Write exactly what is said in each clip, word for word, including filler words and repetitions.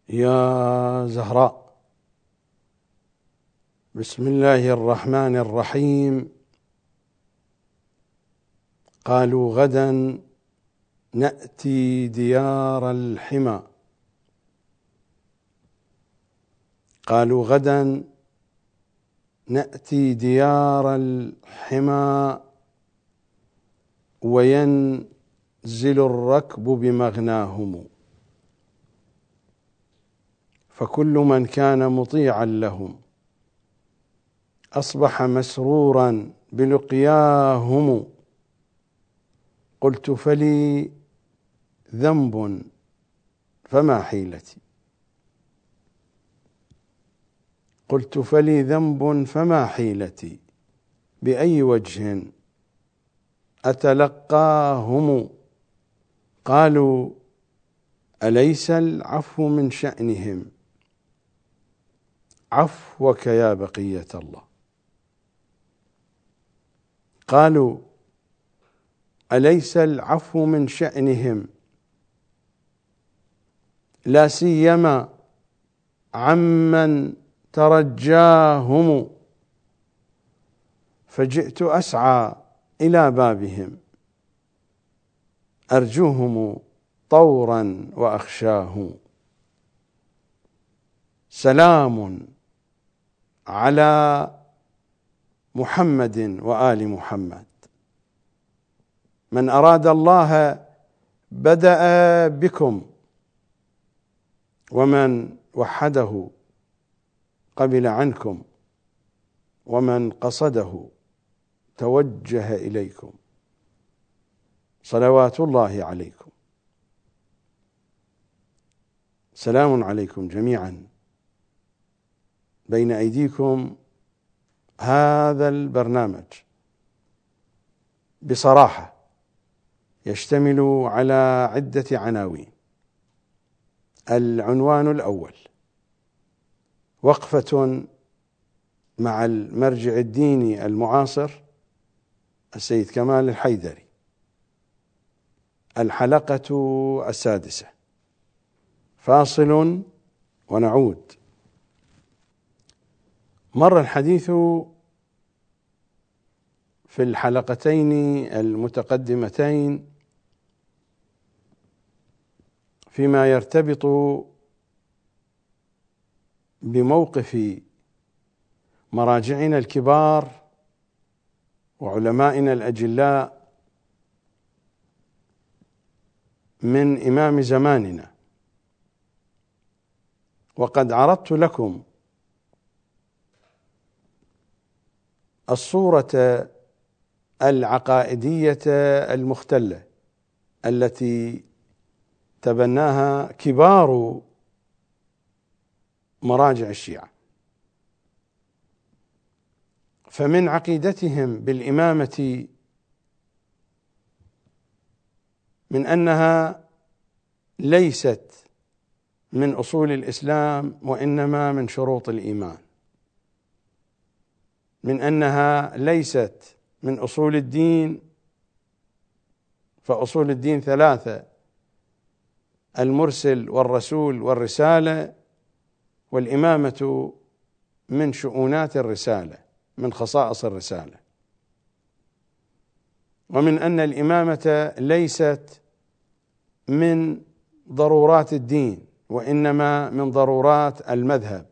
يا زهراء، بسم الله الرحمن الرحيم. قالوا غدا نأتي ديار الحمى، قالوا غدا نأتي ديار الحمى وينزل الركب بمغناهم، فكل من كان مطيعا لهم أصبح مسرورا بلقياهم. قلت فلي ذنب فما حيلتي، قلت فلي ذنب فما حيلتي، بأي وجه أتلقاهم؟ قالوا أليس العفو من شأنهم؟ عفوك يا بقية الله. قالوا أليس العفو من شأنهم، لا سيما عمن ترجاهم. فجئت أسعى إلى بابهم أرجوهم طورا وأخشاه. سلام على محمد وآل محمد، من أراد الله بدأ بكم، ومن وحده قبل عنكم، ومن قصده توجه إليكم. صلوات الله عليكم. سلام عليكم جميعا. بين أيديكم هذا البرنامج بصراحة يشتمل على عدة عناوين. العنوان الأول: وقفة مع المرجع الديني المعاصر السيد كمال الحيدري، الحلقة السادسة. فاصل ونعود. مر الحديث في الحلقتين المتقدمتين فيما يرتبط بموقف مراجعنا الكبار وعلمائنا الأجلاء من إمام زماننا، وقد عرضت لكم الصورة العقائدية المختلة التي تبناها كبار مراجع الشيعة. فمن عقيدتهم بالإمامة من أنها ليست من أصول الإسلام وإنما من شروط الإيمان، من أنها ليست من أصول الدين، فأصول الدين ثلاثة: المرسل والرسول والرسالة، والإمامة من شؤونات الرسالة، من خصائص الرسالة. ومن أن الإمامة ليست من ضرورات الدين وإنما من ضرورات المذهب،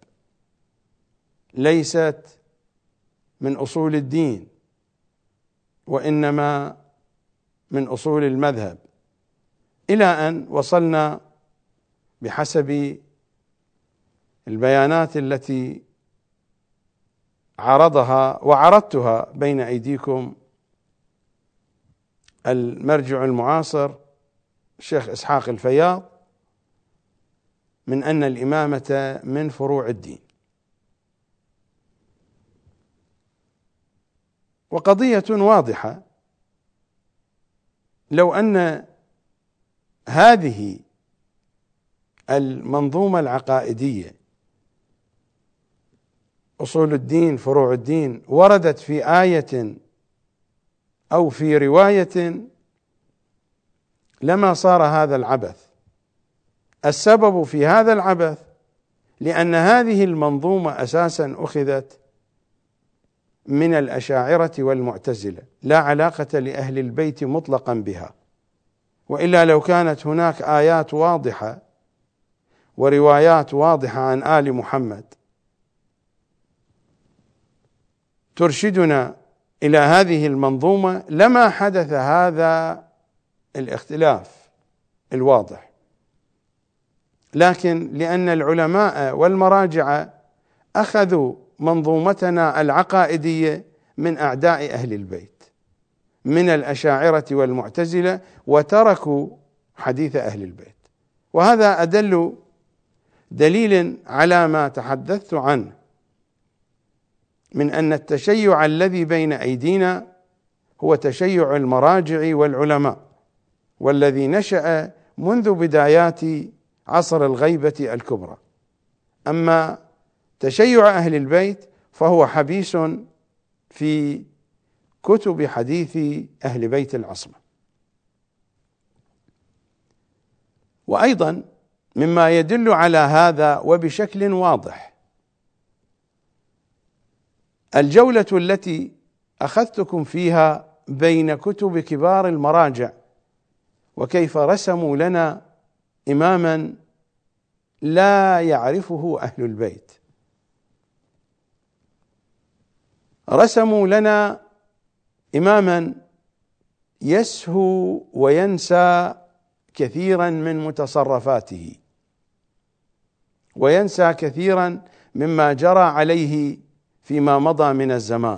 ليست من أصول الدين وإنما من أصول المذهب، إلى أن وصلنا بحسب البيانات التي عرضها وعرضتها بين أيديكم المرجع المعاصر الشيخ إسحاق الفياض، من أن الإمامة من فروع الدين. وقضية واضحة: لو أن هذه المنظومة العقائدية أصول الدين فروع الدين وردت في آية أو في رواية لما صار هذا العبث السبب في هذا العبث لأن هذه المنظومة أساسا أخذت من الأشاعرة والمعتزلة، لا علاقة لأهل البيت مطلقا بها، وإلا لو كانت هناك آيات واضحة وروايات واضحة عن آل محمد ترشدنا إلى هذه المنظومة لما حدث هذا الاختلاف الواضح. لكن لأن العلماء والمراجع أخذوا منظومتنا العقائدية من أعداء أهل البيت من الأشاعرة والمعتزلة وتركوا حديث أهل البيت، وهذا أدل دليل على ما تحدثت عنه من أن التشيع الذي بين أيدينا هو تشيع المراجع والعلماء، والذي نشأ منذ بدايات عصر الغيبة الكبرى. أما تشيع أهل البيت فهو حبيس في كتب حديث أهل بيت العصمة. وأيضا مما يدل على هذا وبشكل واضح الجولة التي أخذتكم فيها بين كتب كبار المراجع، وكيف رسموا لنا إماما لا يعرفه أهل البيت. رسموا لنا إماما يسهو وينسى كثيرا من متصرفاته، وينسى كثيرا مما جرى عليه فيما مضى من الزمان،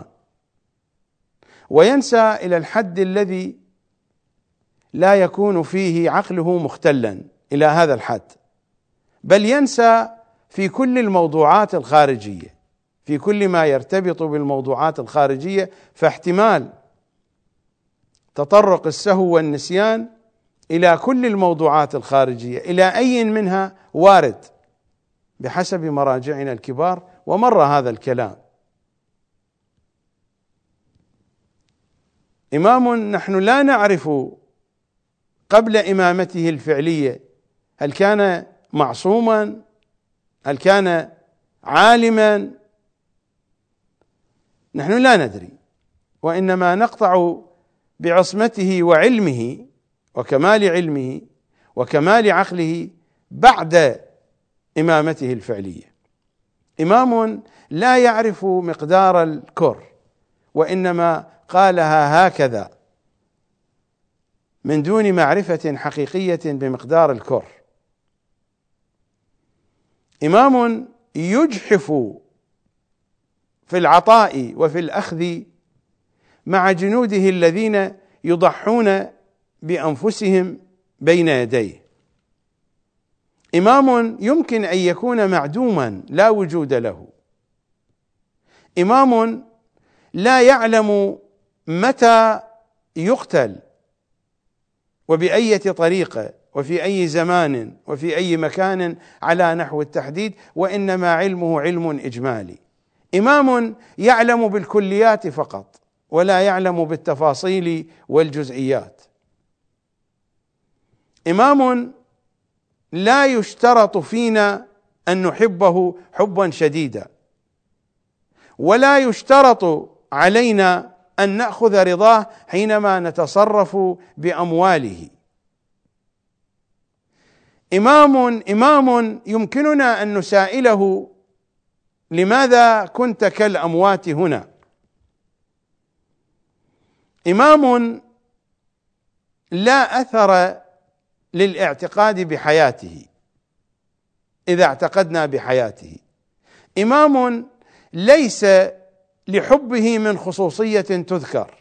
وينسى إلى الحد الذي لا يكون فيه عقله مختلا إلى هذا الحد، بل ينسى في كل الموضوعات الخارجية، في كل ما يرتبط بالموضوعات الخارجية، فاحتمال تطرق السهو والنسيان إلى كل الموضوعات الخارجية إلى أي منها وارد بحسب مراجعنا الكبار، ومر هذا الكلام. إمام نحن لا نعرف قبل إمامته الفعلية هل كان معصوما، هل كان عالما، نحن لا ندري، وإنما نقطع بعصمته وعلمه وكمال علمه وكمال عقله بعد إمامته الفعلية. إمام لا يعرف مقدار الكر، وإنما قالها هكذا من دون معرفة حقيقية بمقدار الكر. إمام يجحف في العطاء وفي الأخذ مع جنوده الذين يضحون بأنفسهم بين يديه. إمام يمكن أن يكون معدوما لا وجود له. إمام لا يعلم متى يقتل وبأية طريقة وفي أي زمان وفي أي مكان على نحو التحديد، وإنما علمه علم إجمالي. إمام يعلم بالكليات فقط ولا يعلم بالتفاصيل والجزئيات. إمام لا يشترط فينا أن نحبه حبا شديدا، ولا يشترط علينا أن نأخذ رضاه حينما نتصرف بأمواله. إمام إمام يمكننا أن نسائله لماذا كنت كالأموات هنا. إمام لا أثر للاعتقاد بحياته إذا اعتقدنا بحياته. إمام ليس لحبه من خصوصية تذكر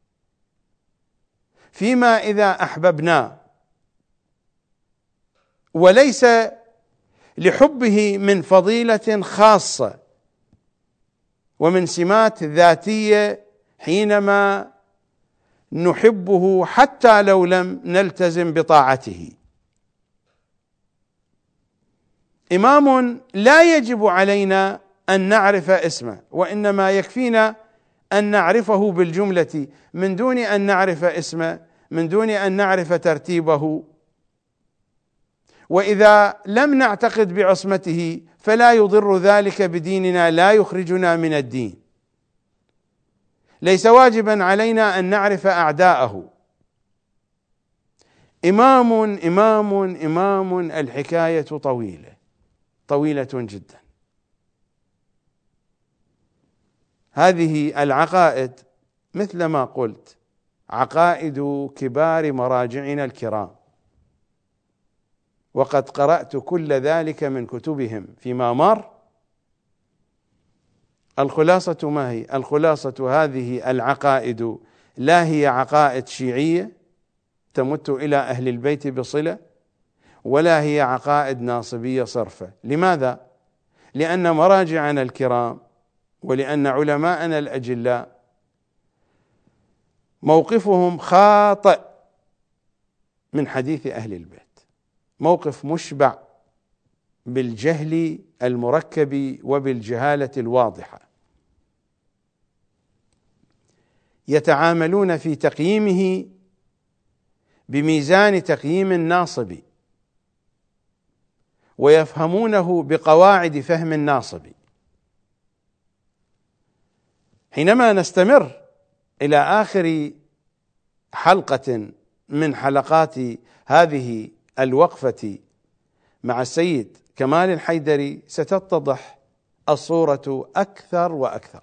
فيما إذا أحببناه، وليس لحبه من فضيلة خاصة ومن سمات ذاتية حينما نحبه حتى لو لم نلتزم بطاعته. إمام لا يجب علينا أن نعرف اسمه، وإنما يكفينا أن نعرفه بالجملة من دون أن نعرف اسمه، من دون أن نعرف ترتيبه، وإذا لم نعتقد بعصمته فلا يضر ذلك بديننا، لا يخرجنا من الدين. ليس واجبا علينا أن نعرف أعداءه. إمام إمام إمام الحكاية طويلة طويلة جدا. هذه العقائد مثل ما قلت عقائد كبار مراجعنا الكرام، وقد قرأت كل ذلك من كتبهم فيما مر. الخلاصة ما هي؟ الخلاصة هذه العقائد لا هي عقائد شيعية تمت إلى أهل البيت بصلة، ولا هي عقائد ناصبية صرفة. لماذا؟ لأن مراجعنا الكرام ولأن علماءنا الأجلاء موقفهم خاطئ من حديث أهل البيت، موقف مشبع بالجهل المركب وبالجهالة الواضحة. يتعاملون في تقييمه بميزان تقييم الناصب، ويفهمونه بقواعد فهم الناصب. حينما نستمر إلى آخر حلقة من حلقات هذه الوقفة مع السيد كمال الحيدري ستتضح الصورة أكثر وأكثر.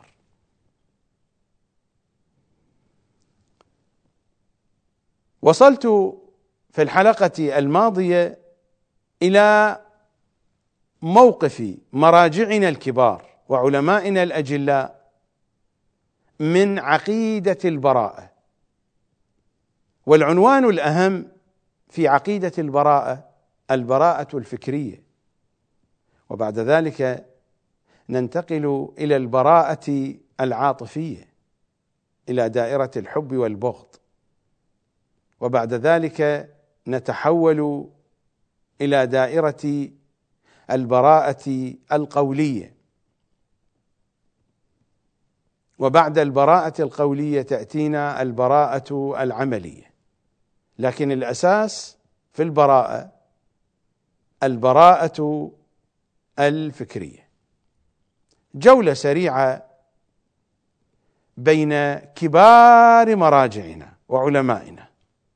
وصلت في الحلقة الماضية إلى موقف مراجعنا الكبار وعلمائنا الأجلاء من عقيدة البراءة، والعنوان الأهم في عقيدة البراءة البراءة الفكرية، وبعد ذلك ننتقل إلى البراءة العاطفية إلى دائرة الحب والبغض، وبعد ذلك نتحول إلى دائرة البراءة القولية، وبعد البراءة القولية تأتينا البراءة العملية. لكن الأساس في البراءة البراءة الفكرية. جولة سريعة بين كبار مراجعنا وعلمائنا،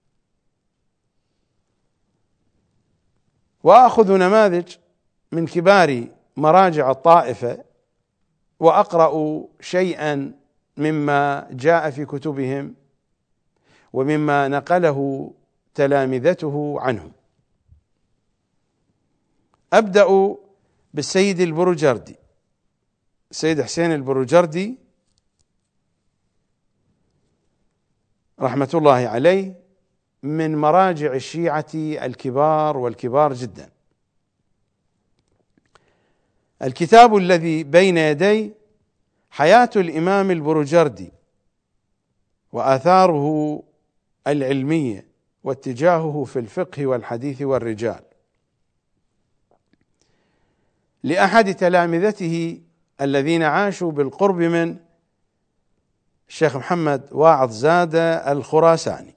وآخذ نماذج من كبار مراجع الطائفة وأقرأ شيئا مما جاء في كتبهم ومما نقله تلامذته عنهم. أبدأ بالسيد البروجردي. السيد حسين البروجردي رحمة الله عليه من مراجع الشيعة الكبار والكبار جدا. الكتاب الذي بين يدي حياة الإمام البروجردي وآثاره العلمية واتجاهه في الفقه والحديث والرجال، لأحد تلامذته الذين عاشوا بالقرب من الشيخ محمد واعظ زادة الخراساني.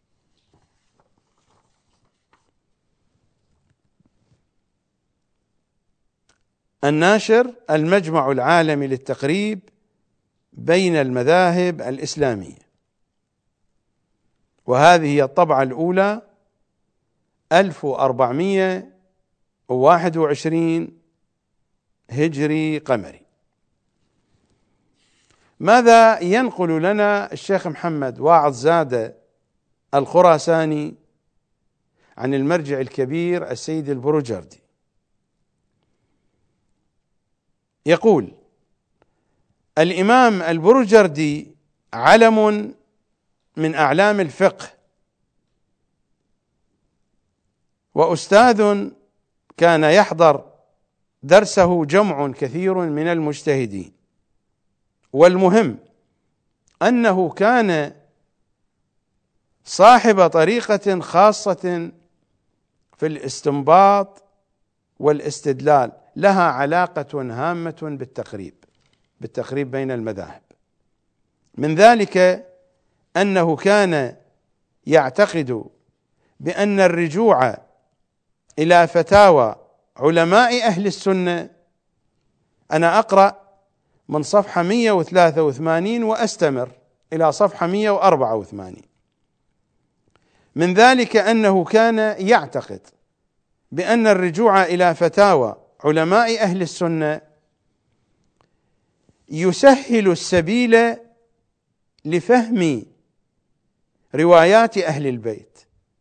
الناشر المجمع العالمي للتقريب بين المذاهب الإسلامية، وهذه هي الطبعة الأولى ألف وأربعمائة وواحد وعشرين هجري قمري. ماذا ينقل لنا الشيخ محمد واعظ زادة الخراساني عن المرجع الكبير السيد البروجردي؟ يقول: الإمام البروجردي علم من أعلام الفقه، وأستاذ كان يحضر درسه جمع كثير من المجتهدين، والمهم أنه كان صاحب طريقة خاصة في الاستنباط والاستدلال لها علاقة هامة بالتقريب بالتقريب بين المذاهب. من ذلك أنه كان يعتقد بأن الرجوع إلى فتاوى علماء أهل السنة، أنا أقرأ من صفحة مئة وثلاثة وثمانين وأستمر إلى صفحة مئة وأربعة وثمانين. من ذلك أنه كان يعتقد بأن الرجوع إلى فتاوى علماء أهل السنة يسهل السبيل لفهم روايات أهل البيت،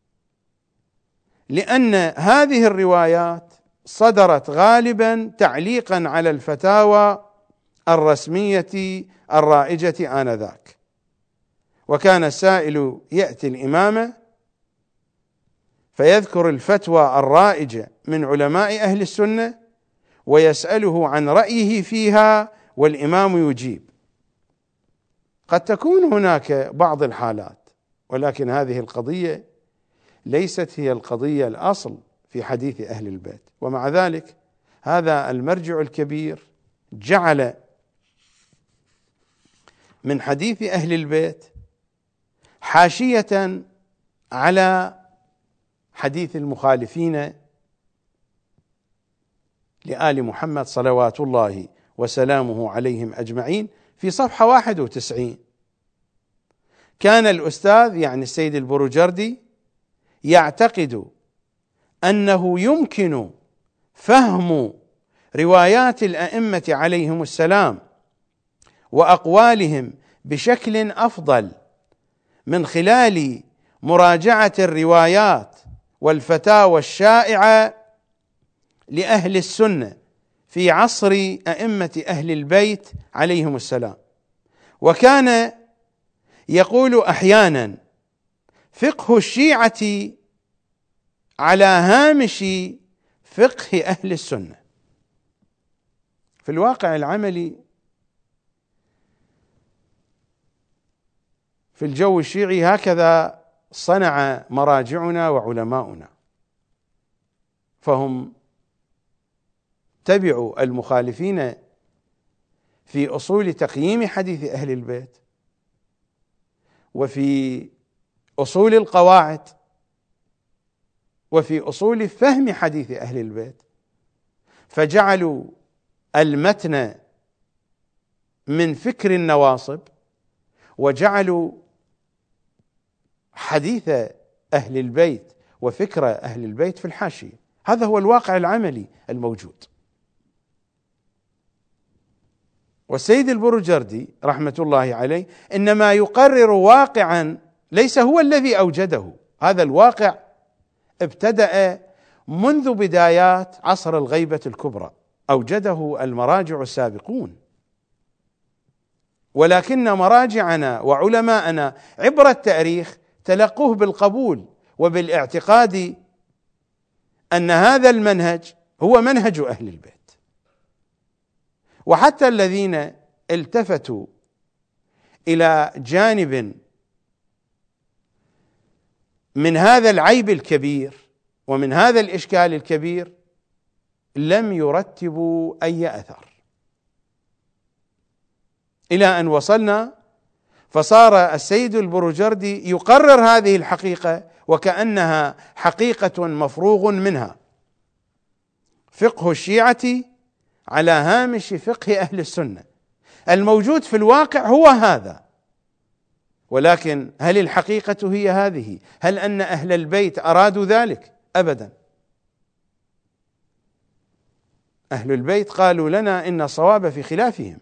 لأن هذه الروايات صدرت غالبا تعليقا على الفتاوى الرسمية الرائجة آنذاك، وكان السائل يأتي الإمام فيذكر الفتوى الرائجة من علماء أهل السنة ويسأله عن رأيه فيها والإمام يجيب. قد تكون هناك بعض الحالات، ولكن هذه القضية ليست هي القضية الأصل في حديث أهل البيت. ومع ذلك هذا المرجع الكبير جعل من حديث أهل البيت حاشية على حديث المخالفين لآل محمد صلوات الله وسلامه عليهم أجمعين في صفحة واحد وتسعين. كان الأستاذ يعني السيد البروجردي يعتقد أنه يمكن فهم روايات الأئمة عليهم السلام وأقوالهم بشكل أفضل من خلال مراجعة الروايات والفتاوى الشائعة لأهل السنة في عصر أئمة أهل البيت عليهم السلام. وكان يقول أحيانا فقه الشيعة على هامش فقه أهل السنة. في الواقع العملي في الجو الشيعي هكذا صنع مراجعنا وعلماؤنا، فهم تبعوا المخالفين في أصول تقييم حديث أهل البيت وفي أصول القواعد وفي أصول فهم حديث أهل البيت، فجعلوا المتن من فكر النواصب وجعلوا حديث أهل البيت وفكر أهل البيت في الحاشية. هذا هو الواقع العملي الموجود. والسيد البروجردي رحمة الله عليه إنما يقرر واقعا ليس هو الذي أوجده، هذا الواقع ابتدأ منذ بدايات عصر الغيبة الكبرى، أوجده المراجع السابقون، ولكن مراجعنا وعلماءنا عبر التاريخ تلقوه بالقبول وبالاعتقاد أن هذا المنهج هو منهج أهل البيت. وحتى الذين التفتوا إلى جانب من هذا العيب الكبير ومن هذا الإشكال الكبير لم يرتبوا أي أثر، إلى أن وصلنا فصار السيد البروجردي يقرر هذه الحقيقة وكأنها حقيقة مفروغ منها. فقه الشيعة على هامش فقه أهل السنة، الموجود في الواقع هو هذا، ولكن هل الحقيقة هي هذه؟ هل أن أهل البيت أرادوا ذلك؟ أبدا. أهل البيت قالوا لنا إن الصواب في خلافهم.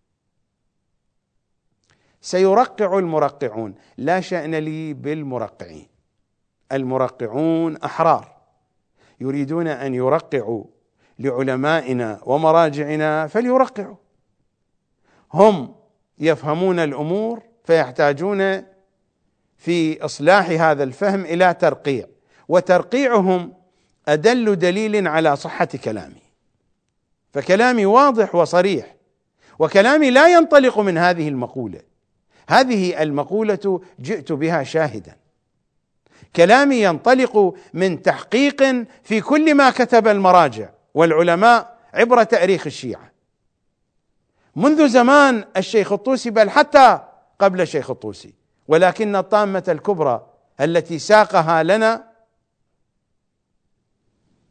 سيرقع المرقعون، لا شأن لي بالمرقعين، المرقعون أحرار يريدون أن يرقعوا لعلمائنا ومراجعنا فليرقعوا، هم يفهمون الأمور فيحتاجون في إصلاح هذا الفهم إلى ترقيع، وترقيعهم أدل دليل على صحة كلامي، فكلامي واضح وصريح، وكلامي لا ينطلق من هذه المقولة، هذه المقولة جئت بها شاهدا، كلامي ينطلق من تحقيق في كل ما كتب المراجع والعلماء عبر تاريخ الشيعة منذ زمان الشيخ الطوسي، بل حتى قبل الشيخ الطوسي، ولكن الطامة الكبرى التي ساقها لنا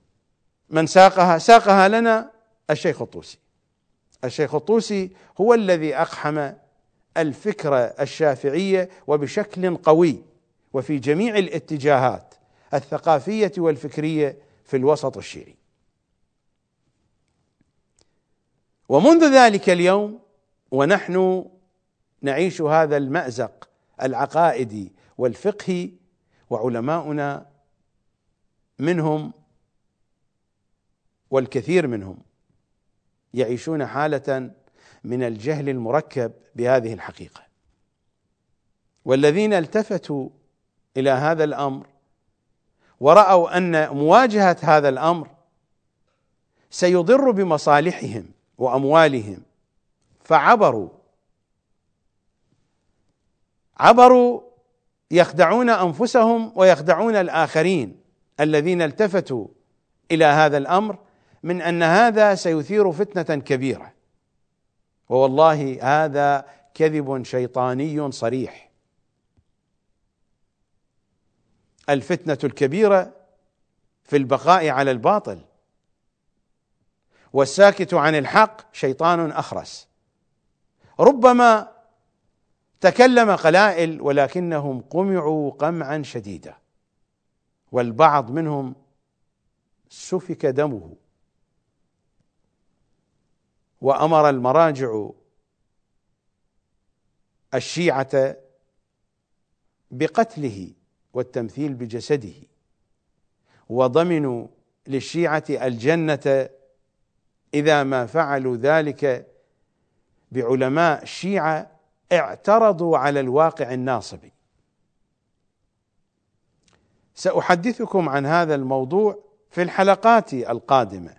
من ساقها؟ ساقها لنا الشيخ الطوسي. الشيخ الطوسي هو الذي أقحم الفكرة الشافعية وبشكل قوي وفي جميع الاتجاهات الثقافية والفكرية في الوسط الشيعي. ومنذ ذلك اليوم ونحن نعيش هذا المأزق العقائدي والفقهي، وعلماؤنا منهم والكثير منهم يعيشون حالة من الجهل المركب بهذه الحقيقة. والذين التفتوا إلى هذا الأمر ورأوا أن مواجهة هذا الأمر سيضر بمصالحهم وأموالهم فعبروا عبروا يخدعون أنفسهم ويخدعون الآخرين الذين التفتوا إلى هذا الأمر من أن هذا سيثير فتنة كبيرة. ووالله هذا كذب شيطاني صريح. الفتنة الكبيرة في البقاء على الباطل، والساكت عن الحق شيطان أخرس. ربما تكلم قلائل ولكنهم قمعوا قمعا شديدا، والبعض منهم سفك دمه، وأمر المراجع الشيعة بقتله والتمثيل بجسده، وضمنوا للشيعة الجنة إذا ما فعلوا ذلك بعلماء الشيعة اعترضوا على الواقع الناصبي. سأحدثكم عن هذا الموضوع في الحلقات القادمة.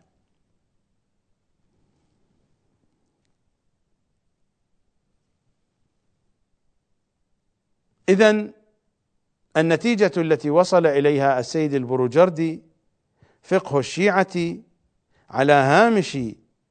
إذن النتيجة التي وصل إليها السيد البروجردي فقه الشيعة على هامش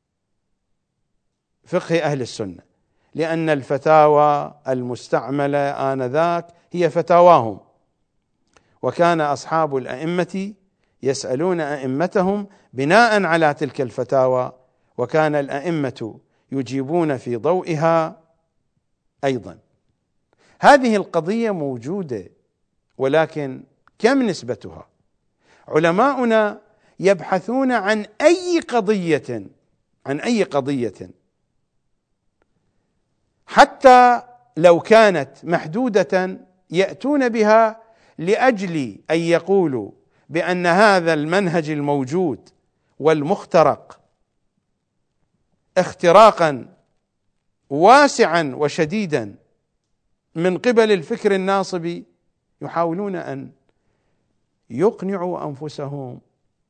فقه أهل السنة، لأن الفتاوى المستعملة آنذاك هي فتاواهم، وكان أصحاب الأئمة يسألون أئمتهم بناء على تلك الفتاوى، وكان الأئمة يجيبون في ضوئها أيضا. هذه القضية موجودة، ولكن كم نسبتها؟ علماؤنا يبحثون عن أي قضية عن أي قضية حتى لو كانت محدودة يأتون بها لأجل أن يقولوا بأن هذا المنهج الموجود والمخترق اختراقا واسعا وشديدا من قبل الفكر الناصبي، يحاولون أن يقنعوا أنفسهم،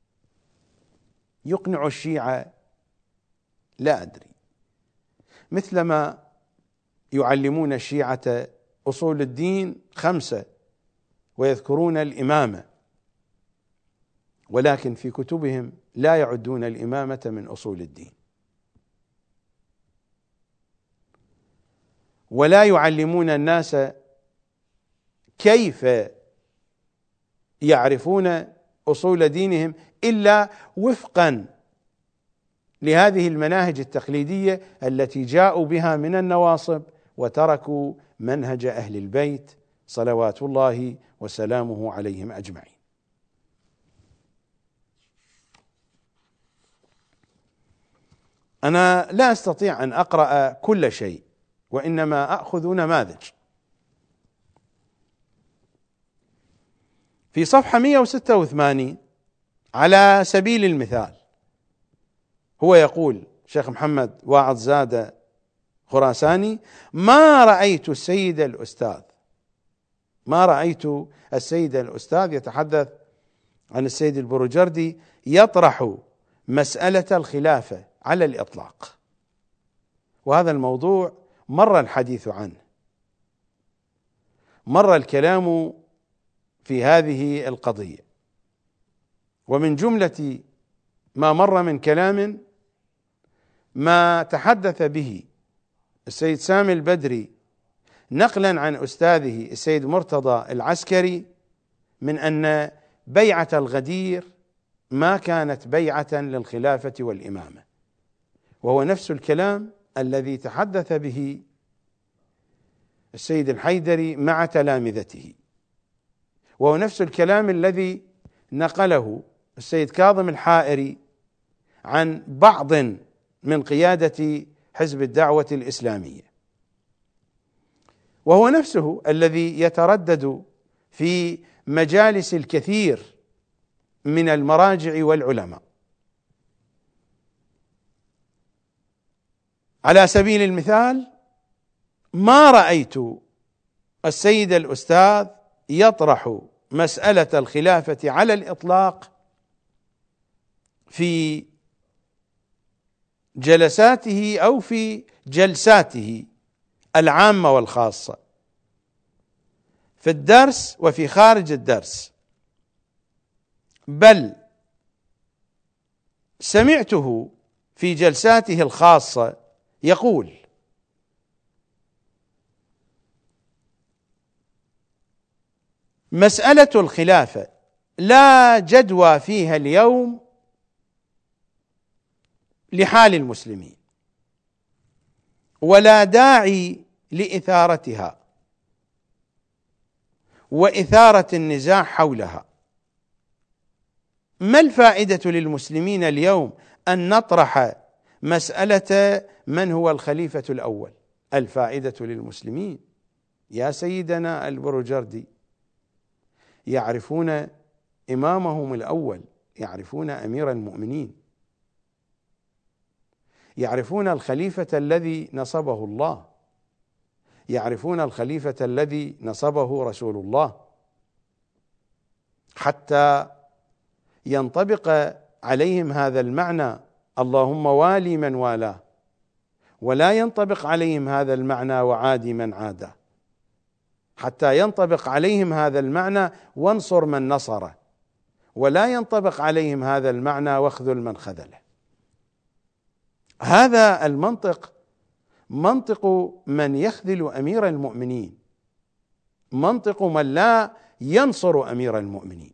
يقنعوا الشيعة، لا أدري، مثلما يعلمون الشيعة أصول الدين خمسة ويذكرون الإمامة، ولكن في كتبهم لا يعدون الإمامة من أصول الدين، ولا يعلمون الناس كيف يعرفون أصول دينهم إلا وفقا لهذه المناهج التقليدية التي جاءوا بها من النواصب، وتركوا منهج أهل البيت صلوات الله وسلامه عليهم أجمعين. أنا لا أستطيع أن أقرأ كل شيء، وإنما أخذ نماذج. في صفحة مئة وستة وثمانين على سبيل المثال هو يقول شيخ محمد واعظ زادة خراساني: ما رأيت السيد الأستاذ ما رأيت السيد الأستاذ يتحدث عن السيد البروجردي يطرح مسألة الخلافة على الإطلاق، وهذا الموضوع مر الحديث عنه، مر الكلام في هذه القضية، ومن جملة ما مر من كلام ما تحدث به السيد سامي البدري نقلا عن أستاذه السيد مرتضى العسكري من أن بيعة الغدير ما كانت بيعة للخلافة والإمامة، وهو نفس الكلام الذي تحدث به السيد الحيدري مع تلامذته، وهو نفس الكلام الذي نقله السيد كاظم الحائري عن بعض من قيادة حزب الدعوة الإسلامية، وهو نفسه الذي يتردد في مجالس الكثير من المراجع والعلماء. على سبيل المثال، ما رأيت السيد الأستاذ يطرح مسألة الخلافة على الإطلاق في جلساته أو في جلساته العامة والخاصة، في الدرس وفي خارج الدرس، بل سمعته في جلساته الخاصة يقول: مسألة الخلافة لا جدوى فيها اليوم لحال المسلمين، ولا داعي لإثارتها وإثارة النزاع حولها. ما الفائدة للمسلمين اليوم أن نطرح مسألة من هو الخليفة الأول؟ الفائدة للمسلمين يا سيدنا البروجردي يعرفون إمامهم الأول، يعرفون أمير المؤمنين، يعرفون الخليفة الذي نصبه الله، يعرفون الخليفة الذي نصبه رسول الله، حتى ينطبق عليهم هذا المعنى: اللهم والي من والاه، ولا ينطبق عليهم هذا المعنى وعادي من عاده، حتى ينطبق عليهم هذا المعنى وانصر من نصره، ولا ينطبق عليهم هذا المعنى واخذل من خذله. هذا المنطق منطق من يخذل أمير المؤمنين، منطق من لا ينصر أمير المؤمنين.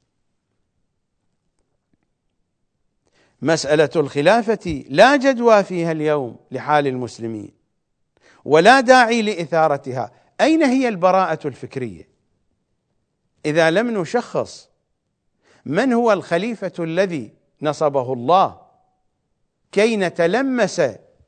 مسألة الخلافة لا جدوى فيها اليوم لحال المسلمين، ولا داعي لإثارتها. أين هي البراءة الفكرية إذا لم نشخص من هو الخليفة الذي نصبه الله كي نتلمس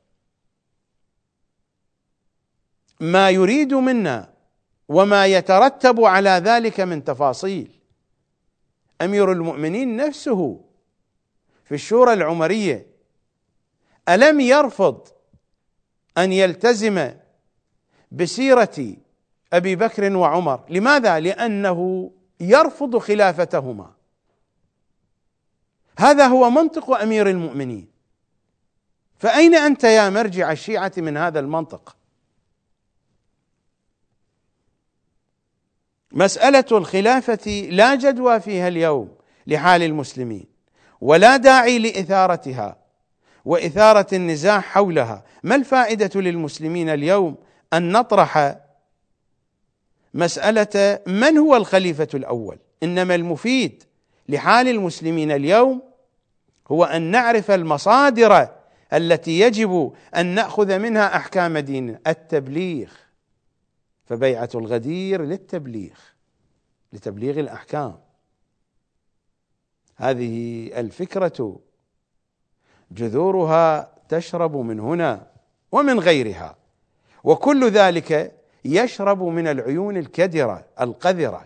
ما يريد منا وما يترتب على ذلك من تفاصيل؟ أمير المؤمنين نفسه في الشورى العمرية ألم يرفض أن يلتزم بسيرة أبي بكر وعمر؟ لماذا؟ لأنه يرفض خلافتهما. هذا هو منطق أمير المؤمنين. فأين أنت يا مرجع الشيعة من هذا المنطق؟ مسألة الخلافة لا جدوى فيها اليوم لحال المسلمين، ولا داعي لإثارتها وإثارة النزاع حولها. ما الفائدة للمسلمين اليوم أن نطرح مسألة من هو الخليفة الأول؟ إنما المفيد لحال المسلمين اليوم هو أن نعرف المصادر التي يجب أن نأخذ منها أحكام ديننا. التبليغ، فبيعة الغدير للتبليغ، لتبليغ الأحكام. هذه الفكرة جذورها تشرب من هنا ومن غيرها، وكل ذلك يشرب من العيون الكدرة القذرة.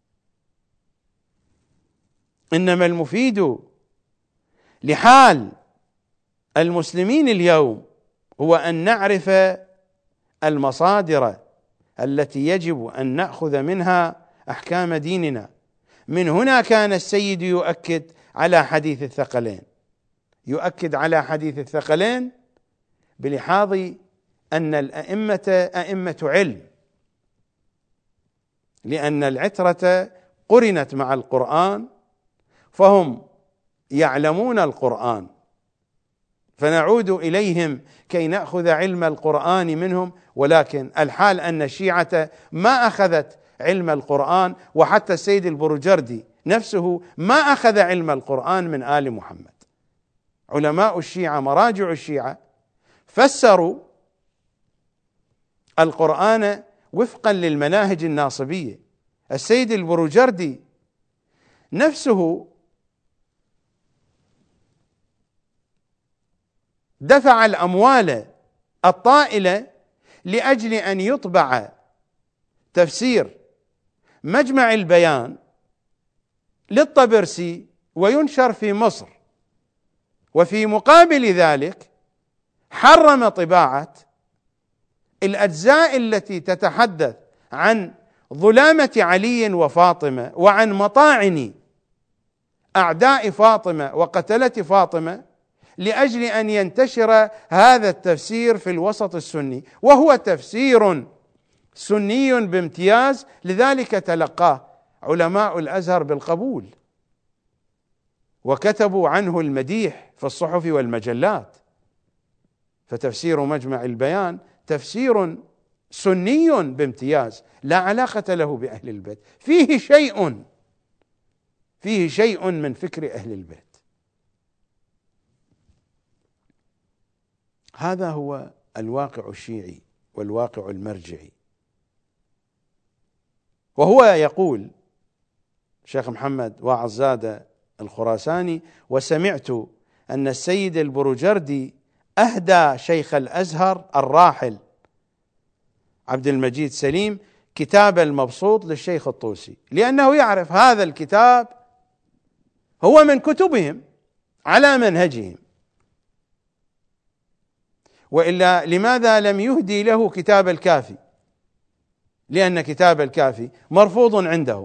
إنما المفيد لحال المسلمين اليوم هو أن نعرف المصادر التي يجب أن نأخذ منها أحكام ديننا. من هنا كان السيد يؤكد على حديث الثقلين، يؤكد على حديث الثقلين بلحاظ أن الأئمة أئمة علم، لأن العترة قرنت مع القرآن فهم يعلمون القرآن، فنعود إليهم كي نأخذ علم القرآن منهم. ولكن الحال أن الشيعة ما أخذت علم القرآن، وحتى السيد البروجردي نفسه ما أخذ علم القرآن من آل محمد. علماء الشيعة مراجع الشيعة فسروا القرآن وفقا للمناهج الناصبية. السيد البروجردي نفسه دفع الأموال الطائلة لأجل أن يطبع تفسير مجمع البيان للطبرسي وينشر في مصر، وفي مقابل ذلك حرم طباعة الأجزاء التي تتحدث عن ظلامة علي وفاطمة وعن مطاعن أعداء فاطمة وقتلة فاطمة، لأجل أن ينتشر هذا التفسير في الوسط السني، وهو تفسير سني بامتياز، لذلك تلقاه علماء الأزهر بالقبول وكتبوا عنه المديح في الصحف والمجلات. فتفسير مجمع البيان تفسير سني بامتياز لا علاقة له بأهل البيت، فيه شيء فيه شيء من فكر أهل البيت. هذا هو الواقع الشيعي والواقع المرجعي. وهو يقول شيخ محمد واعظزادة الخراساني: وسمعت أن السيد البروجردي أهدى شيخ الأزهر الراحل عبد المجيد سليم كتاب المبسوط للشيخ الطوسي، لأنه يعرف هذا الكتاب هو من كتبهم على منهجهم، وإلا لماذا لم يهدي له كتاب الكافي؟ لأن كتاب الكافي مرفوض عنده.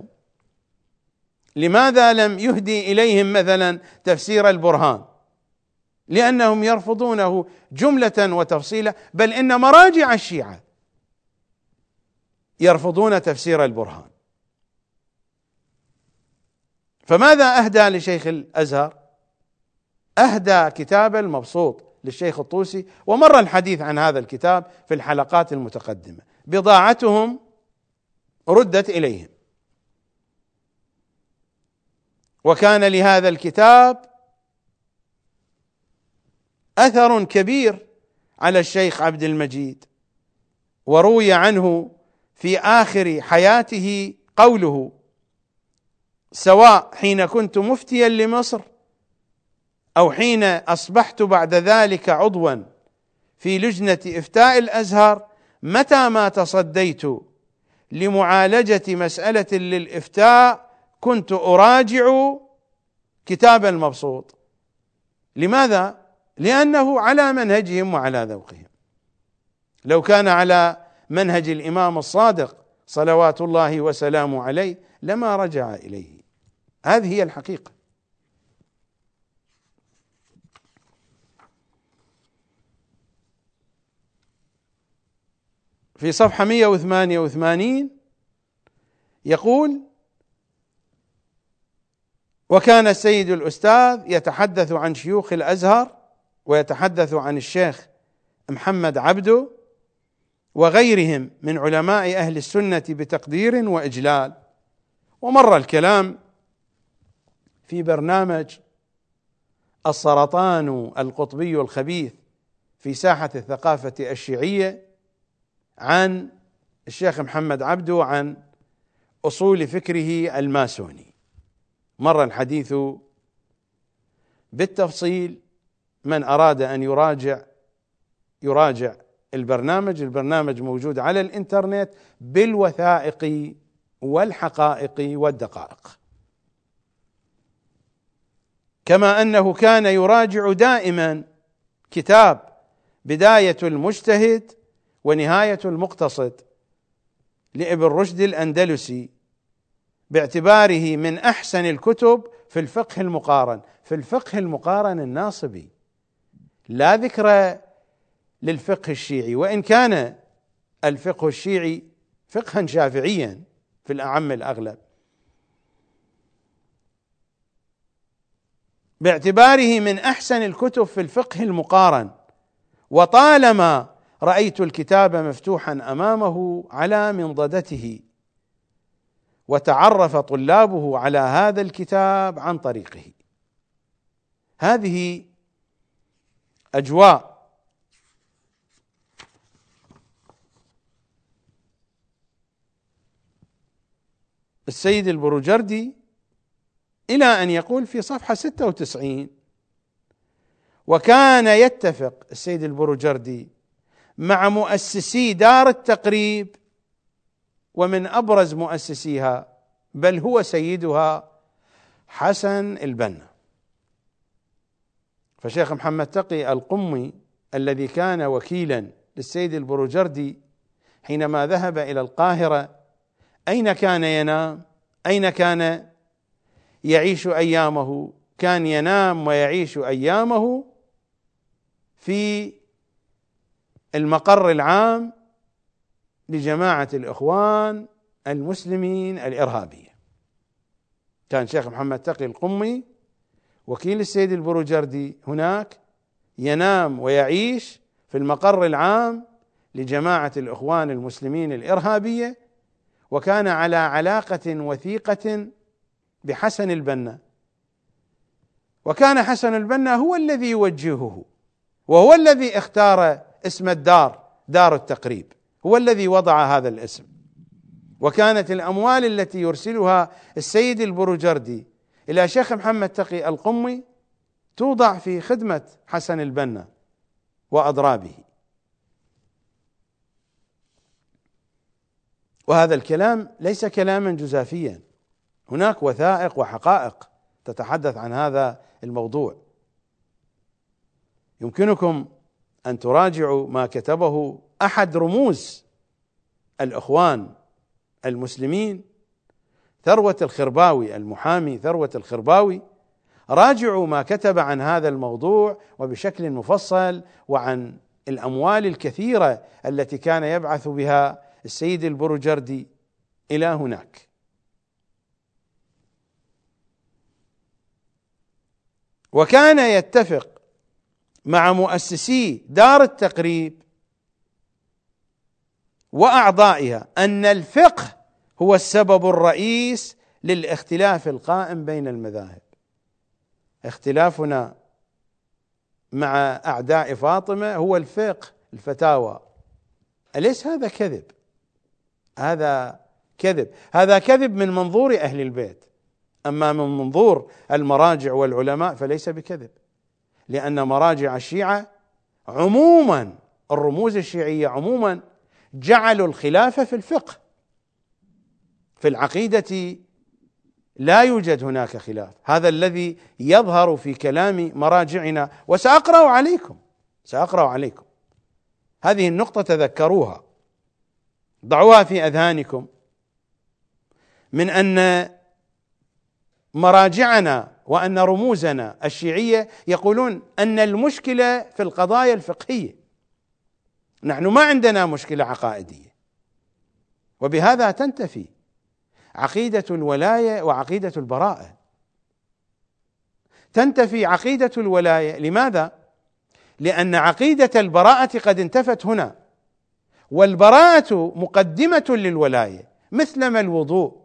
لماذا لم يهدي إليهم مثلا تفسير البرهان؟ لأنهم يرفضونه جملة وتفصيلا، بل إن مراجع الشيعة يرفضون تفسير البرهان. فماذا أهدى لشيخ الأزهر؟ أهدى كتاب المبسوط للشيخ الطوسي، ومر الحديث عن هذا الكتاب في الحلقات المتقدمة. بضاعتهم ردت إليهم، وكان لهذا الكتاب أثر كبير على الشيخ عبد المجيد، وروي عنه في آخر حياته قوله: سواء حين كنت مفتيا لمصر أو حين أصبحت بعد ذلك عضوا في لجنة إفتاء الأزهر، متى ما تصديت لمعالجة مسألة للإفتاء كنت أراجع كتاب المبسوط. لماذا؟ لأنه على منهجهم وعلى ذوقهم. لو كان على منهج الإمام الصادق صلوات الله وسلامه عليه لما رجع إليه. هذه هي الحقيقة. في صفحة مئة وثمانية وثمانين يقول: وكان السيد الأستاذ يتحدث عن شيوخ الأزهر ويتحدث عن الشيخ محمد عبده وغيرهم من علماء أهل السنة بتقدير وإجلال. ومر الكلام في برنامج السرطان القطبي الخبيث في ساحة الثقافة الشيعية عن الشيخ محمد عبده عن أصول فكره الماسوني. مر الحديث بالتفصيل، من أراد أن يراجع يراجع البرنامج. البرنامج موجود على الإنترنت بالوثائق والحقائق والدقائق، كما أنه كان يراجع دائما كتاب بداية المجتهد ونهاية المقتصد لابن رشد الأندلسي، باعتباره من أحسن الكتب في الفقه المقارن، في الفقه المقارن الناصبي، لا ذكر للفقه الشيعي، وإن كان الفقه الشيعي فقها شافعيا في الأعم الأغلب، باعتباره من أحسن الكتب في الفقه المقارن. وطالما رأيت الكتاب مفتوحا أمامه على منضدته، وتعرف طلابه على هذا الكتاب عن طريقه. هذه أجواء السيد البروجردي، إلى أن يقول في صفحة ستة وتسعين: وكان يتفق السيد البروجردي مع مؤسسي دار التقريب، ومن أبرز مؤسسيها بل هو سيدها حسن البنا. فشيخ محمد تقي القمي الذي كان وكيلا للسيد البروجردي حينما ذهب إلى القاهرة، أين كان ينام؟ أين كان يعيش أيامه؟ كان ينام ويعيش أيامه في المقر العام لجماعة الإخوان المسلمين الإرهابية. كان شيخ محمد تقي القمي وكيل السيد البروجردي هناك ينام ويعيش في المقر العام لجماعة الإخوان المسلمين الإرهابية، وكان على علاقة وثيقة بحسن البنا، وكان حسن البنا هو الذي يوجهه، وهو الذي اختار اسم الدار دار التقريب، هو الذي وضع هذا الاسم. وكانت الأموال التي يرسلها السيد البروجردي إلى شيخ محمد تقي القمي توضع في خدمة حسن البنا وأضرابه. وهذا الكلام ليس كلاما جزافيا، هناك وثائق وحقائق تتحدث عن هذا الموضوع. يمكنكم أن تراجعوا ما كتبه أحد رموز الإخوان المسلمين، ثروة الخرباوي، المحامي ثروة الخرباوي. راجعوا ما كتب عن هذا الموضوع وبشكل مفصل، وعن الأموال الكثيرة التي كان يبعث بها السيد البروجردي إلى هناك. وكان يتفق مع مؤسسي دار التقريب وأعضائها أن الفقه هو السبب الرئيس للاختلاف القائم بين المذاهب. اختلافنا مع أعداء فاطمة هو الفقه، الفتاوى. أليس هذا كذب؟ هذا كذب، هذا كذب من منظور أهل البيت، أما من منظور المراجع والعلماء فليس بكذب، لأن مراجع الشيعة عموما، الرموز الشيعية عموما، جعلوا الخلاف في الفقه. في العقيدة لا يوجد هناك خلاف، هذا الذي يظهر في كلام مراجعنا. وسأقرأ عليكم سأقرأ عليكم هذه النقطة، تذكروها، ضعوها في أذهانكم، من أن مراجعنا وأن رموزنا الشيعية يقولون أن المشكلة في القضايا الفقهية. نحن ما عندنا مشكلة عقائدية، وبهذا تنتفي عقيدة الولاية وعقيدة البراءة. تنتفي عقيدة الولاية، لماذا؟ لأن عقيدة البراءة قد انتفت هنا، والبراءة مقدمة للولاية، مثلما الوضوء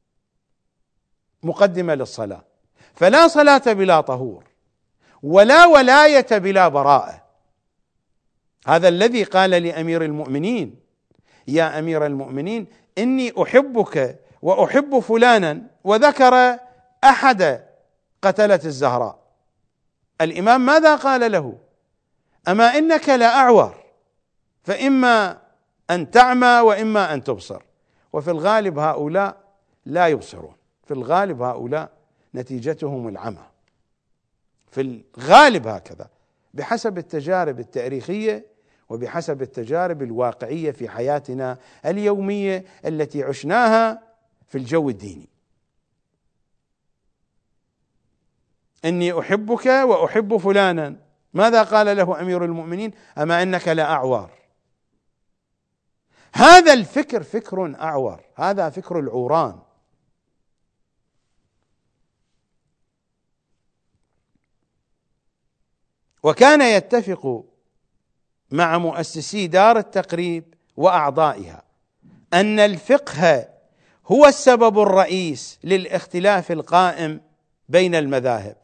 مقدمة للصلاة، فلا صلاة بلا طهور ولا ولاية بلا براءة. هذا الذي قال لأمير المؤمنين: يا أمير المؤمنين إني أحبك وأحب فلانا، وذكر أحد قتلة الزهراء. الإمام ماذا قال له؟ أما إنك لأعور، فإما أن تعمى وإما أن تبصر. وفي الغالب هؤلاء لا يبصرون، في الغالب هؤلاء نتيجتهم العمى، في الغالب هكذا، بحسب التجارب التاريخية وبحسب التجارب الواقعية في حياتنا اليومية التي عشناها في الجو الديني. إني أحبك وأحب فلانا، ماذا قال له أمير المؤمنين؟ أما إنك لأعور. هذا الفكر فكر أعور، هذا فكر العوران. وكان يتفق مع مؤسسي دار التقريب وأعضائها أن الفقه هو السبب الرئيس للاختلاف القائم بين المذاهب.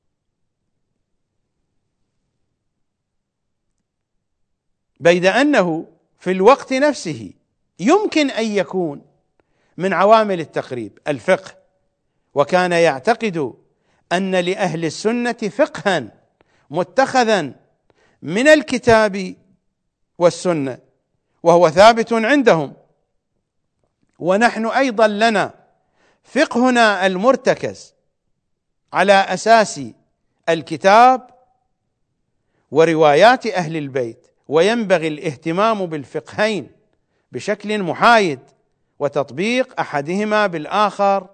بيد أنه في الوقت نفسه يمكن أن يكون من عوامل التقريب الفقه، وكان يعتقد أن لأهل السنة فقها متخذا من الكتاب والسنة وهو ثابت عندهم، ونحن أيضا لنا فقهنا المرتكز على أساس الكتاب وروايات أهل البيت، وينبغي الاهتمام بالفقهين بشكل محايد وتطبيق أحدهما بالآخر،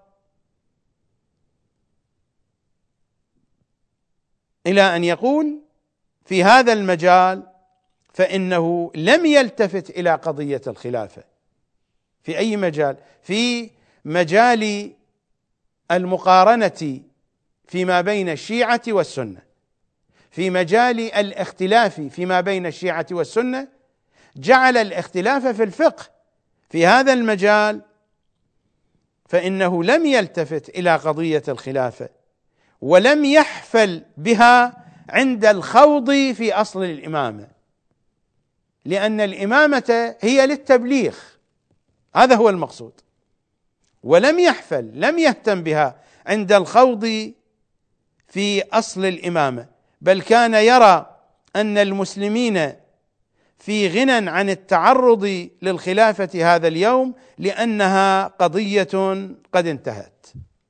إلى أن يقول في هذا المجال فإنه لم يلتفت إلى قضية الخلافة في أي مجال، في مجال المقارنة فيما بين الشيعة والسنة، في مجال الاختلاف فيما بين الشيعة والسنة جعل الاختلاف في الفقه. في هذا المجال فإنه لم يلتفت إلى قضية الخلافة ولم يحفل بها عند الخوض في أصل الإمامة، لأن الإمامة هي للتبليغ، هذا هو المقصود، ولم يحفل لم يهتم بها عند الخوض في أصل الإمامة، بل كان يرى أن المسلمين في غنى عن التعرض للخلافة هذا اليوم لأنها قضية قد انتهت.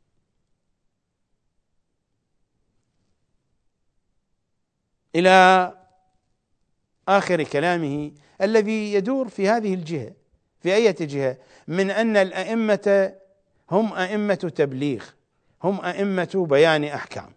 إلى آخر كلامه الذي يدور في هذه الجهة، في أي جهة؟ من أن الأئمة هم أئمة تبليغ، هم أئمة بيان أحكام،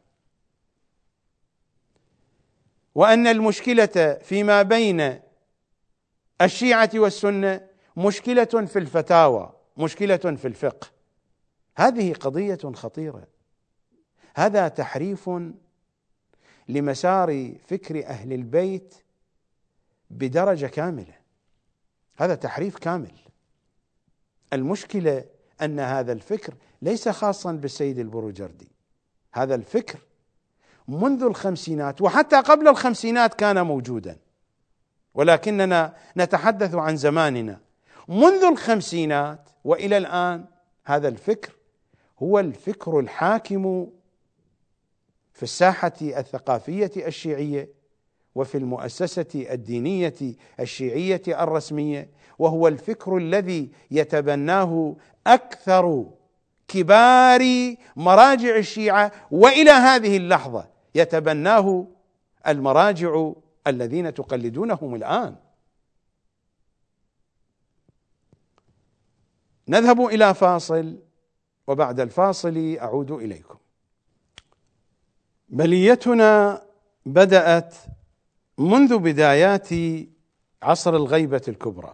وأن المشكلة فيما بين الشيعة والسنة مشكلة في الفتاوى، مشكلة في الفقه. هذه قضية خطيرة، هذا تحريف لمسار فكر أهل البيت بدرجة كاملة، هذا تحريف كامل. المشكلة أن هذا الفكر ليس خاصا بالسيد البروجردي، هذا الفكر منذ الخمسينات وحتى قبل الخمسينات كان موجودا، ولكننا نتحدث عن زماننا. منذ الخمسينات وإلى الآن هذا الفكر هو الفكر الحاكم في الساحة الثقافية الشيعية وفي المؤسسة الدينية الشيعية الرسمية، وهو الفكر الذي يتبناه أكثر كبار مراجع الشيعة، وإلى هذه اللحظة يتبناه المراجع الذين تقلدونهم الآن. نذهب إلى فاصل، وبعد الفاصل أعود إليكم. بليتنا بدأت منذ بدايات عصر الغيبة الكبرى،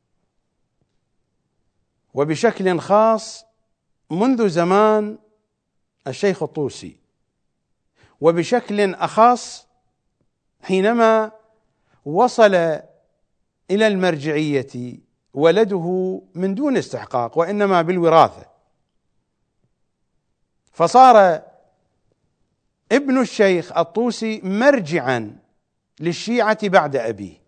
وبشكل خاص منذ زمان الشيخ الطوسي، وبشكل أخص حينما وصل إلى المرجعية ولده من دون استحقاق وإنما بالوراثة، فصار ابن الشيخ الطوسي مرجعا للشيعة بعد أبيه،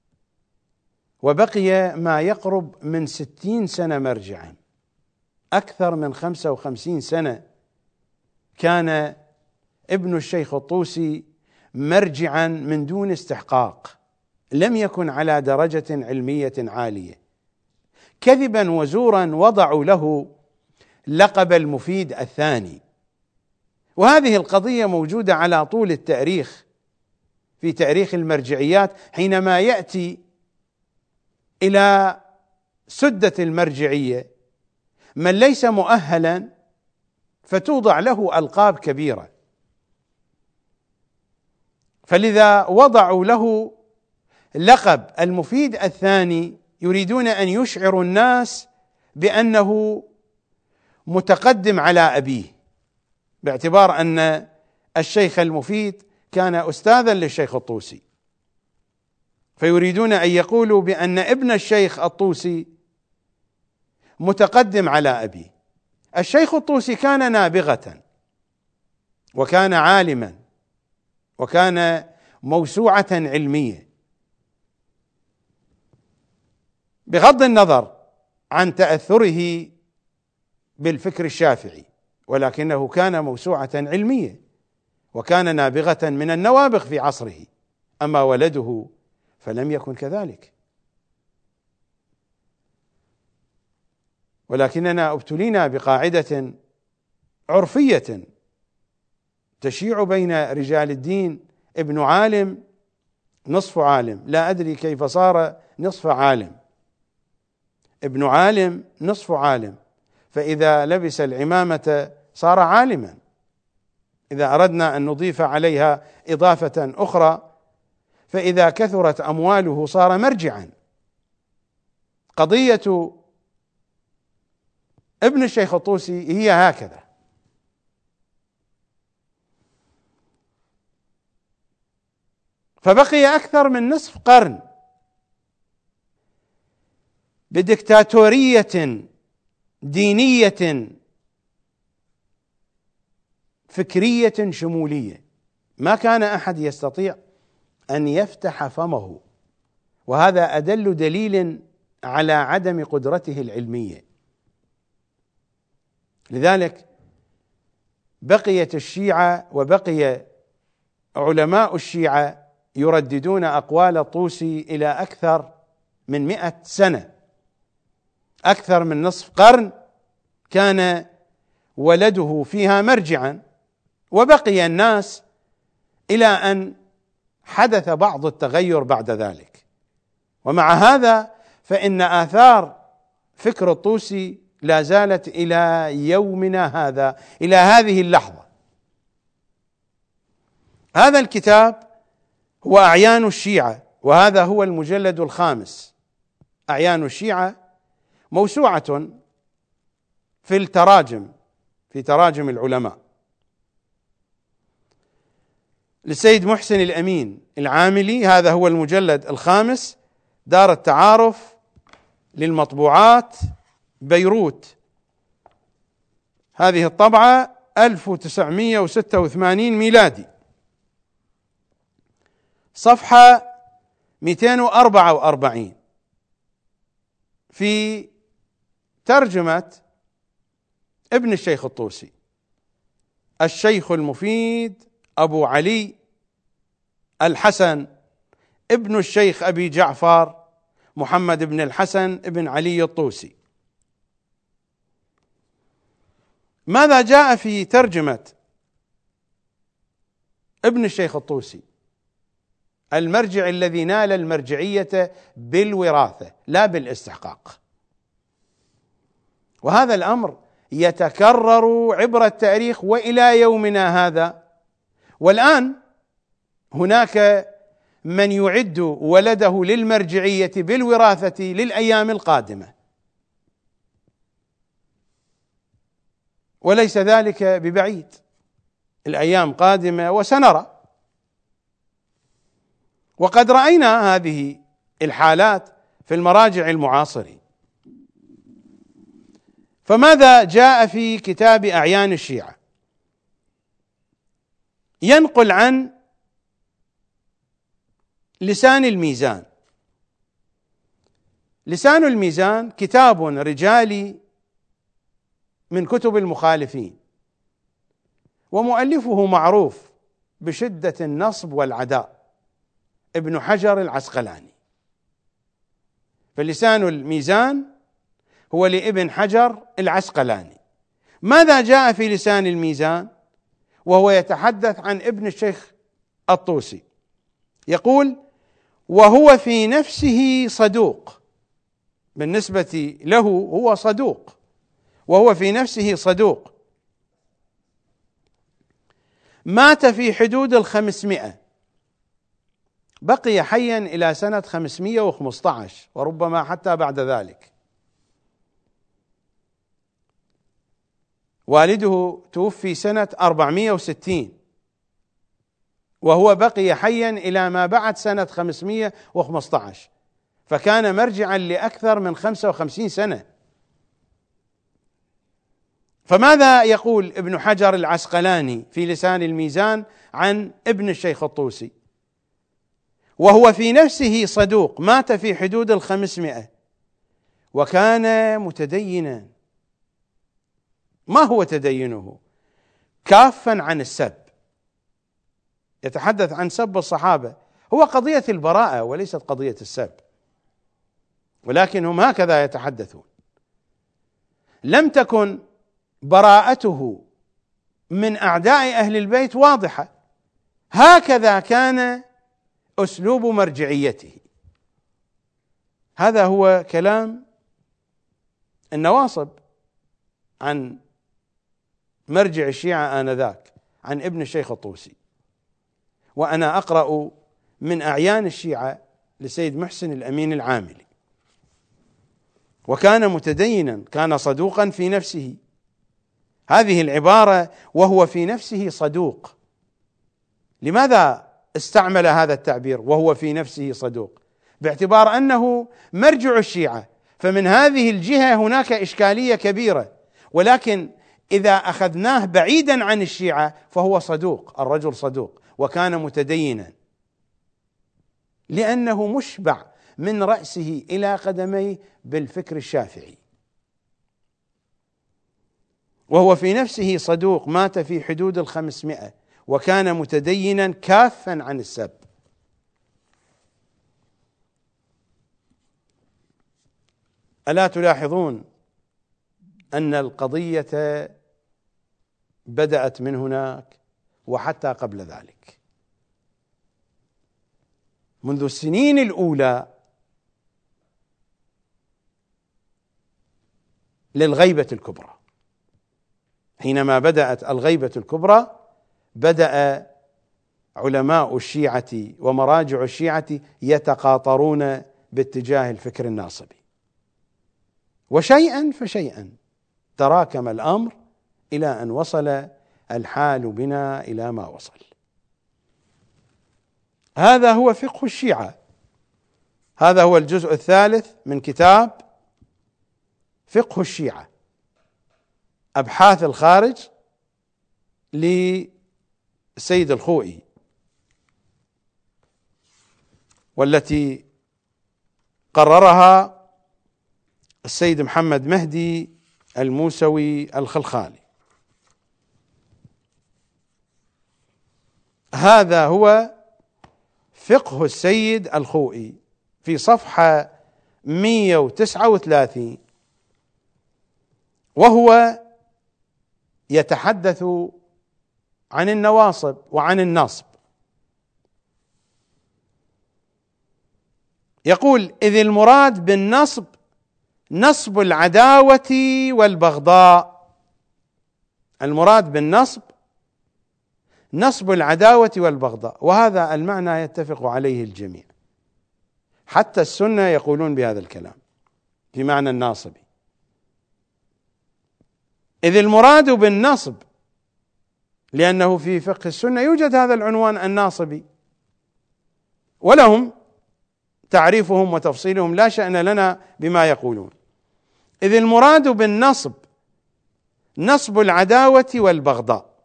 وبقي ما يقرب من ستين سنة مرجعا، أكثر من خمسة وخمسين سنة كان ابن الشيخ الطوسي مرجعا من دون استحقاق، لم يكن على درجة علمية عالية. كذبا وزورا وضعوا له لقب المفيد الثاني، وهذه القضية موجودة على طول التاريخ في تاريخ المرجعيات. حينما يأتي إلى سدة المرجعية من ليس مؤهلا فتوضع له ألقاب كبيرة، فلذا وضعوا له لقب المفيد الثاني، يريدون أن يشعروا الناس بأنه متقدم على أبيه، باعتبار أن الشيخ المفيد كان أستاذا للشيخ الطوسي، فيريدون أن يقولوا بأن ابن الشيخ الطوسي متقدم على أبيه. الشيخ الطوسي كان نابغة وكان عالما وكان موسوعة علمية، بغض النظر عن تأثره بالفكر الشافعي، ولكنه كان موسوعة علمية وكان نابغة من النوابغ في عصره. أما ولده فلم يكن كذلك. ولكننا ابتلينا بقاعدة عرفية تشيع بين رجال الدين: ابن عالم نصف عالم، لا أدري كيف صار نصف عالم، ابن عالم نصف عالم، فإذا لبس العمامة صار عالما، إذا أردنا أن نضيف عليها إضافة أخرى فإذا كثرت أمواله صار مرجعا. قضية ابن الشيخ الطوسي هي هكذا. فبقي أكثر من نصف قرن بدكتاتورية دينية فكرية شمولية، ما كان أحد يستطيع أن يفتح فمه، وهذا أدل دليل على عدم قدرته العلمية. لذلك بقيت الشيعة وبقي علماء الشيعة يرددون أقوال الطوسي إلى أكثر من مئة سنة، أكثر من نصف قرن كان ولده فيها مرجعا، وبقي الناس إلى أن حدث بعض التغير بعد ذلك. ومع هذا فإن آثار فكر الطوسي لا زالت إلى يومنا هذا، إلى هذه اللحظة. هذا الكتاب هو أعيان الشيعة، وهذا هو المجلد الخامس. أعيان الشيعة موسوعة في التراجم، في تراجم العلماء للسيد محسن الأمين العاملي. هذا هو المجلد الخامس، دار التعارف للمطبوعات بيروت. هذه الطبعة ألف وتسعمئة وستة وثمانين ميلادي، صفحة مئتين وأربعة وأربعين، في ترجمة ابن الشيخ الطوسي: الشيخ المفيد أبو علي الحسن ابن الشيخ أبي جعفر محمد بن الحسن بن علي الطوسي. ماذا جاء في ترجمة ابن الشيخ الطوسي؟ المرجع الذي نال المرجعية بالوراثة لا بالاستحقاق. وهذا الأمر يتكرر عبر التاريخ وإلى يومنا هذا. والآن هناك من يعد ولده للمرجعية بالوراثة للأيام القادمة، وليس ذلك ببعيد، الأيام قادمة وسنرى. وقد رأينا هذه الحالات في المراجع المعاصرين. فماذا جاء في كتاب أعيان الشيعة؟ ينقل عن لسان الميزان. لسان الميزان كتاب رجالي من كتب المخالفين، ومؤلفه معروف بشدة النصب والعداء، ابن حجر العسقلاني. فلسان الميزان هو لابن حجر العسقلاني. ماذا جاء في لسان الميزان وهو يتحدث عن ابن الشيخ الطوسي؟ يقول: وهو في نفسه صدوق، بالنسبة له هو صدوق، وهو في نفسه صدوق، مات في حدود الخمسمائة، بقي حيا إلى سنة خمسمائة وخمسة عشر وربما حتى بعد ذلك. والده توفي سنة أربعمائة وستين، وهو بقي حيا إلى ما بعد سنة خمسمائة وخمسة عشر، فكان مرجعا لأكثر من خمسة وخمسين سنة. فماذا يقول ابن حجر العسقلاني في لسان الميزان عن ابن الشيخ الطوسي؟ وهو في نفسه صدوق، مات في حدود الخمسمائة، وكان متدينا. ما هو تدينه؟ كافا عن السب، يتحدث عن سب الصحابة، هو قضية البراءة وليست قضية السب، ولكن هم هكذا يتحدثون. لم تكن براءته من أعداء أهل البيت واضحة، هكذا كان أسلوب مرجعيته. هذا هو كلام النواصب عن مرجع الشيعة آنذاك، عن ابن الشيخ الطوسي. وأنا أقرأ من أعيان الشيعة لسيد محسن الأمين العاملي: وكان متدينا، كان صدوقا في نفسه. هذه العبارة وهو في نفسه صدوق، لماذا استعمل هذا التعبير وهو في نفسه صدوق؟ باعتبار أنه مرجع الشيعة، فمن هذه الجهة هناك إشكالية كبيرة، ولكن إذا أخذناه بعيدا عن الشيعة فهو صدوق، الرجل صدوق وكان متدينا، لأنه مشبع من رأسه إلى قدميه بالفكر الشافعي. وهو في نفسه صدوق، مات في حدود الخمسمائة، وكان متدينا كافا عن السب. ألا تلاحظون أن القضية بدأت من هناك وحتى قبل ذلك، منذ السنين الأولى للغيبة الكبرى. حينما بدأت الغيبة الكبرى بدأ علماء الشيعة ومراجع الشيعة يتقاطرون باتجاه الفكر الناصبي، وشيئا فشيئا تراكم الأمر إلى أن وصل الحال بنا إلى ما وصل. هذا هو فقه الشيعة. هذا هو الجزء الثالث من كتاب فقه الشيعة، أبحاث الخارج للسيد الخوئي، والتي قررها السيد محمد مهدي الموسوي الخلخالي. هذا هو فقه السيد الخوئي في صفحة مئة وتسعة وثلاثين، وهو يتحدث عن النواصب وعن النصب. يقول: إذ المراد بالنصب نصب العداوة والبغضاء. المراد بالنصب نصب العداوة والبغضاء، وهذا المعنى يتفق عليه الجميع، حتى السنة يقولون بهذا الكلام في معنى الناصبي. إذ المراد بالنصب، لأنه في فقه السنة يوجد هذا العنوان الناصبي، ولهم تعريفهم وتفصيلهم، لا شأن لنا بما يقولون. إذ المراد بالنصب نصب العداوة والبغضاء،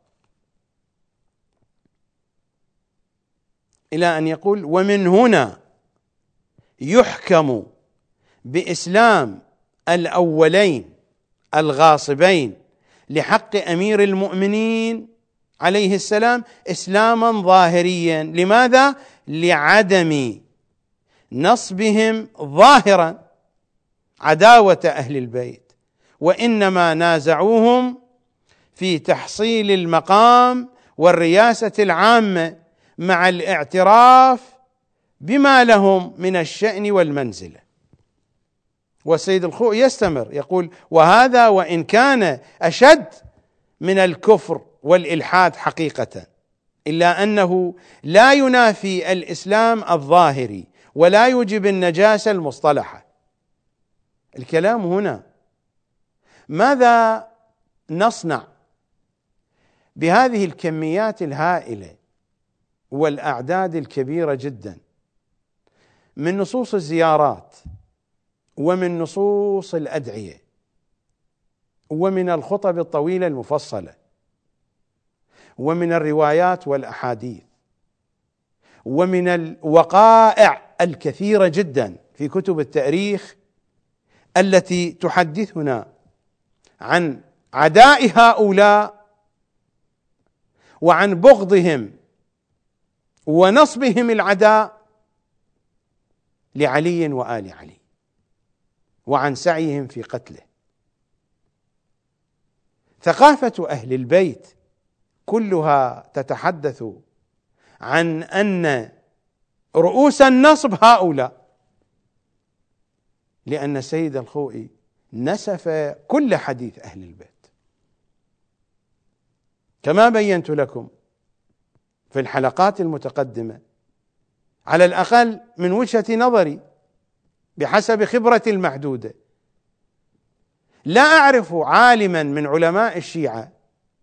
إلى أن يقول: ومن هنا يحكم بإسلام الأولين الغاصبين لحق أمير المؤمنين عليه السلام إسلاما ظاهريا. لماذا؟ لعدم نصبهم ظاهرا عداوة أهل البيت، وإنما نازعوهم في تحصيل المقام والرياسة العامة مع الاعتراف بما لهم من الشأن والمنزلة. والسيد الخوئي يستمر يقول: وهذا وإن كان أشد من الكفر والإلحاد حقيقة، إلا أنه لا ينافي الإسلام الظاهري ولا يوجب النجاسة المصطلحة. الكلام هنا ماذا نصنع بهذه الكميات الهائلة والأعداد الكبيرة جدا من نصوص الزيارات ومن نصوص الأدعية ومن الخطب الطويلة المفصلة، ومن الروايات والأحاديث، ومن الوقائع الكثيرة جدا في كتب التاريخ التي تحدثنا عن عداء هؤلاء وعن بغضهم ونصبهم العداء لعلي وآل علي، وعن سعيهم في قتله. ثقافة أهل البيت كلها تتحدث عن أن رؤوس النصب هؤلاء، لأن السيد الخوئي نسف كل حديث أهل البيت كما بينت لكم في الحلقات المتقدمة، على الأقل من وجهة نظري بحسب خبرتي المحدودة. لا أعرف عالما من علماء الشيعة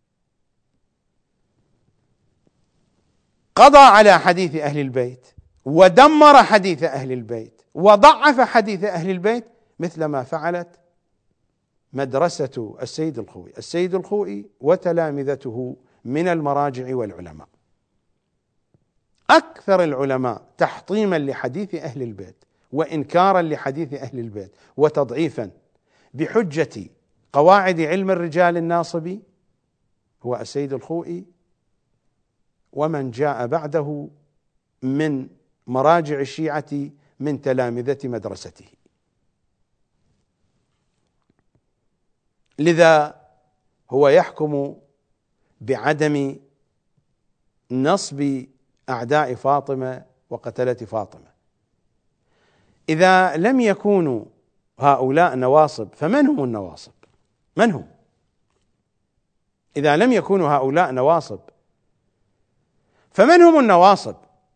قضى على حديث أهل البيت ودمر حديث أهل البيت وضعف حديث أهل البيت مثل ما فعلت مدرسة السيد الخوئي. السيد الخوئي وتلامذته من المراجع والعلماء أكثر العلماء تحطيما لحديث أهل البيت وإنكارا لحديث أهل البيت وتضعيفا بحجة قواعد علم الرجال الناصبي هو السيد الخوئي ومن جاء بعده من مراجع الشيعة من تلامذة مدرسته. لذا هو يحكم بعدم نصب أعداء فاطمة وقتلة فاطمة. إذا لم يكونوا هؤلاء نواصب فمن هم النواصب؟ من هم؟ إذا لم يكونوا هؤلاء نواصب فمن هم النواصب؟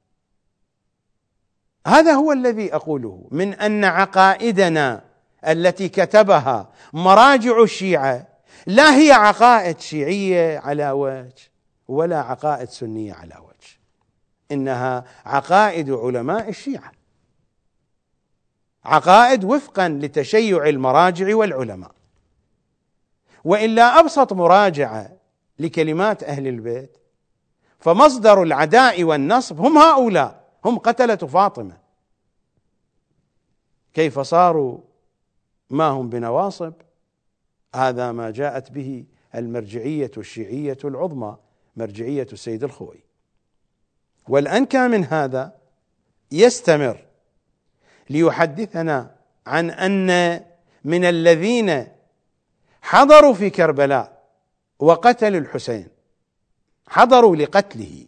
هذا هو الذي أقوله، من أن عقائدنا التي كتبها مراجع الشيعة لا هي عقائد شيعية على وجه ولا عقائد سنية على وجه، إنها عقائد علماء الشيعة، عقائد وفقا لتشيع المراجع والعلماء. وإلا أبسط مراجعة لكلمات أهل البيت فمصدر العداء والنصب هم هؤلاء، هم قتلة فاطمة. كيف صاروا ما هم بنواصب؟ هذا ما جاءت به المرجعية الشيعية العظمى، مرجعية السيد الخوئي. والأنكى من هذا يستمر ليحدثنا عن أن من الذين حضروا في كربلاء وقتلوا الحسين حضروا لقتله،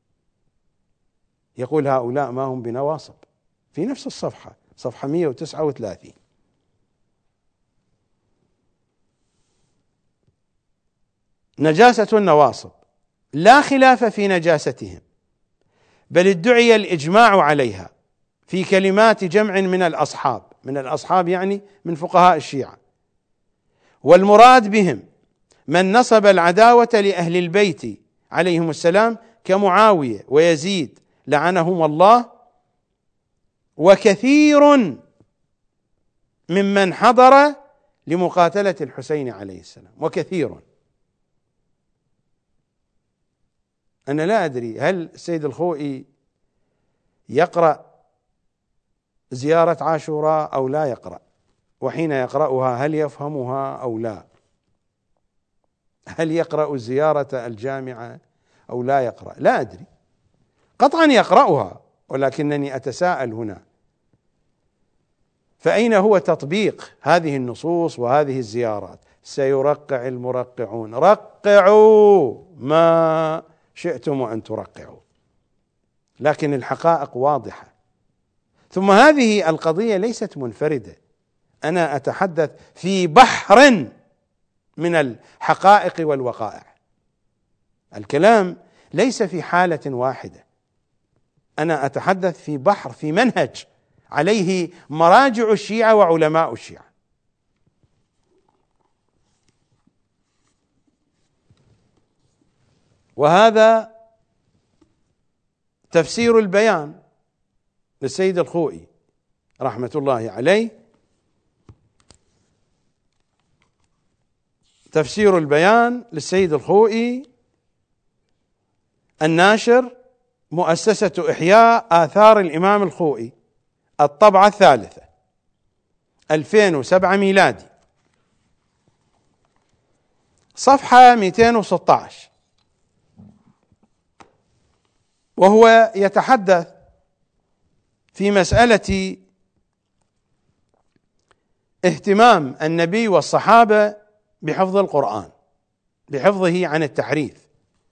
يقول هؤلاء ما هم بنواصب في نفس الصفحة، صفحة مئة وتسعة وثلاثين. نجاسة النواصب لا خلاف في نجاستهم، بل ادعي الإجماع عليها في كلمات جمع من الأصحاب، من الأصحاب يعني من فقهاء الشيعة، والمراد بهم من نصب العداوة لأهل البيت عليهم السلام كمعاوية ويزيد لعنهم الله، وكثير ممن حضر لمقاتلة الحسين عليه السلام، وكثير. أنا لا أدري هل السيد الخوئي يقرأ زيارة عاشوراء أو لا يقرأ، وحين يقرأها هل يفهمها أو لا، هل يقرأ زيارة الجامعة أو لا يقرأ، لا أدري. قطعا يقرأها، ولكنني أتساءل هنا فأين هو تطبيق هذه النصوص وهذه الزيارات؟ سيرقع المرقعون، رقعوا ما شئتم أن ترقعوا، لكن الحقائق واضحة. ثم هذه القضية ليست منفردة، أنا أتحدث في بحر من الحقائق والوقائع، الكلام ليس في حالة واحدة، أنا أتحدث في بحر، في منهج عليه مراجع الشيعة وعلماء الشيعة. وهذا تفسير البيان للسيد الخوئي رحمة الله عليه تفسير البيان للسيد الخوئي، الناشر مؤسسة إحياء آثار الإمام الخوئي، الطبعة الثالثة، ألفين وسبعة ميلادي، صفحة مئتين وستة عشر. وهو يتحدث في مسألة اهتمام النبي والصحابة بحفظ القرآن، بحفظه عن التحريف.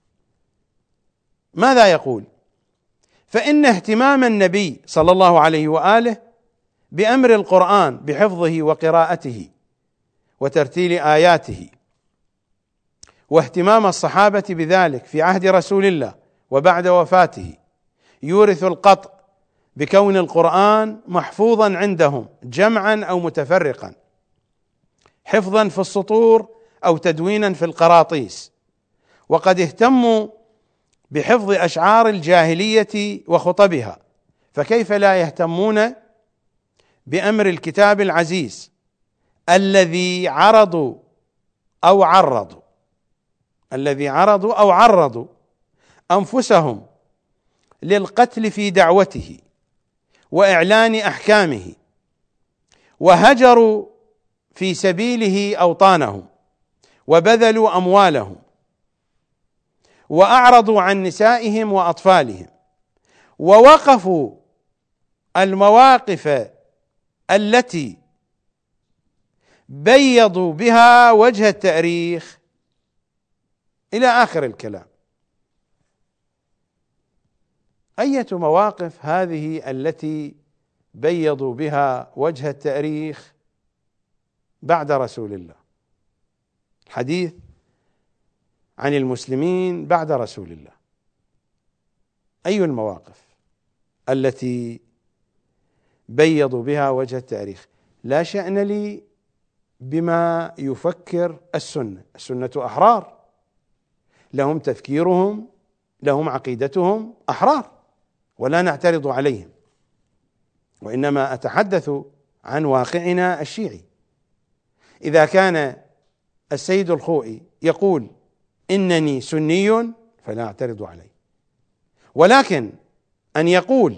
ماذا يقول؟ فإن اهتمام النبي صلى الله عليه وآله بأمر القرآن بحفظه وقراءته وترتيل آياته، واهتمام الصحابة بذلك في عهد رسول الله وبعد وفاته، يورث القطع بكون القرآن محفوظا عندهم جمعا أو متفرقا، حفظا في السطور أو تدوينا في القراطيس. وقد اهتموا بحفظ أشعار الجاهلية وخطبها، فكيف لا يهتمون بأمر الكتاب العزيز الذي عرضوا أو عرضوا الذي عرضوا أو عرضوا أنفسهم للقتل في دعوته وإعلان أحكامه، وهجروا في سبيله أوطانهم، وبذلوا أموالهم، وأعرضوا عن نسائهم وأطفالهم، ووقفوا المواقف التي بيضوا بها وجه التأريخ، إلى آخر الكلام. أية مواقف هذه التي بيضوا بها وجه التأريخ بعد رسول الله؟ الحديث عن المسلمين بعد رسول الله، أي المواقف التي بيضوا بها وجه التاريخ؟ لا شأن لي بما يفكر السنة، السنة أحرار، لهم تفكيرهم، لهم عقيدتهم، أحرار، ولا نعترض عليهم، وإنما أتحدث عن واقعنا الشيعي. إذا كان السيد الخوئي يقول إنني سني فلا أعترض عليه، ولكن أن يقول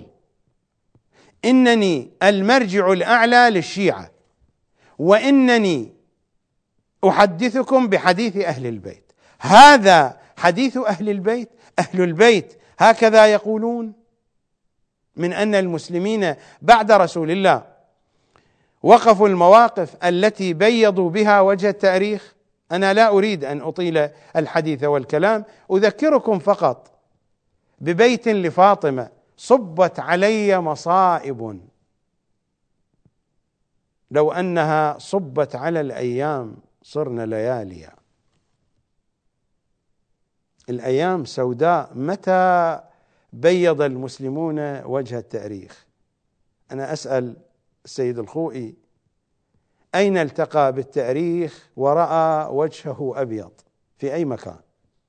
إنني المرجع الأعلى للشيعة وإنني أحدثكم بحديث أهل البيت، هذا حديث أهل البيت؟ أهل البيت هكذا يقولون من أن المسلمين بعد رسول الله وقفوا المواقف التي بيضوا بها وجه التاريخ؟ أنا لا أريد أن أطيل الحديث والكلام، أذكركم فقط ببيت لفاطمة: صبت علي مصائب لو أنها صبت على الأيام صرن لياليا. الأيام سوداء، متى بيض المسلمون وجه التاريخ؟ أنا أسأل السيد الخوئي: أين التقى بالتاريخ ورأى وجهه أبيض؟ في أي مكان؟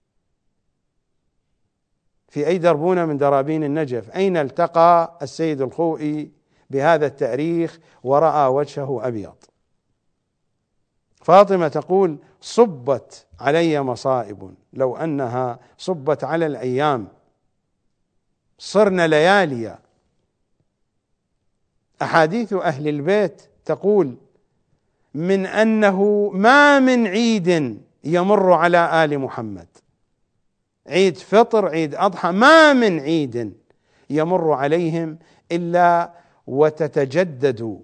في أي دربونة من درابين النجف أين التقى السيد الخوئي بهذا التاريخ ورأى وجهه أبيض؟ فاطمة تقول: صبت علي مصائب لو أنها صبت على الأيام صرن لياليا. أحاديث أهل البيت تقول من أنه ما من عيد يمر على آل محمد، عيد فطر، عيد أضحى، ما من عيد يمر عليهم إلا وتتجدد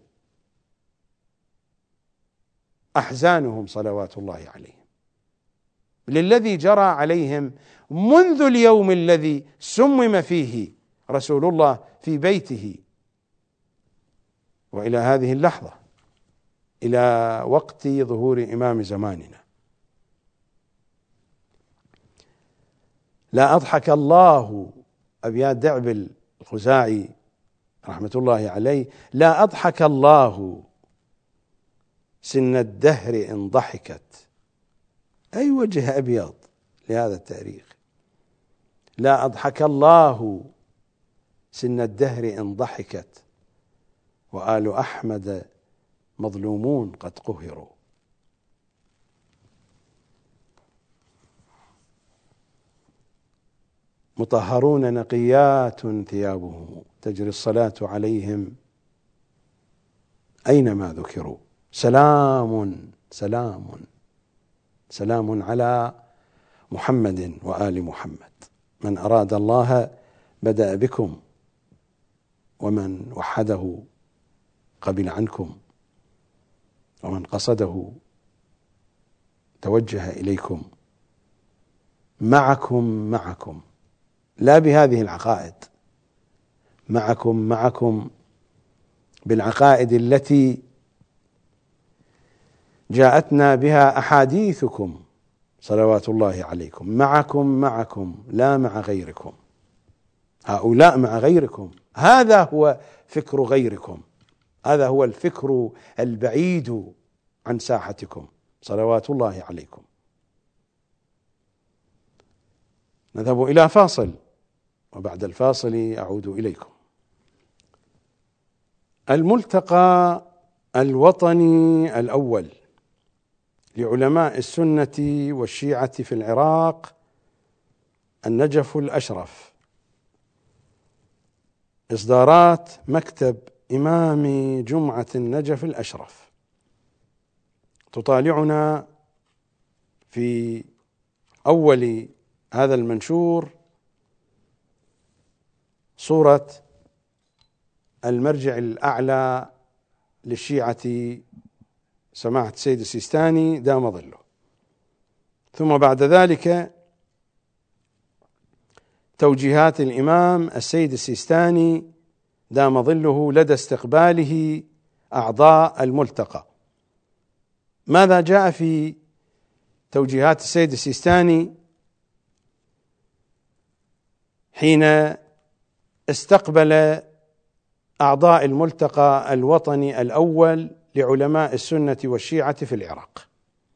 أحزانهم صلوات الله عليهم للذي جرى عليهم منذ اليوم الذي سمم فيه رسول الله في بيته وإلى هذه اللحظة، إلى وقت ظهور إمام زماننا. لا أضحك الله، أبيات دعبل الخزاعي رحمة الله عليه: لا أضحك الله سن الدهر إن ضحكت. أي وجه أبيض لهذا التاريخ؟ لا أضحك الله سن الدهر إن ضحكت وآل أحمد مظلومون قد قهروا. مطهرون نقيات ثيابهم تجري الصلاة عليهم أينما ذكروا سلام سلام سلام على محمد وآل محمد. من أراد الله بدأ بكم، ومن وحده قبل عنكم، ومن قصده توجه إليكم. معكم معكم، لا بهذه العقائد، معكم معكم بالعقائد التي جاءتنا بها أحاديثكم صلوات الله عليكم. معكم معكم لا مع غيركم، هؤلاء مع غيركم، هذا هو فكر غيركم، هذا هو الفكر البعيد عن ساحتكم صلوات الله عليكم. نذهب إلى فاصل، وبعد الفاصل أعود إليكم. الملتقى الوطني الأول لعلماء السنة والشيعة في العراق، النجف الأشرف، إصدارات مكتب إمام جمعة النجف الأشرف، تطالعنا في أول هذا المنشور صورة المرجع الأعلى للشيعة سماحة السيد السيستاني دام ظله، ثم بعد ذلك توجيهات الإمام السيد السيستاني دام ظله لدى استقباله أعضاء الملتقى. ماذا جاء في توجيهات السيد السيستاني حين استقبل أعضاء الملتقى الوطني الأول لعلماء السنة والشيعة في العراق؟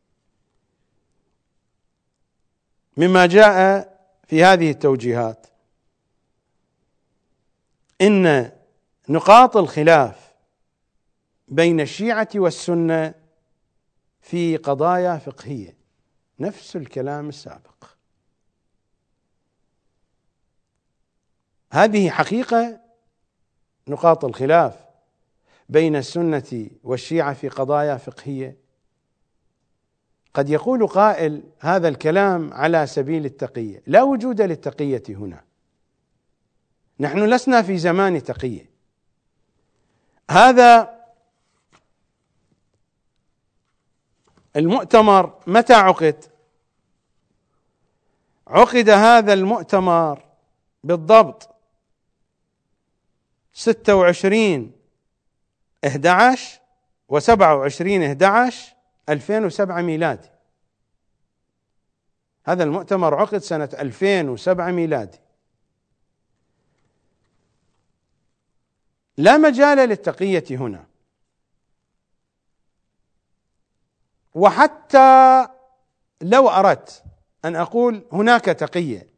مما جاء في هذه التوجيهات إن نقاط الخلاف بين الشيعة والسنة في قضايا فقهية، نفس الكلام السابق. هذه حقيقة نقاط الخلاف بين السنة والشيعة في قضايا فقهية. قد يقول قائل هذا الكلام على سبيل التقية، لا وجود للتقية هنا، نحن لسنا في زمان تقية. هذا المؤتمر متى عقد؟ عقد هذا المؤتمر بالضبط ستة وعشرين أحد عشر وسبعة وعشرين أحد عشر ألفين وسبعة ميلادي. هذا المؤتمر عقد سنة ألفين وسبعة ميلادي. لا مجال للتقية هنا، وحتى لو أردت أن أقول هناك تقية،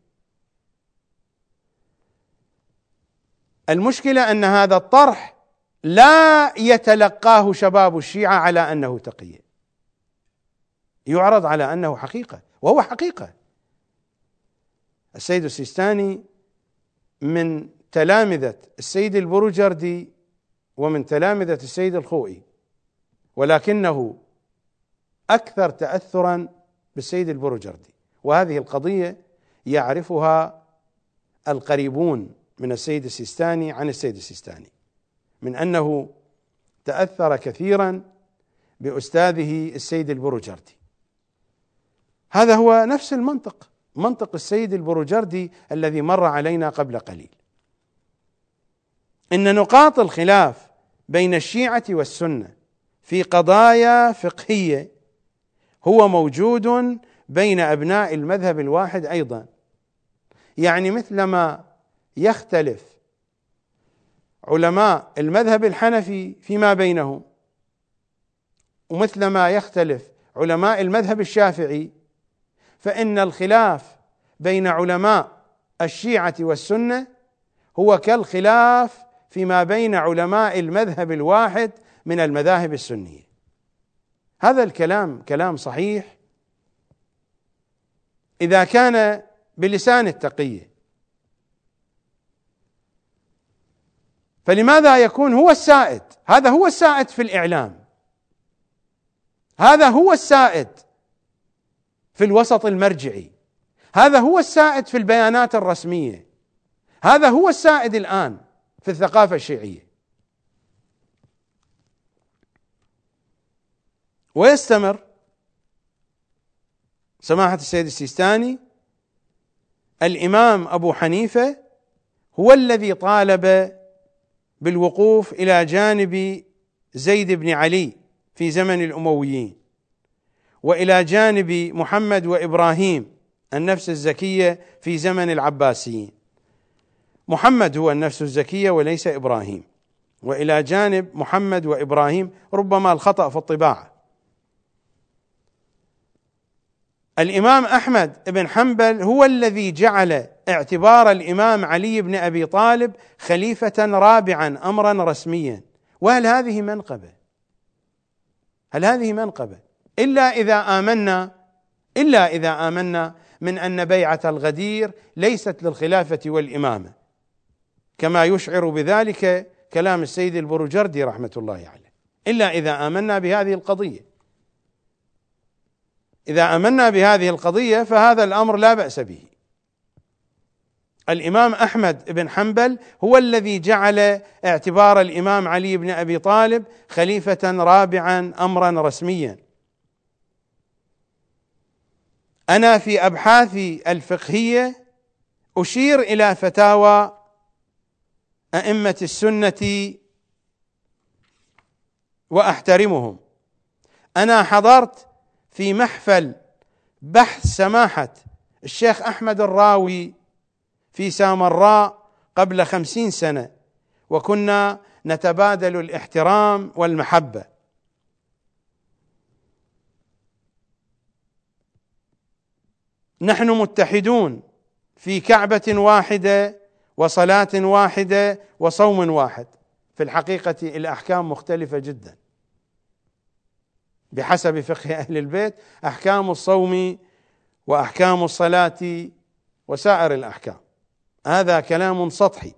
المشكلة أن هذا الطرح لا يتلقاه شباب الشيعة على أنه تقية، يعرض على أنه حقيقة، وهو حقيقة. السيد السيستاني من تلامذة السيد البروجردي ومن تلامذة السيد الخوئي، ولكنه أكثر تأثرا بالسيد البروجردي، وهذه القضية يعرفها القريبون من السيد السيستاني عن السيد السيستاني، من أنه تأثر كثيرا بأستاذه السيد البروجردي. هذا هو نفس المنطق، منطق السيد البروجردي الذي مر علينا قبل قليل. إن نقاط الخلاف بين الشيعة والسنة في قضايا فقهية هو موجود بين أبناء المذهب الواحد أيضا. يعني مثلما يختلف علماء المذهب الحنفي فيما بينهم، ومثلما يختلف علماء المذهب الشافعي، فإن الخلاف بين علماء الشيعة والسنة هو كالخلاف فيما بين علماء المذهب الواحد من المذاهب السنية. هذا الكلام كلام صحيح إذا كان بلسان التقية، فلماذا يكون هو السائد؟ هذا هو السائد في الإعلام، هذا هو السائد في الوسط المرجعي، هذا هو السائد في البيانات الرسمية، هذا هو السائد الآن في الثقافة الشيعية. ويستمر سماحة السيد السيستاني: الإمام أبو حنيفة هو الذي طالب بالوقوف إلى جانب زيد بن علي في زمن الأمويين، وإلى جانب محمد وإبراهيم النفس الزكية في زمن العباسيين. محمد هو النفس الزكية وليس إبراهيم، وإلى جانب محمد وإبراهيم، ربما الخطأ في الطباعة. الإمام أحمد بن حنبل هو الذي جعل اعتبار الإمام علي بن أبي طالب خليفة رابعا أمرا رسميا. وهل هذه منقبة؟ هل هذه منقبة إلا إذا آمنا إلا إذا آمنا من أن بيعة الغدير ليست للخلافة والإمامة، كما يشعر بذلك كلام السيد البروجردي رحمة الله عليه، إلا إذا آمنا بهذه القضية. إذا آمنا بهذه القضية فهذا الأمر لا بأس به. الإمام أحمد بن حنبل هو الذي جعل اعتبار الإمام علي بن أبي طالب خليفة رابعا أمرا رسميا. أنا في أبحاثي الفقهية أشير إلى فتاوى أئمة السنة وأحترمهم. أنا حضرت في محفل بحث سماحة الشيخ أحمد الراوي في سامراء قبل خمسين سنة، وكنا نتبادل الاحترام والمحبة. نحن متحدون في كعبة واحدة وصلاة واحدة وصوم واحد. في الحقيقة الأحكام مختلفة جدا بحسب فقه أهل البيت، أحكام الصوم وأحكام الصلاة وسائر الأحكام. هذا كلام سطحي.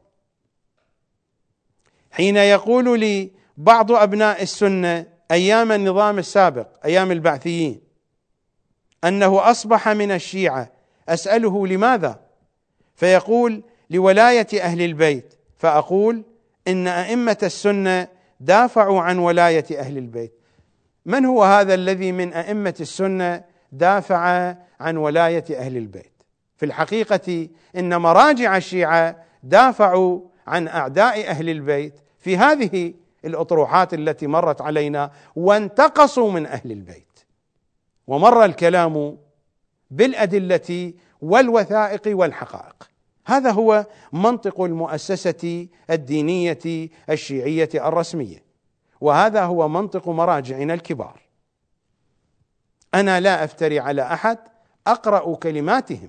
حين يقول لي بعض أبناء السنة أيام النظام السابق أيام البعثيين أنه أصبح من الشيعة، أسأله لماذا؟ فيقول لولاية أهل البيت، فأقول إن أئمة السنة دافعوا عن ولاية أهل البيت. من هو هذا الذي من أئمة السنة دافع عن ولاية أهل البيت؟ في الحقيقة إن مراجع الشيعة دافعوا عن أعداء أهل البيت في هذه الأطروحات التي مرت علينا، وانتقصوا من أهل البيت. ومر الكلام بالأدلة والوثائق والحقائق. هذا هو منطق المؤسسة الدينية الشيعية الرسمية، وهذا هو منطق مراجعنا الكبار. أنا لا أفتري على أحد، أقرأ كلماتهم،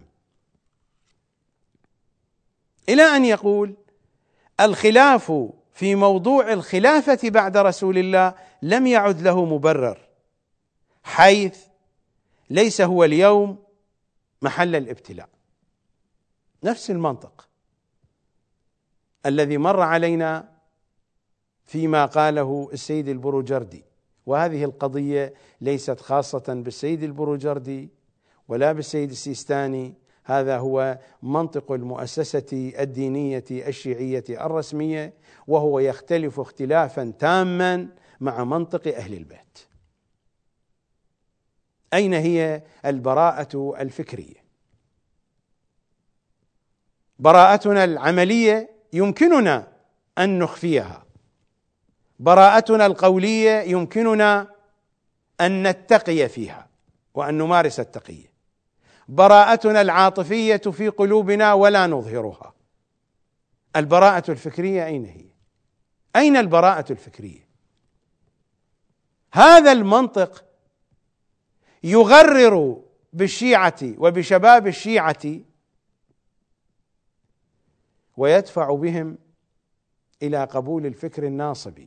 إلى أن يقول الخلاف في موضوع الخلافة بعد رسول الله لم يعد له مبرر، حيث ليس هو اليوم محل الابتلاء. نفس المنطق الذي مر علينا فيما قاله السيد البروجردي. وهذه القضية ليست خاصة بالسيد البروجردي ولا بالسيد السيستاني، هذا هو منطق المؤسسة الدينية الشيعية الرسمية، وهو يختلف اختلافا تاما مع منطق أهل البيت. أين هي البراءة الفكرية؟ براءتنا العملية يمكننا أن نخفيها، براءتنا القولية يمكننا أن نتقي فيها وأن نمارس التقية، براءتنا العاطفية في قلوبنا ولا نظهرها. البراءة الفكرية أين هي؟ أين البراءة الفكرية؟ هذا المنطق يغرر بالشيعة وبشباب الشيعة ويدفع بهم إلى قبول الفكر الناصبي،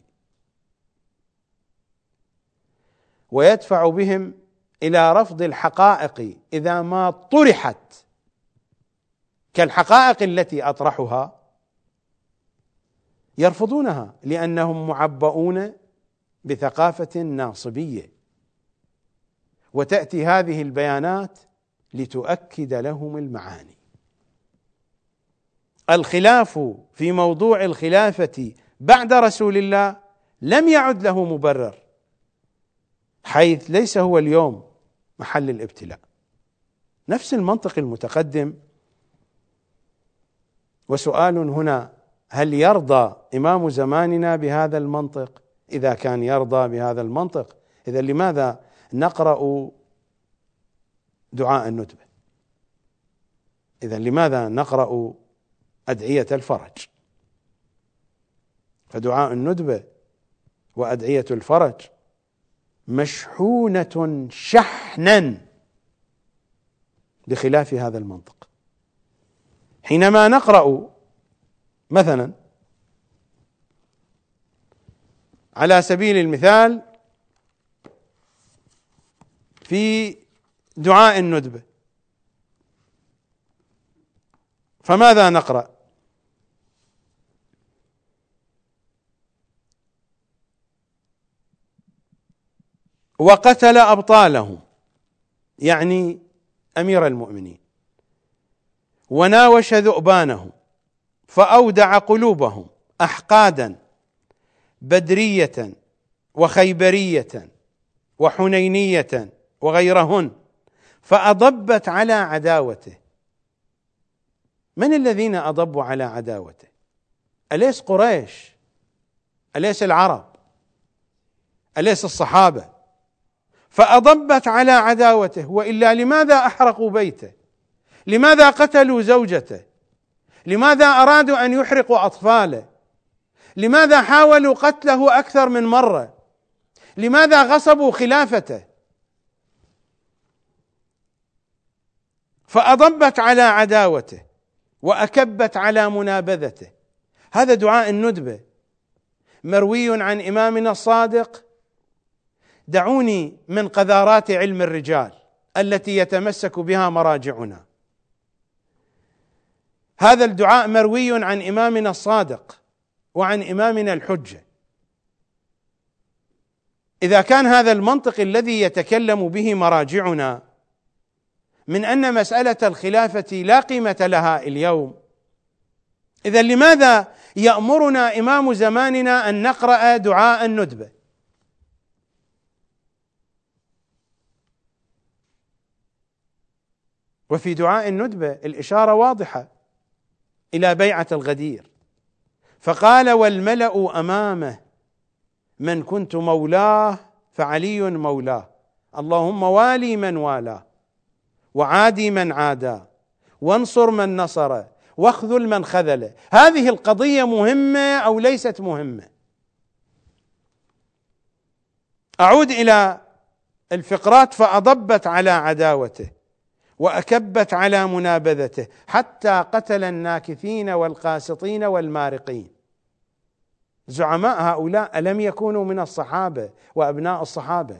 ويدفع بهم إلى رفض الحقائق إذا ما طرحت كالحقائق التي أطرحها، يرفضونها لأنهم معبؤون بثقافة ناصبية، وتأتي هذه البيانات لتؤكد لهم المعاني. الخلاف في موضوع الخلافة بعد رسول الله لم يعد له مبرر، حيث ليس هو اليوم محل الابتلاء. نفس المنطق المتقدم. وسؤال هنا: هل يرضى إمام زماننا بهذا المنطق؟ إذا كان يرضى بهذا المنطق، إذا لماذا نقرأ دعاء الندبة؟ إذا لماذا نقرأ أدعية الفرج؟ فدعاء الندبة وأدعية الفرج مشحونة شحنا بخلاف هذا المنطق. حينما نقرأ مثلا على سبيل المثال في دعاء الندبة، فماذا نقرأ؟ وقتل أبطالهم، يعني أمير المؤمنين، وناوش ذؤبانهم، فأودع قلوبهم أحقادا بدرية وخيبرية وحنينية وغيرهن، فأضبت على عداوته. من الذين أضبوا على عداوته؟ أليس قريش؟ أليس العرب؟ أليس الصحابة؟ فأضبت على عداوته. وإلا لماذا أحرقوا بيته؟ لماذا قتلوا زوجته؟ لماذا أرادوا أن يحرقوا أطفاله؟ لماذا حاولوا قتله أكثر من مرة؟ لماذا غصبوا خلافته؟ فأضبت على عداوته وأكبت على منابذته. هذا دعاء الندبة مروي عن إمامنا الصادق. دعوني من قذارات علم الرجال التي يتمسك بها مراجعنا. هذا الدعاء مروي عن إمامنا الصادق وعن إمامنا الحجة. إذا كان هذا المنطق الذي يتكلم به مراجعنا من أن مسألة الخلافة لا قيمة لها اليوم، إذا لماذا يأمرنا إمام زماننا أن نقرأ دعاء الندبة؟ وفي دعاء الندبة الإشارة واضحة إلى بيعة الغدير، فقال: والملأ أمامه من كنت مولاه فعلي مولاه، اللهم والي من والاه، وعادي من عاداه، وانصر من نصره، واخذل من خذله. هذه القضية مهمة أو ليست مهمة؟ أعود إلى الفقرات. فأضبت على عداوته وأكبت على منابذته حتى قتل الناكثين والقاسطين والمارقين. زعماء هؤلاء ألم يكونوا من الصحابة وأبناء الصحابة؟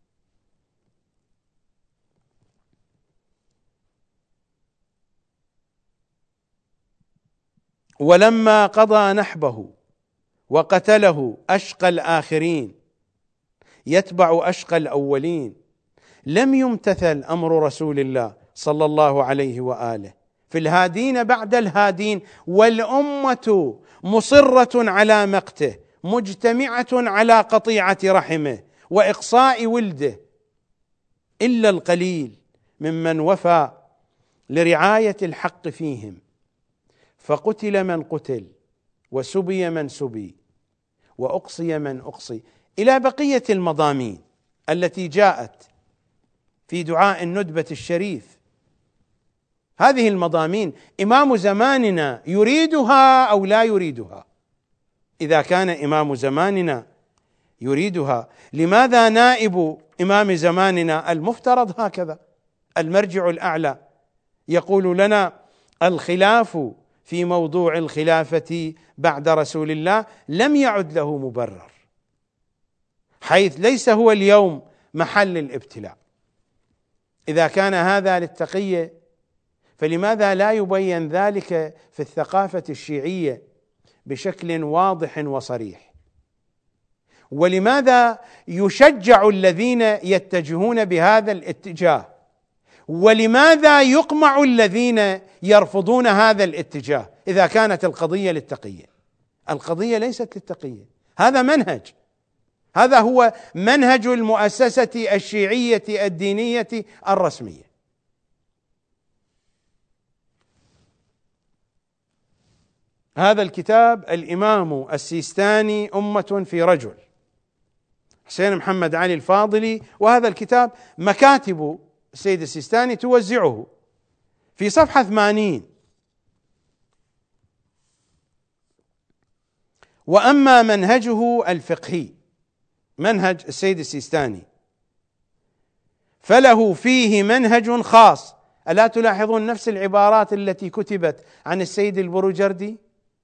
ولما قضى نحبه وقتله أشقى الآخرين يتبع أشقى الأولين، لم يمتثل أمر رسول الله صلى الله عليه وآله في الهادين بعد الهادين، والأمة مصرة على مقته، مجتمعة على قطيعة رحمه وإقصاء ولده، إلا القليل ممن وفى لرعاية الحق فيهم، فقتل من قتل، وسبي من سبي، وأقصي من أقصي، إلى بقية المضامين التي جاءت في دعاء الندبة الشريف. هذه المضامين إمام زماننا يريدها أو لا يريدها؟ إذا كان إمام زماننا يريدها، لماذا نائب إمام زماننا المفترض هكذا المرجع الأعلى يقول لنا الخلاف في موضوع الخلافة بعد رسول الله لم يعد له مبرر، حيث ليس هو اليوم محل الابتلاء؟ إذا كان هذا للتقية، فلماذا لا يبين ذلك في الثقافة الشيعية بشكل واضح وصريح. ولماذا يشجع الذين يتجهون بهذا الاتجاه؟ ولماذا يقمع الذين يرفضون هذا الاتجاه إذا كانت القضية للتقية؟ القضية ليست للتقية، هذا منهج، هذا هو منهج المؤسسة الشيعية الدينية الرسمية. هذا الكتاب الإمام السيستاني أمة في رجل، حسين محمد علي الفاضلي، وهذا الكتاب مكاتب السيد السيستاني توزعه في صفحة ثمانين. وأما منهجه الفقهي، منهج السيد السيستاني، فله فيه منهج خاص. ألا تلاحظون نفس العبارات التي كتبت عن السيد البروجردي؟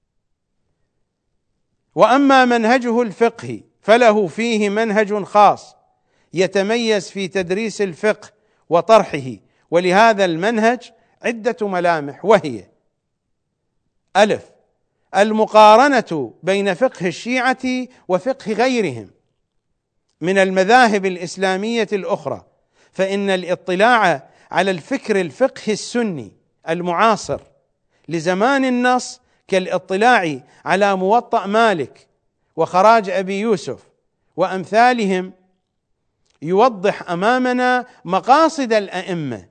وأما منهجه الفقهي فله فيه منهج خاص يتميز في تدريس الفقه وطرحه، ولهذا المنهج عدة ملامح، وهي: ألف، المقارنة بين فقه الشيعة وفقه غيرهم من المذاهب الإسلامية الأخرى، فإن الاطلاع على الفكر الفقهي السني المعاصر لزمان النص كالاطلاع على موطأ مالك وخراج أبي يوسف وأمثالهم يوضح أمامنا مقاصد الأئمة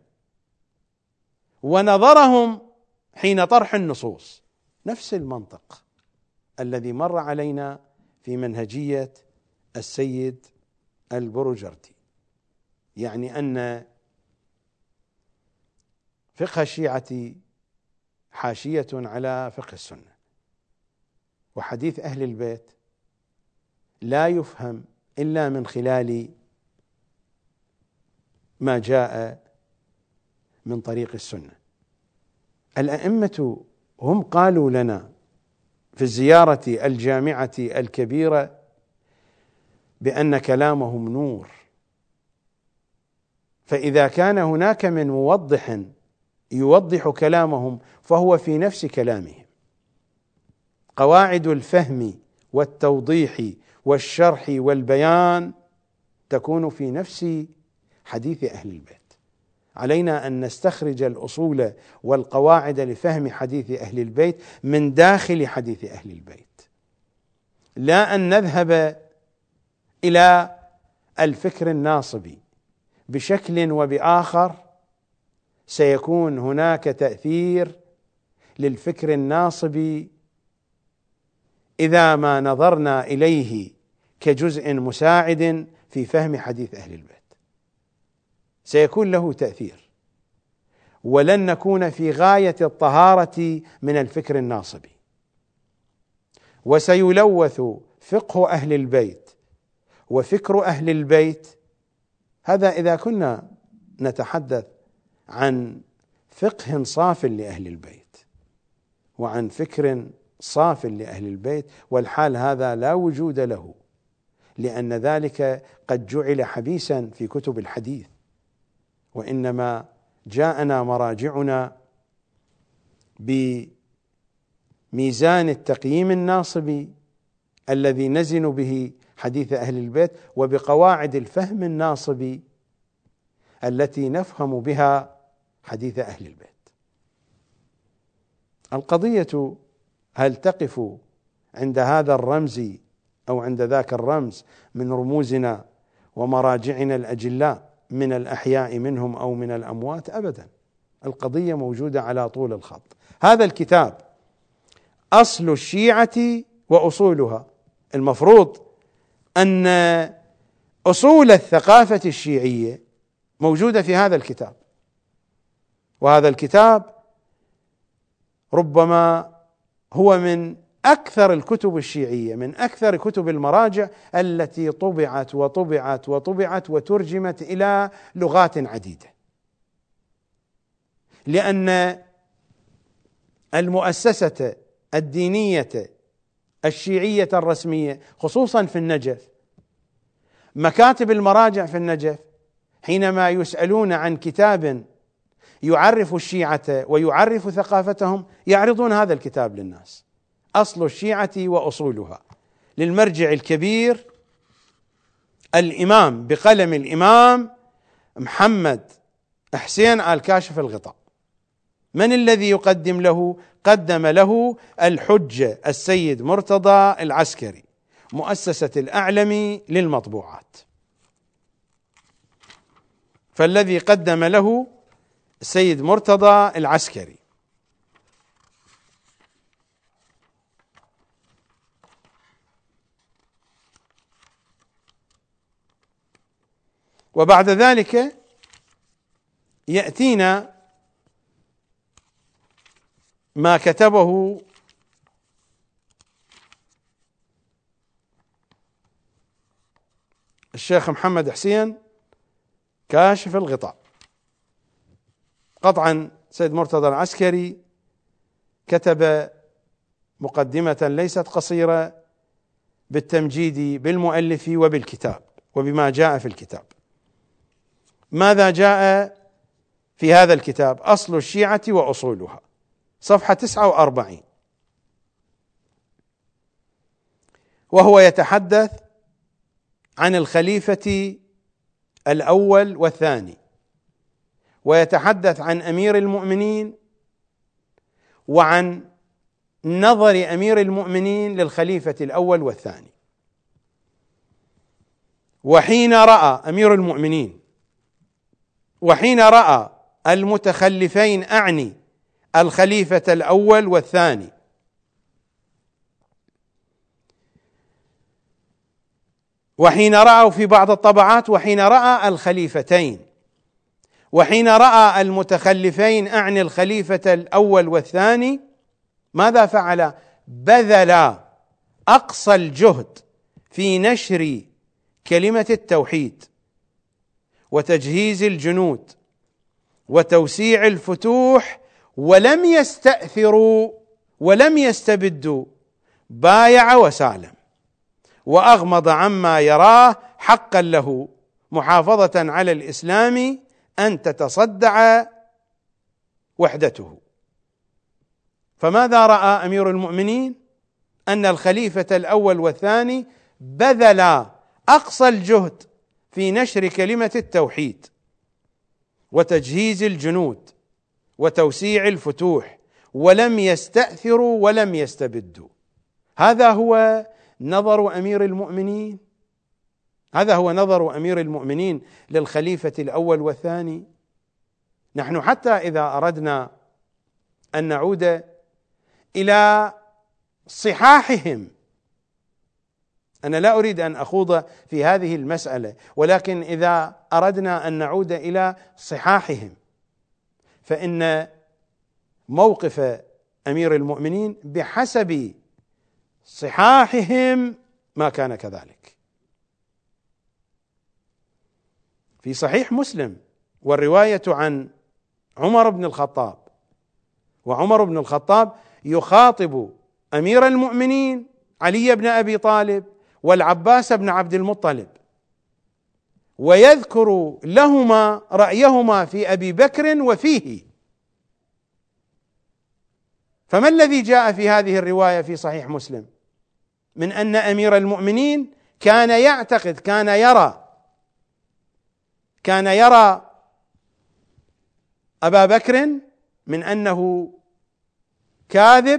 ونظرهم حين طرح النصوص، نفس المنطق الذي مر علينا في منهجية السيد البروجردي، يعني أن فقه الشيعة حاشية على فقه السنة، وحديث أهل البيت لا يفهم إلا من خلال ما جاء من طريق السنة. الأئمة هم قالوا لنا في الزيارة الجامعة الكبيرة بأن كلامهم نور، فإذا كان هناك من موضح يوضح كلامهم فهو في نفس كلامهم. قواعد الفهم والتوضيح والشرح والبيان تكون في نفس حديث أهل البيت. علينا أن نستخرج الأصول والقواعد لفهم حديث أهل البيت من داخل حديث أهل البيت، لا أن نذهب إلى الفكر الناصبي. بشكل وبآخر سيكون هناك تأثير للفكر الناصبي إذا ما نظرنا إليه كجزء مساعد في فهم حديث أهل البيت، سيكون له تأثير، ولن نكون في غاية الطهارة من الفكر الناصبي، وسيلوث فقه أهل البيت وفكر أهل البيت. هذا إذا كنا نتحدث عن فقه صاف لأهل البيت وعن فكر صاف لأهل البيت، والحال هذا لا وجود له، لأن ذلك قد جعل حبيسا في كتب الحديث، وإنما جاءنا مراجعنا بميزان التقييم الناصبي الذي نزن به حديث أهل البيت، وبقواعد الفهم الناصبي التي نفهم بها حديث أهل البيت. القضية هل تقف عند هذا الرمز أو عند ذاك الرمز من رموزنا ومراجعنا الأجلاء من الأحياء منهم أو من الأموات؟ أبدا، القضية موجودة على طول الخط. هذا الكتاب أصل الشيعة وأصولها. المفروض أن أصول الثقافة الشيعية موجودة في هذا الكتاب، وهذا الكتاب ربما هو من أكثر الكتب الشيعية، من أكثر كتب المراجع التي طبعت وطبعت وطبعت وترجمت إلى لغات عديدة، لأن المؤسسة الدينية الشيعية الرسمية خصوصا في النجف، مكاتب المراجع في النجف حينما يسألون عن كتاب يعرف الشيعة ويعرف ثقافتهم يعرضون هذا الكتاب للناس. أصل الشيعة وأصولها، للمرجع الكبير الإمام بقلم الإمام محمد حسين آل كاشف الغطاء. من الذي يقدم له؟ قدم له الحجة السيد مرتضى العسكري، مؤسسة الأعلمي للمطبوعات. فالذي قدم له السيد مرتضى العسكري. وبعد ذلك يأتينا ما كتبه الشيخ محمد حسين كاشف الغطاء. قطعا سيد مرتضى العسكري كتب مقدمة ليست قصيرة بالتمجيد بالمؤلف وبالكتاب وبما جاء في الكتاب. ماذا جاء في هذا الكتاب؟ أصل الشيعة وأصولها، صفحة تسعة وأربعين، وهو يتحدث عن الخليفة الأول والثاني، ويتحدث عن أمير المؤمنين وعن نظر أمير المؤمنين للخليفة الأول والثاني. وحين رأى أمير المؤمنين وحين رأى المتخلفين، أعني الخليفة الأول والثاني، وحين رأوا في بعض الطبعات وحين رأى الخليفتين، وحين رأى المتخلفين أعني الخليفة الأول والثاني، ماذا فعل؟ بذل أقصى الجهد في نشر كلمة التوحيد وتجهيز الجنود وتوسيع الفتوح، ولم يستأثروا ولم يستبدوا، بايع وسالم وأغمض عما يراه حقا له محافظة على الإسلام أن تتصدع وحدته. فماذا رأى أمير المؤمنين؟ أن الخليفة الأول والثاني بذل أقصى الجهد في نشر كلمة التوحيد وتجهيز الجنود وتوسيع الفتوح، ولم يستأثروا ولم يستبدوا. هذا هو نظر أمير المؤمنين، هذا هو نظر أمير المؤمنين للخليفة الأول والثاني. نحن حتى إذا أردنا أن نعود إلى صحاحهم، أنا لا أريد أن أخوض في هذه المسألة، ولكن إذا أردنا أن نعود إلى صحاحهم فإن موقف أمير المؤمنين بحسب صحاحهم ما كان كذلك. في صحيح مسلم والرواية عن عمر بن الخطاب، وعمر بن الخطاب يخاطب أمير المؤمنين علي بن أبي طالب والعباس بن عبد المطلب، ويذكر لهما رأيهما في أبي بكر وفيه. فما الذي جاء في هذه الرواية في صحيح مسلم من أن أمير المؤمنين كان يعتقد كان يرى كان يرى أبا بكر من أنه كاذب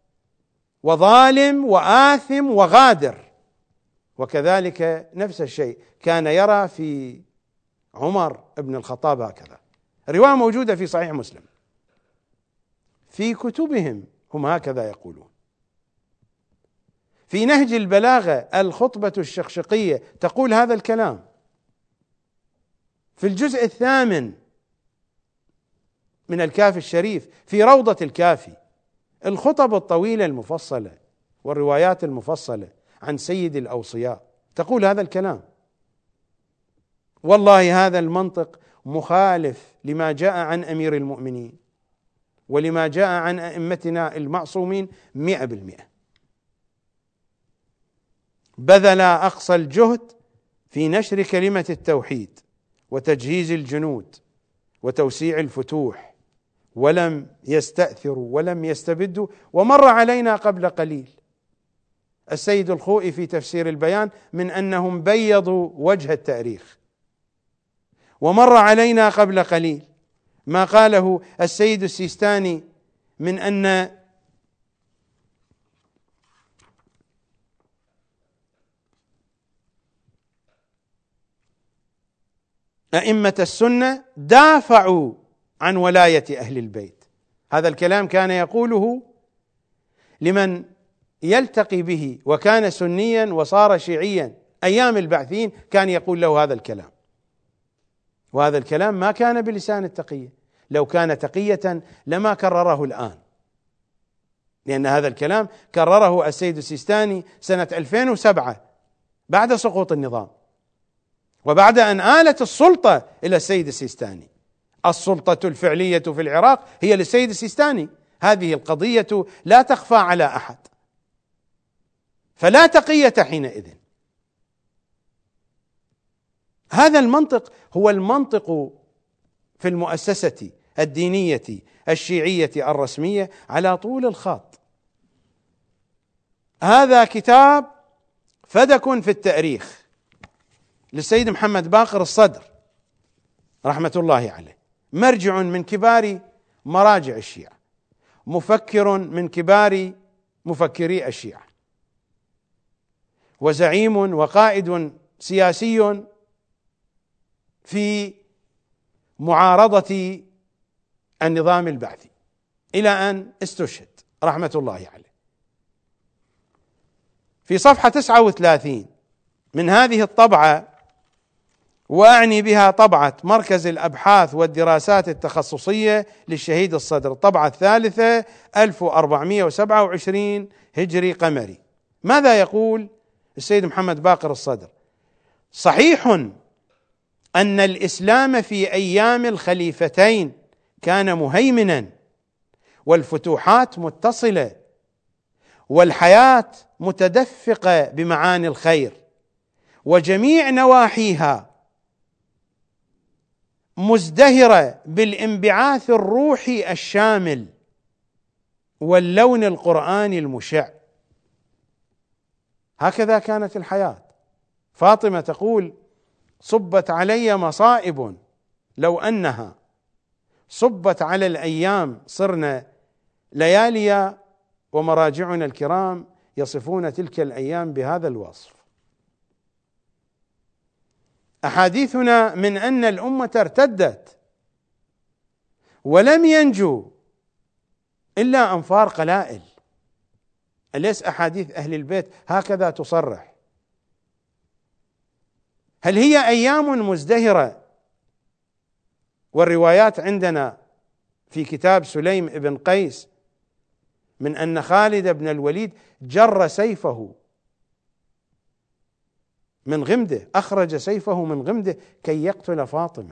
وظالم وآثم وغادر، وكذلك نفس الشيء كان يرى في عمر بن الخطاب هكذا. الرواية موجودة في صحيح مسلم، في كتبهم هم هكذا يقولون. في نهج البلاغة الخطبة الشقشقية تقول هذا الكلام. في الجزء الثامن من الكافي الشريف في روضة الكافي الخطب الطويلة المفصلة والروايات المفصلة عن سيد الأوصياء تقول هذا الكلام. والله هذا المنطق مخالف لما جاء عن أمير المؤمنين ولما جاء عن أئمتنا المعصومين مئة بالمئة. بذل أقصى الجهد في نشر كلمة التوحيد وتجهيز الجنود وتوسيع الفتوح، ولم يستأثروا ولم يستبدوا. ومر علينا قبل قليل السيد الخوئي في تفسير البيان من أنهم بيضوا وجه التاريخ، ومر علينا قبل قليل ما قاله السيد السيستاني من أن أئمة السنة دافعوا عن ولاية أهل البيت. هذا الكلام كان يقوله لمن يلتقي به، وكان سنيا وصار شيعيا أيام البعثين، كان يقول له هذا الكلام، وهذا الكلام ما كان بلسان التقية. لو كان تقية لما كرره الآن، لأن هذا الكلام كرره السيد السيستاني سنة ألفين وسبعة بعد سقوط النظام، وبعد أن آلت السلطة إلى السيد السيستاني. السلطة الفعلية في العراق هي للسيد السيستاني، هذه القضية لا تخفى على أحد، فلا تقية حينئذ. هذا المنطق هو المنطق في المؤسسة الدينية الشيعية الرسمية على طول الخط. هذا كتاب فدك في التاريخ للسيد محمد باقر الصدر رحمة الله عليه، مرجع من كبار مراجع الشيعة، مفكر من كبار مفكري الشيعة، وزعيم وقائد سياسي في معارضة النظام البعثي إلى أن استشهد رحمة الله عليه. في صفحة تسعة وثلاثين من هذه الطبعة، وأعني بها طبعة مركز الأبحاث والدراسات التخصصية للشهيد الصدر، الطبعة الثالثة ألف وأربعمائة وسبعة وعشرين هجري قمري، ماذا يقول السيد محمد باقر الصدر؟ صحيح أن الإسلام في أيام الخليفتين كان مهيمنا، والفتوحات متصلة، والحياة متدفقة بمعاني الخير، وجميع نواحيها مزدهرة بالانبعاث الروحي الشامل واللون القرآني المشع. هكذا كانت الحياة. فاطمة تقول: صبت علي مصائب لو أنها صبت على الأيام صرنا ليالي، ومراجعنا الكرام يصفون تلك الأيام بهذا الوصف. أحاديثنا من أن الأمة ارتدت ولم ينجو إلا أنفار قلائل. أليس أحاديث أهل البيت هكذا تصرح؟ هل هي أيام مزدهرة؟ والروايات عندنا في كتاب سليم بن قيس من أن خالد بن الوليد جر سيفه من غمده، أخرج سيفه من غمده كي يقتل فاطمة،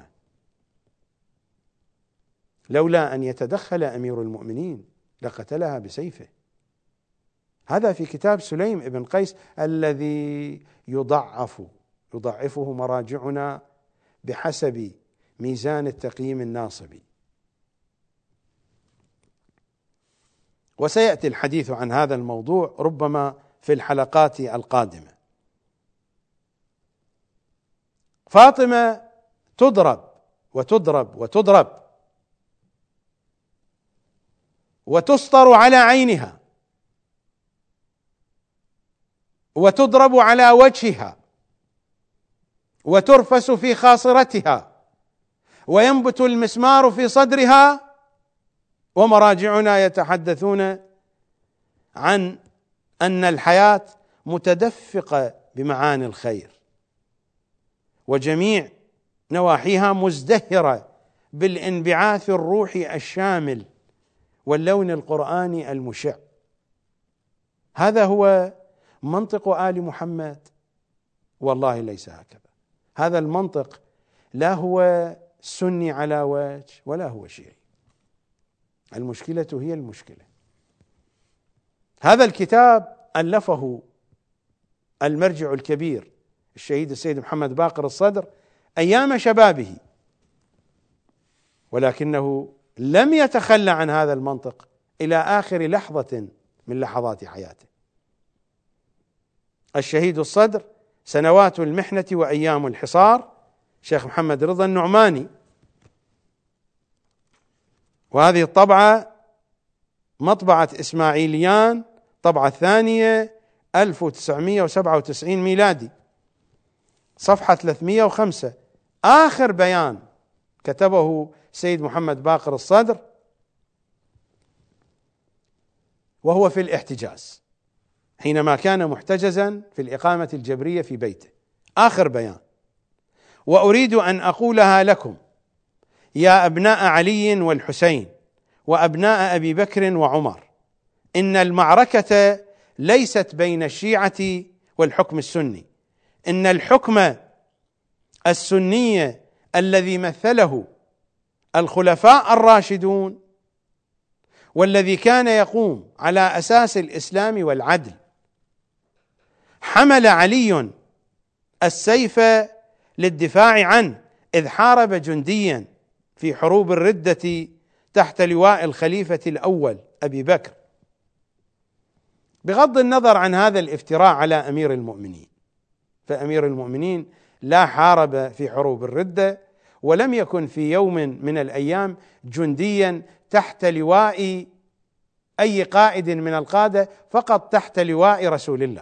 لولا أن يتدخل أمير المؤمنين لقتلها بسيفه. هذا في كتاب سليم بن قيس الذي يضعف يضعفه مراجعنا بحسب ميزان التقييم الناصبي. وسيأتي الحديث عن هذا الموضوع ربما في الحلقات القادمة. فاطمة تضرب وتضرب وتضرب وتسطر على عينها، وتضرب على وجهها، وترفس في خاصرتها، وينبت المسمار في صدرها. ومراجعنا يتحدثون عن أن الحياة متدفقة بمعاني الخير، وجميع نواحيها مزدهرة بالانبعاث الروحي الشامل واللون القرآني المشع. هذا هو منطق آل محمد؟ والله ليس هكذا. هذا المنطق لا هو سني على وجه ولا هو شيعي. المشكلة هي المشكلة. هذا الكتاب ألفه المرجع الكبير الشهيد السيد محمد باقر الصدر أيام شبابه، ولكنه لم يتخلى عن هذا المنطق إلى آخر لحظة من لحظات حياته. الشهيد الصدر سنوات المحنة وأيام الحصار، شيخ محمد رضا النعماني. وهذه الطبعة مطبعة إسماعيليان، طبعة الثانية ألف وتسعمائة وسبعة وتسعين ميلادي، صفحة ثلاثمائة وخمسة. آخر بيان كتبه سيد محمد باقر الصدر وهو في الاحتجاز، حينما كان محتجزا في الإقامة الجبرية في بيته. آخر بيان: وأريد أن أقولها لكم يا أبناء علي والحسين وأبناء أبي بكر وعمر، إن المعركة ليست بين الشيعة والحكم السني، إن الحكم السني الذي مثله الخلفاء الراشدون والذي كان يقوم على أساس الإسلام والعدل، حمل علي السيف للدفاع عنه إذ حارب جنديا في حروب الردة تحت لواء الخليفة الأول أبي بكر، بغض النظر عن هذا الافتراء على أمير المؤمنين. فأمير المؤمنين لا حارب في حروب الردة، ولم يكن في يوم من الأيام جنديا تحت لواء أي قائد من القادة، فقط تحت لواء رسول الله.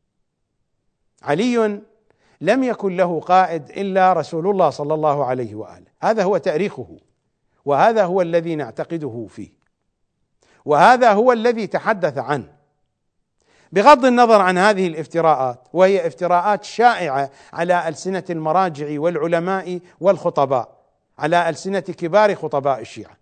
علي لم يكن له قائد إلا رسول الله صلى الله عليه وآله، هذا هو تاريخه، وهذا هو الذي نعتقده فيه، وهذا هو الذي تحدث عنه، بغض النظر عن هذه الافتراءات، وهي افتراءات شائعة على ألسنة المراجع والعلماء والخطباء، على ألسنة كبار خطباء الشيعة.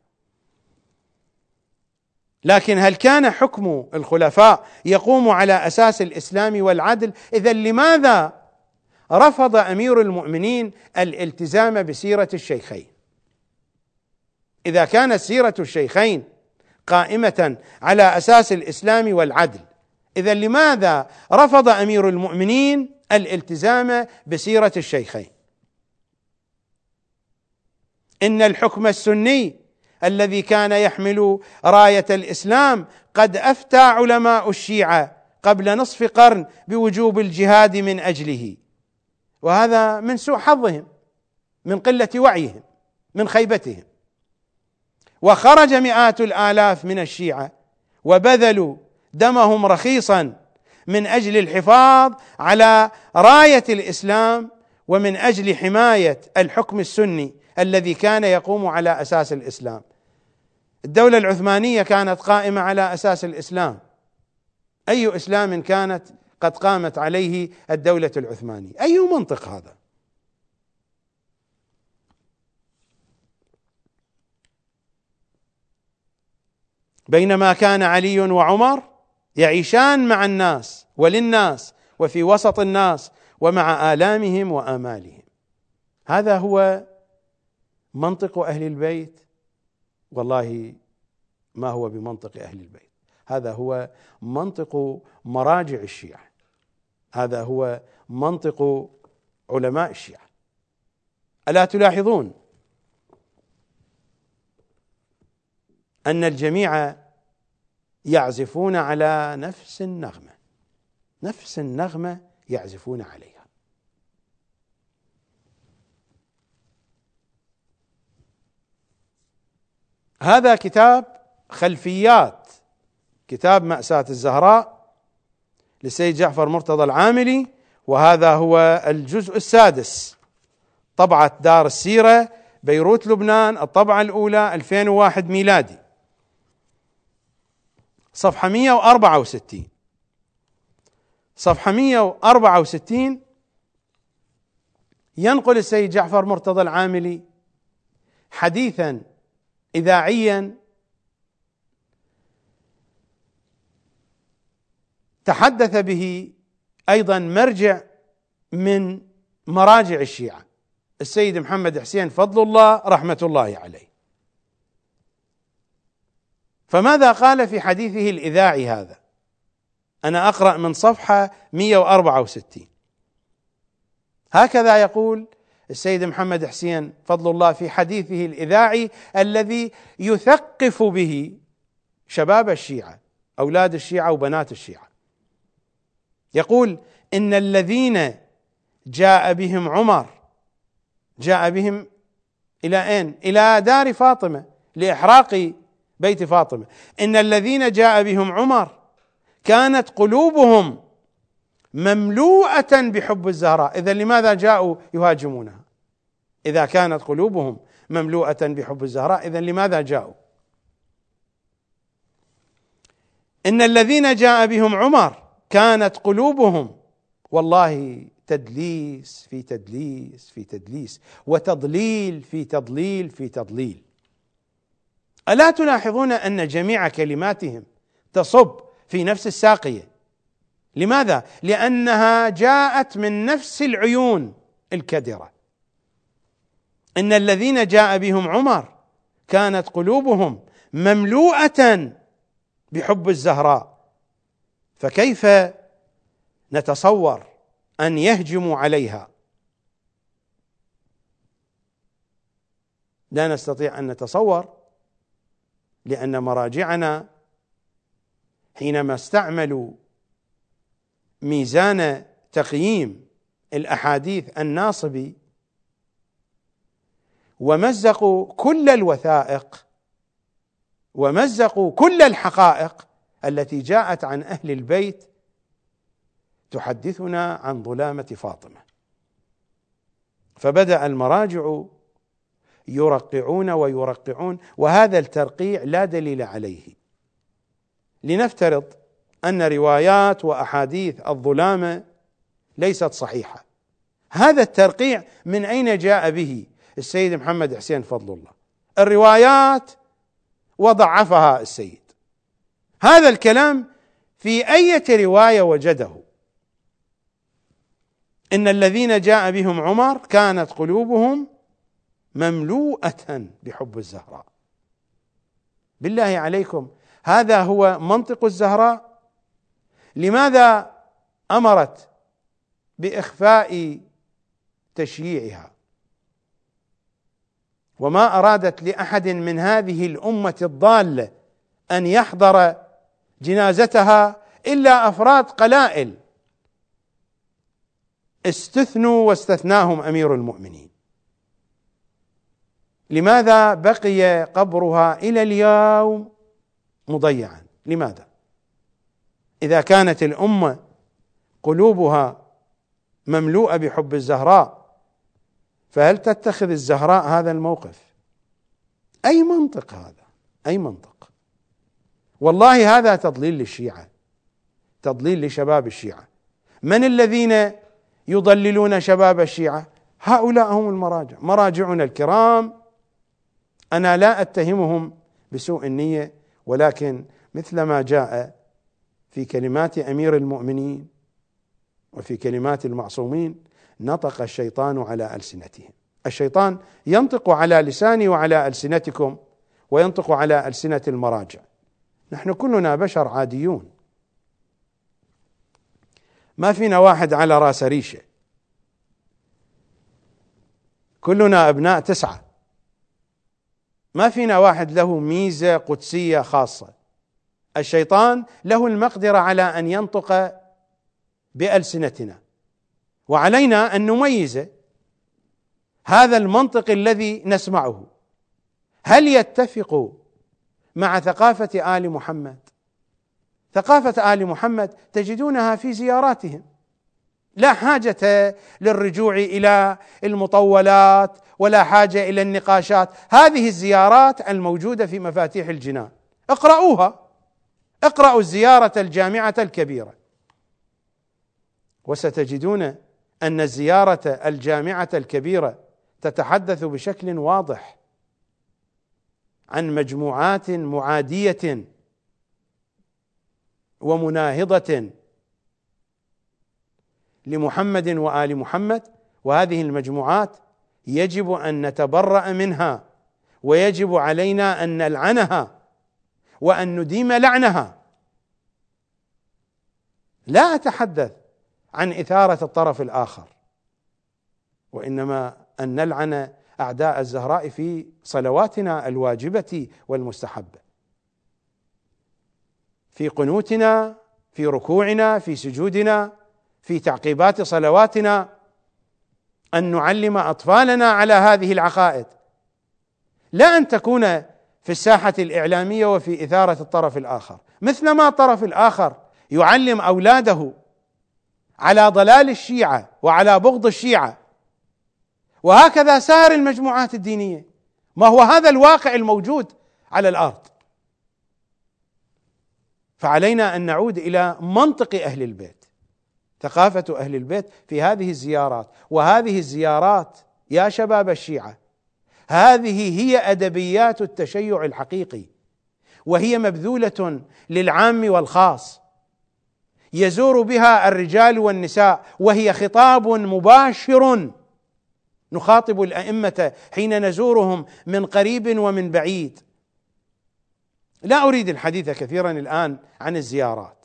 لكن هل كان حكم الخلفاء يقوم على أساس الإسلام والعدل؟ إذن لماذا رفض أمير المؤمنين الالتزام بسيرة الشيخين؟ إذا كانت سيرة الشيخين قائمة على أساس الإسلام والعدل، إذن لماذا رفض أمير المؤمنين الالتزام بسيرة الشيخين؟ إن الحكم السني الذي كان يحمل راية الإسلام قد أفتى علماء الشيعة قبل نصف قرن بوجوب الجهاد من أجله، وهذا من سوء حظهم، من قلة وعيهم، من خيبتهم. وخرج مئات الآلاف من الشيعة وبذلوا دمهم رخيصا من أجل الحفاظ على راية الإسلام ومن أجل حماية الحكم السني الذي كان يقوم على أساس الإسلام. الدولة العثمانية كانت قائمة على أساس الإسلام. أي إسلام كانت قد قامت عليه الدولة العثمانية؟ أي منطق هذا؟ بينما كان علي وعمر يعيشان مع الناس وللناس وفي وسط الناس ومع آلامهم وآمالهم. هذا هو منطق أهل البيت؟ والله ما هو بمنطق أهل البيت، هذا هو منطق مراجع الشيعة، هذا هو منطق علماء الشيعة. ألا تلاحظون أن الجميع يعزفون على نفس النغمة، نفس النغمة يعزفون عليها. هذا كتاب خلفيات، كتاب مأساة الزهراء للسيد جعفر مرتضى العاملي، وهذا هو الجزء السادس، طبعة دار السيرة بيروت لبنان، الطبعة الأولى ألفين وواحد ميلادي، صفحة مئة وأربعة وستين. صفحة مئة وأربعة وستين ينقل السيد جعفر مرتضى العاملي حديثا إذاعيا تحدث به أيضا مرجع من مراجع الشيعة، السيد محمد حسين فضل الله رحمة الله عليه. فماذا قال في حديثه الإذاعي هذا؟ أنا أقرأ من صفحة مئة وأربعة وستين. هكذا يقول السيد محمد حسين فضل الله في حديثه الإذاعي الذي يثقف به شباب الشيعة، أولاد الشيعة وبنات الشيعة، يقول إن الذين جاء بهم عمر جاء بهم إلى أين؟ إلى دار فاطمة لإحراق بيت فاطمة. إن الذين جاء بهم عمر كانت قلوبهم مملوءة بحب الزهراء. إذا لماذا جاءوا يهاجمونها؟ إذا كانت قلوبهم مملوءة بحب الزهراء إذا لماذا جاءوا؟ إن الذين جاء بهم عمر كانت قلوبهم، والله تدليس في تدليس في تدليس، وتضليل في تضليل في تضليل. ألا تلاحظون أن جميع كلماتهم تصب في نفس الساقية؟ لماذا؟ لأنها جاءت من نفس العيون الكدرة. إن الذين جاء بهم عمر كانت قلوبهم مملوءة بحب الزهراء، فكيف نتصور أن يهجموا عليها؟ لا نستطيع أن نتصور، لأن مراجعنا حينما استعملوا ميزان تقييم الأحاديث الناصبي ومزقوا كل الوثائق ومزقوا كل الحقائق التي جاءت عن أهل البيت تحدثنا عن ظلامة فاطمة، فبدأ المراجع يرقعون ويرقعون، وهذا الترقيع لا دليل عليه. لنفترض أن روايات وأحاديث الظلامة ليست صحيحة، هذا الترقيع من أين جاء به السيد محمد حسين فضل الله؟ الروايات وضعفها السيد، هذا الكلام في أي رواية وجده؟ إن الذين جاء بهم عمر كانت قلوبهم مملوءة بحب الزهراء. بالله عليكم، هذا هو منطق الزهراء؟ لماذا أمرت بإخفاء تشييعها وما أرادت لأحد من هذه الأمة الضالة أن يحضر جنازتها إلا أفراد قلائل استثنوا واستثناهم أمير المؤمنين؟ لماذا بقي قبرها إلى اليوم مضيعا؟ لماذا؟ إذا كانت الأمة قلوبها مملوءة بحب الزهراء، فهل تتخذ الزهراء هذا الموقف؟ أي منطق هذا؟ أي منطق؟ والله هذا تضليل للشيعة، تضليل لشباب الشيعة. من الذين يضللون شباب الشيعة؟ هؤلاء هم المراجع، مراجعنا الكرام. أنا لا أتهمهم بسوء النية، ولكن مثلما جاء في كلمات أمير المؤمنين وفي كلمات المعصومين نطق الشيطان على ألسنتهم. الشيطان ينطق على لساني وعلى ألسنتكم، وينطق على ألسنة المراجع. نحن كلنا بشر عاديون، ما فينا واحد على راس ريشة، كلنا أبناء تسعة، ما فينا واحد له ميزة قدسية خاصة. الشيطان له المقدرة على أن ينطق بألسنتنا، وعلينا أن نميز هذا المنطق الذي نسمعه هل يتفق مع ثقافة آل محمد؟ ثقافة آل محمد تجدونها في زياراتهم، لا حاجة للرجوع إلى المطولات ولا حاجة إلى النقاشات. هذه الزيارات الموجودة في مفاتيح الجنان اقرأوها، اقرأوا الزيارة الجامعة الكبيرة، وستجدون أن الزيارة الجامعة الكبيرة تتحدث بشكل واضح عن مجموعات معادية ومناهضة لمحمد وآل محمد، وهذه المجموعات يجب أن نتبرأ منها، ويجب علينا أن نلعنها وأن نديم لعنها. لا أتحدث عن إثارة الطرف الآخر، وإنما أن نلعن أعداء الزهراء في صلواتنا الواجبة والمستحبة، في قنوتنا، في ركوعنا، في سجودنا، في تعقيبات صلواتنا، أن نعلم أطفالنا على هذه العقائد، لا أن تكون في الساحة الإعلامية وفي إثارة الطرف الآخر، مثلما الطرف الآخر يعلم أولاده على ضلال الشيعة وعلى بغض الشيعة، وهكذا سائر المجموعات الدينية. ما هو هذا الواقع الموجود على الأرض. فعلينا أن نعود إلى منطق أهل البيت، ثقافة أهل البيت في هذه الزيارات. وهذه الزيارات يا شباب الشيعة هذه هي أدبيات التشيع الحقيقي، وهي مبذولة للعام والخاص، يزور بها الرجال والنساء، وهي خطاب مباشر نخاطب الأئمة حين نزورهم من قريب ومن بعيد. لا أريد الحديث كثيرا الآن عن الزيارات،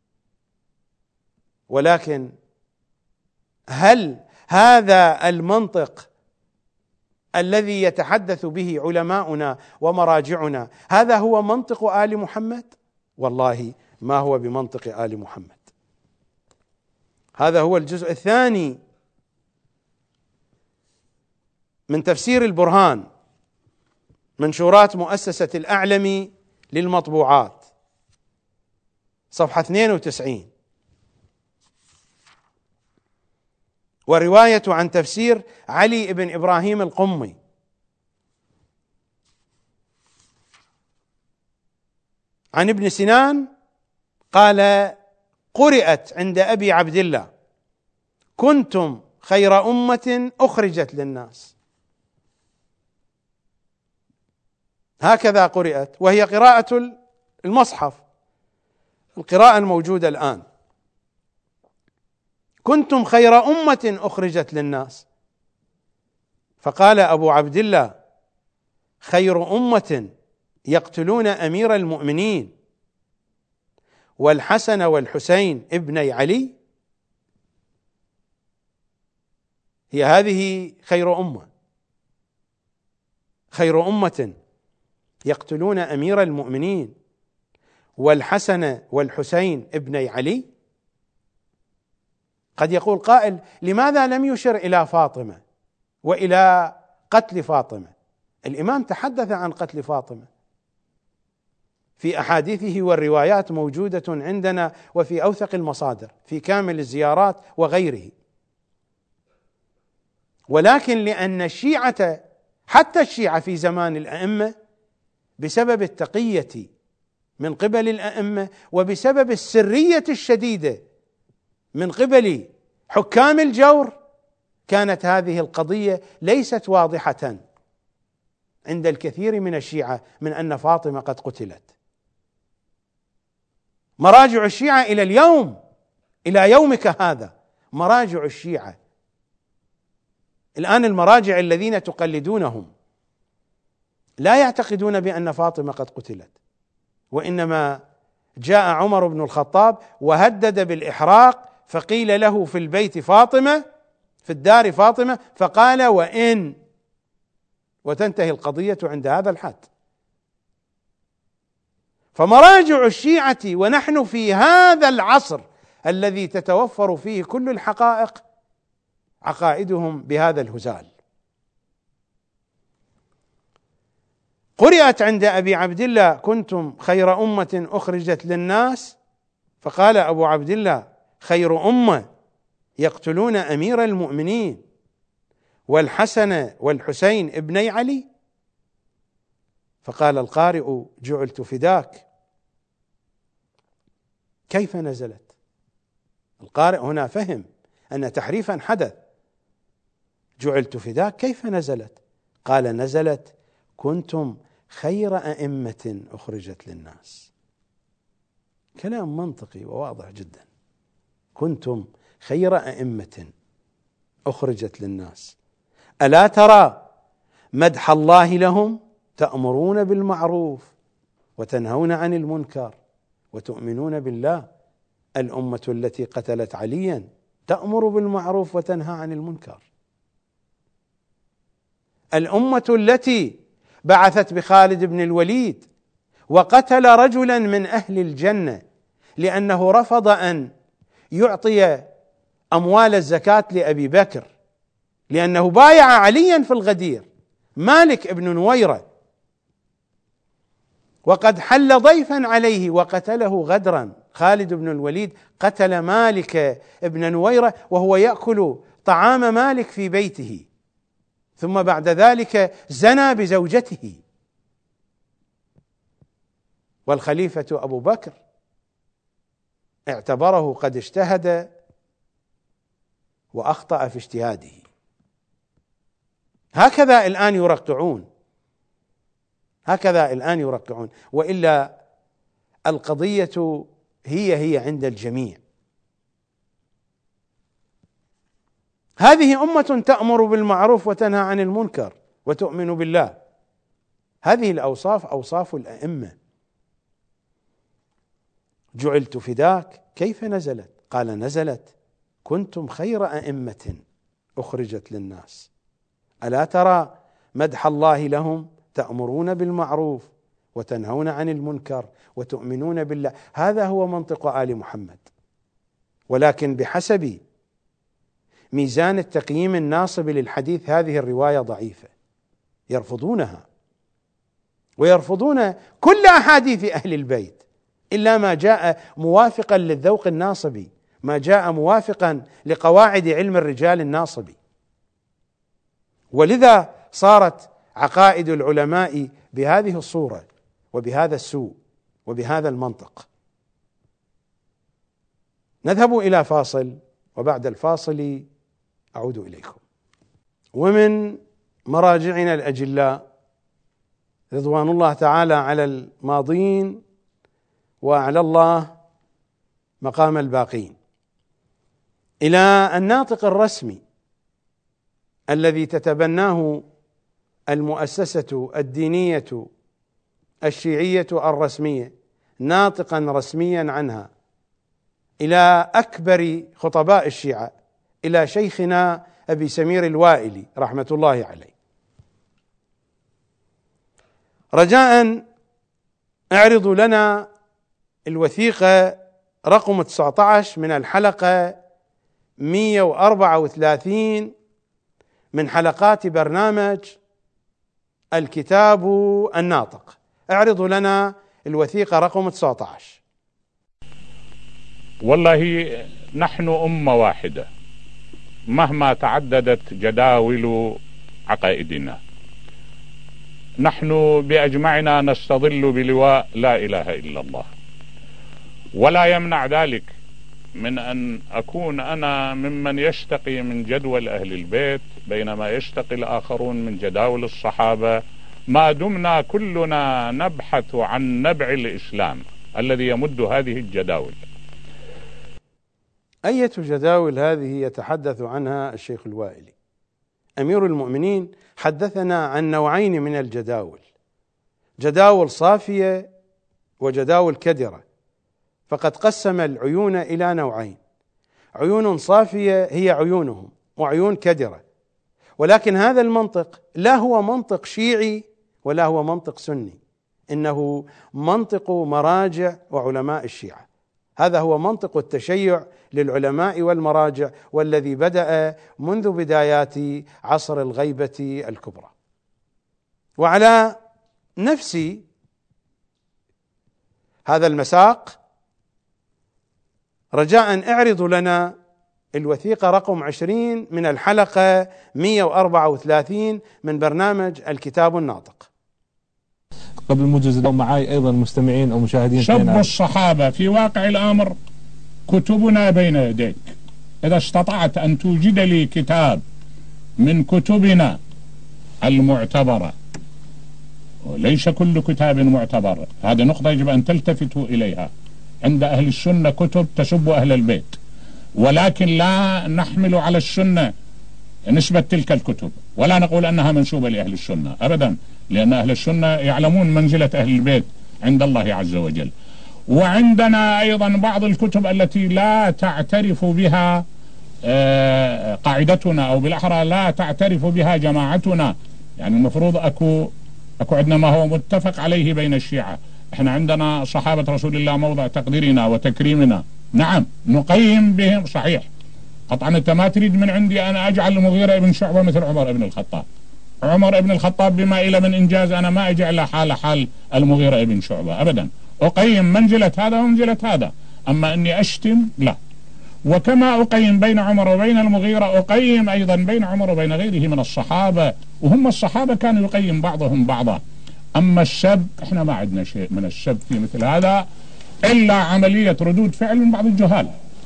ولكن هل هذا المنطق الذي يتحدث به علماؤنا ومراجعنا هذا هو منطق آل محمد؟ والله ما هو بمنطق آل محمد. هذا هو الجزء الثاني من تفسير البرهان، منشورات مؤسسة الأعلمي للمطبوعات، صفحة اثنين وتسعين. ورواية عن تفسير علي بن إبراهيم القمي عن ابن سنان قال: قرأت عند أبي عبد الله: كنتم خير أمة أخرجت للناس. هكذا قرأت، وهي قراءة المصحف، القراءة الموجودة الآن: كنتم خير أمة أخرجت للناس. فقال أبو عبد الله: خير أمة يقتلون أمير المؤمنين والحسن والحسين ابني علي، هي هذه خير أمة، خير أمة يقتلون أمير المؤمنين والحسن والحسين ابني علي. قد يقول قائل: لماذا لم يشر إلى فاطمة وإلى قتل فاطمة؟ الإمام تحدث عن قتل فاطمة في أحاديثه، والروايات موجودة عندنا وفي أوثق المصادر في كامل الزيارات وغيره. ولكن لأن الشيعة، حتى الشيعة في زمان الأئمة، بسبب التقية من قبل الأئمة وبسبب السرية الشديدة من قبل حكام الجور، كانت هذه القضية ليست واضحة عند الكثير من الشيعة من أن فاطمة قد قتلت. مراجع الشيعة إلى اليوم، إلى يومك هذا، مراجع الشيعة الآن، المراجع الذين تقلدونهم لا يعتقدون بأن فاطمة قد قتلت، وإنما جاء عمر بن الخطاب وهدد بالإحراق، فقيل له في البيت فاطمة، في الدار فاطمة، فقال: وإن، وتنتهي القضية عند هذا الحد. فمراجع الشيعة ونحن في هذا العصر الذي تتوفر فيه كل الحقائق، عقائدهم بهذا الهزال. قرأت عند أبي عبد الله: كنتم خير أمة أخرجت للناس. فقال أبو عبد الله: خير أمة يقتلون أمير المؤمنين والحسن والحسين ابني علي. فقال القارئ: جعلت فداك. كيف نزلت؟ القارئ هنا فهم أن تحريفا حدث. جعلت فداك كيف نزلت؟ قال: نزلت: كنتم خير أئمة أخرجت للناس. كلام منطقي وواضح جدا. كنتم خير أئمة أخرجت للناس، ألا ترى مدح الله لهم؟ تأمرون بالمعروف وتنهون عن المنكر وتؤمنون بالله. الأمة التي قتلت عليا تأمر بالمعروف وتنهى عن المنكر. الأمة التي بعثت بخالد بن الوليد وقتل رجلا من أهل الجنة لأنه رفض أن يعطي أموال الزكاة لأبي بكر، لأنه بايع عليا في الغدير، مالك بن نويرة، وقد حل ضيفا عليه وقتله غدرا. خالد بن الوليد قتل مالك بن نويرة وهو يأكل طعام مالك في بيته، ثم بعد ذلك زنى بزوجته. والخليفة أبو بكر اعتبره قد اجتهد وأخطأ في اجتهاده. هكذا الآن يرقعون، هكذا الآن يرقعون، وإلا القضية هي هي عند الجميع. هذه أمة تأمر بالمعروف وتنهى عن المنكر وتؤمن بالله. هذه الأوصاف أوصاف الأئمة. جعلت فداك كيف نزلت؟ قال نزلت كنتم خير أئمة أخرجت للناس، ألا ترى مدح الله لهم؟ تأمرون بالمعروف وتنهون عن المنكر وتؤمنون بالله. هذا هو منطق آل محمد. ولكن بحسب ميزان التقييم الناصب للحديث هذه الرواية ضعيفة، يرفضونها ويرفضون كل أحاديث أهل البيت إلا ما جاء موافقا للذوق الناصبي، ما جاء موافقا لقواعد علم الرجال الناصبي. ولذا صارت عقائد العلماء بهذه الصورة وبهذا السوء وبهذا المنطق. نذهب إلى فاصل، وبعد الفاصل أعود إليكم. ومن مراجعنا الأجلاء رضوان الله تعالى على الماضين وعلى الله مقام الباقين إلى الناطق الرسمي الذي تتبناه المؤسسة الدينية الشيعية الرسمية ناطقا رسميا عنها، إلى أكبر خطباء الشيعة، إلى شيخنا أبي سمير الوائلي رحمة الله عليه. رجاء اعرضوا لنا الوثيقة رقم تسعة عشر من الحلقة مئة وأربعة وثلاثين من حلقات برنامج الكتاب الناطق. اعرضوا لنا الوثيقة رقم تسعة عشر. والله نحن أمة واحدة مهما تعددت جداول عقائدنا، نحن بأجمعنا نستظل بلواء لا إله إلا الله، ولا يمنع ذلك من أن أكون أنا ممن يشتقي من جدول أهل البيت بينما يشتقي الآخرون من جداول الصحابة، ما دمنا كلنا نبحث عن نبع الإسلام الذي يمد هذه الجداول. أية جداول هذه يتحدث عنها الشيخ الوائلي؟ أمير المؤمنين حدثنا عن نوعين من الجداول، جداول صافية وجداول كدرة، فقد قسم العيون إلى نوعين: عيون صافية هي عيونهم، وعيون كدرة. ولكن هذا المنطق لا هو منطق شيعي ولا هو منطق سني، إنه منطق مراجع وعلماء الشيعة. هذا هو منطق التشيع للعلماء والمراجع، والذي بدأ منذ بدايات عصر الغيبة الكبرى. وعلى نفس هذا المساق رجاء اعرضوا لنا الوثيقة رقم عشرين من الحلقة مئة وأربعة وثلاثين من برنامج الكتاب الناطق. قبل موجز معاي أيضا مستمعين أو مشاهدين. سب الصحابة في واقع الأمر كتبنا بين يديك. إذا استطعت أن توجد لي كتاب من كتبنا المعتبرة، وليس كل كتاب معتبر، هذه نقطة يجب أن تلتفتوا إليها. عند أهل السنة كتب تسب أهل البيت، ولكن لا نحمل على السنة نسبة تلك الكتب، ولا نقول أنها منسوبة لأهل السنة أبدا، لأن أهل السنة يعلمون منزلة أهل البيت عند الله عز وجل. وعندنا أيضا بعض الكتب التي لا تعترف بها قاعدتنا، أو بالأحرى لا تعترف بها جماعتنا يعني المفروض أكو أكو عندنا ما هو متفق عليه بين الشيعة. احنا عندنا صحابة رسول الله موضع تقديرنا وتكريمنا، نعم نقيم بهم صحيح. قطعا انت ما تريد من عندي انا اجعل المغيرة ابن شعبة مثل عمر ابن الخطاب. عمر ابن الخطاب بما الى من انجاز انا ما اجعل حال حال المغيرة ابن شعبة ابدا، اقيم منزلة هذا ومنزلة هذا، اما اني اشتم لا. وكما اقيم بين عمر وبين المغيرة اقيم ايضا بين عمر وبين غيره من الصحابة، وهم الصحابة كانوا يقيم بعضهم بعضا. اما السب احنا ما عندنا شيء من السب في مثل هذا الا عملية ردود فعل من بعض الجهال.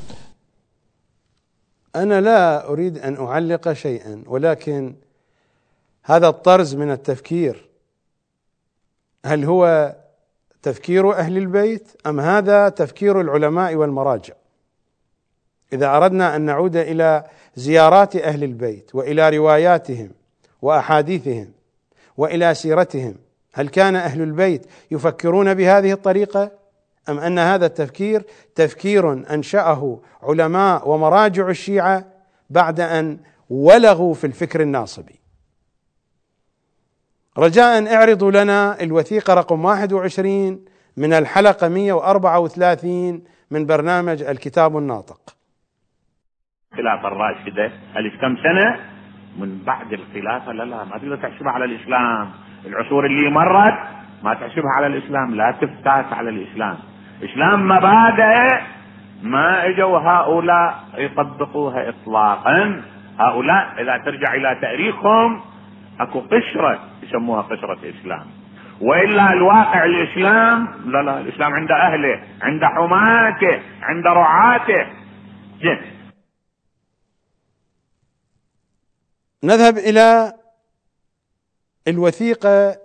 أنا لا أريد أن أعلق شيئا، ولكن هذا الطرز من التفكير هل هو تفكير أهل البيت أم هذا تفكير العلماء والمراجع؟ إذا أردنا أن نعود إلى زيارات أهل البيت وإلى رواياتهم وأحاديثهم وإلى سيرتهم، هل كان أهل البيت يفكرون بهذه الطريقة أم أن هذا التفكير تفكير أنشأه علماء ومراجع الشيعة بعد أن ولغوا في الفكر الناصبي؟ رجاء اعرضوا لنا الوثيقة رقم واحد وعشرين من الحلقة مئة وأربعة وثلاثين من برنامج الكتاب الناطق. الخلافة الراشدة ألف كم سنة من بعد الخلافة؟ لا لا ما تقدر تحسبها على الإسلام. العصور اللي مرت ما تحسبها على الإسلام، لا تفتات على الإسلام. إسلام مبادئ ما اجوا هؤلاء يطبقوها إطلاقا. هؤلاء إذا ترجع إلى تاريخهم أكو قشرة يسموها قشرة إسلام، وإلا الواقع الإسلام لا لا الإسلام عند أهله، عند حماته، عند رعاته. جن. نذهب إلى الوثيقة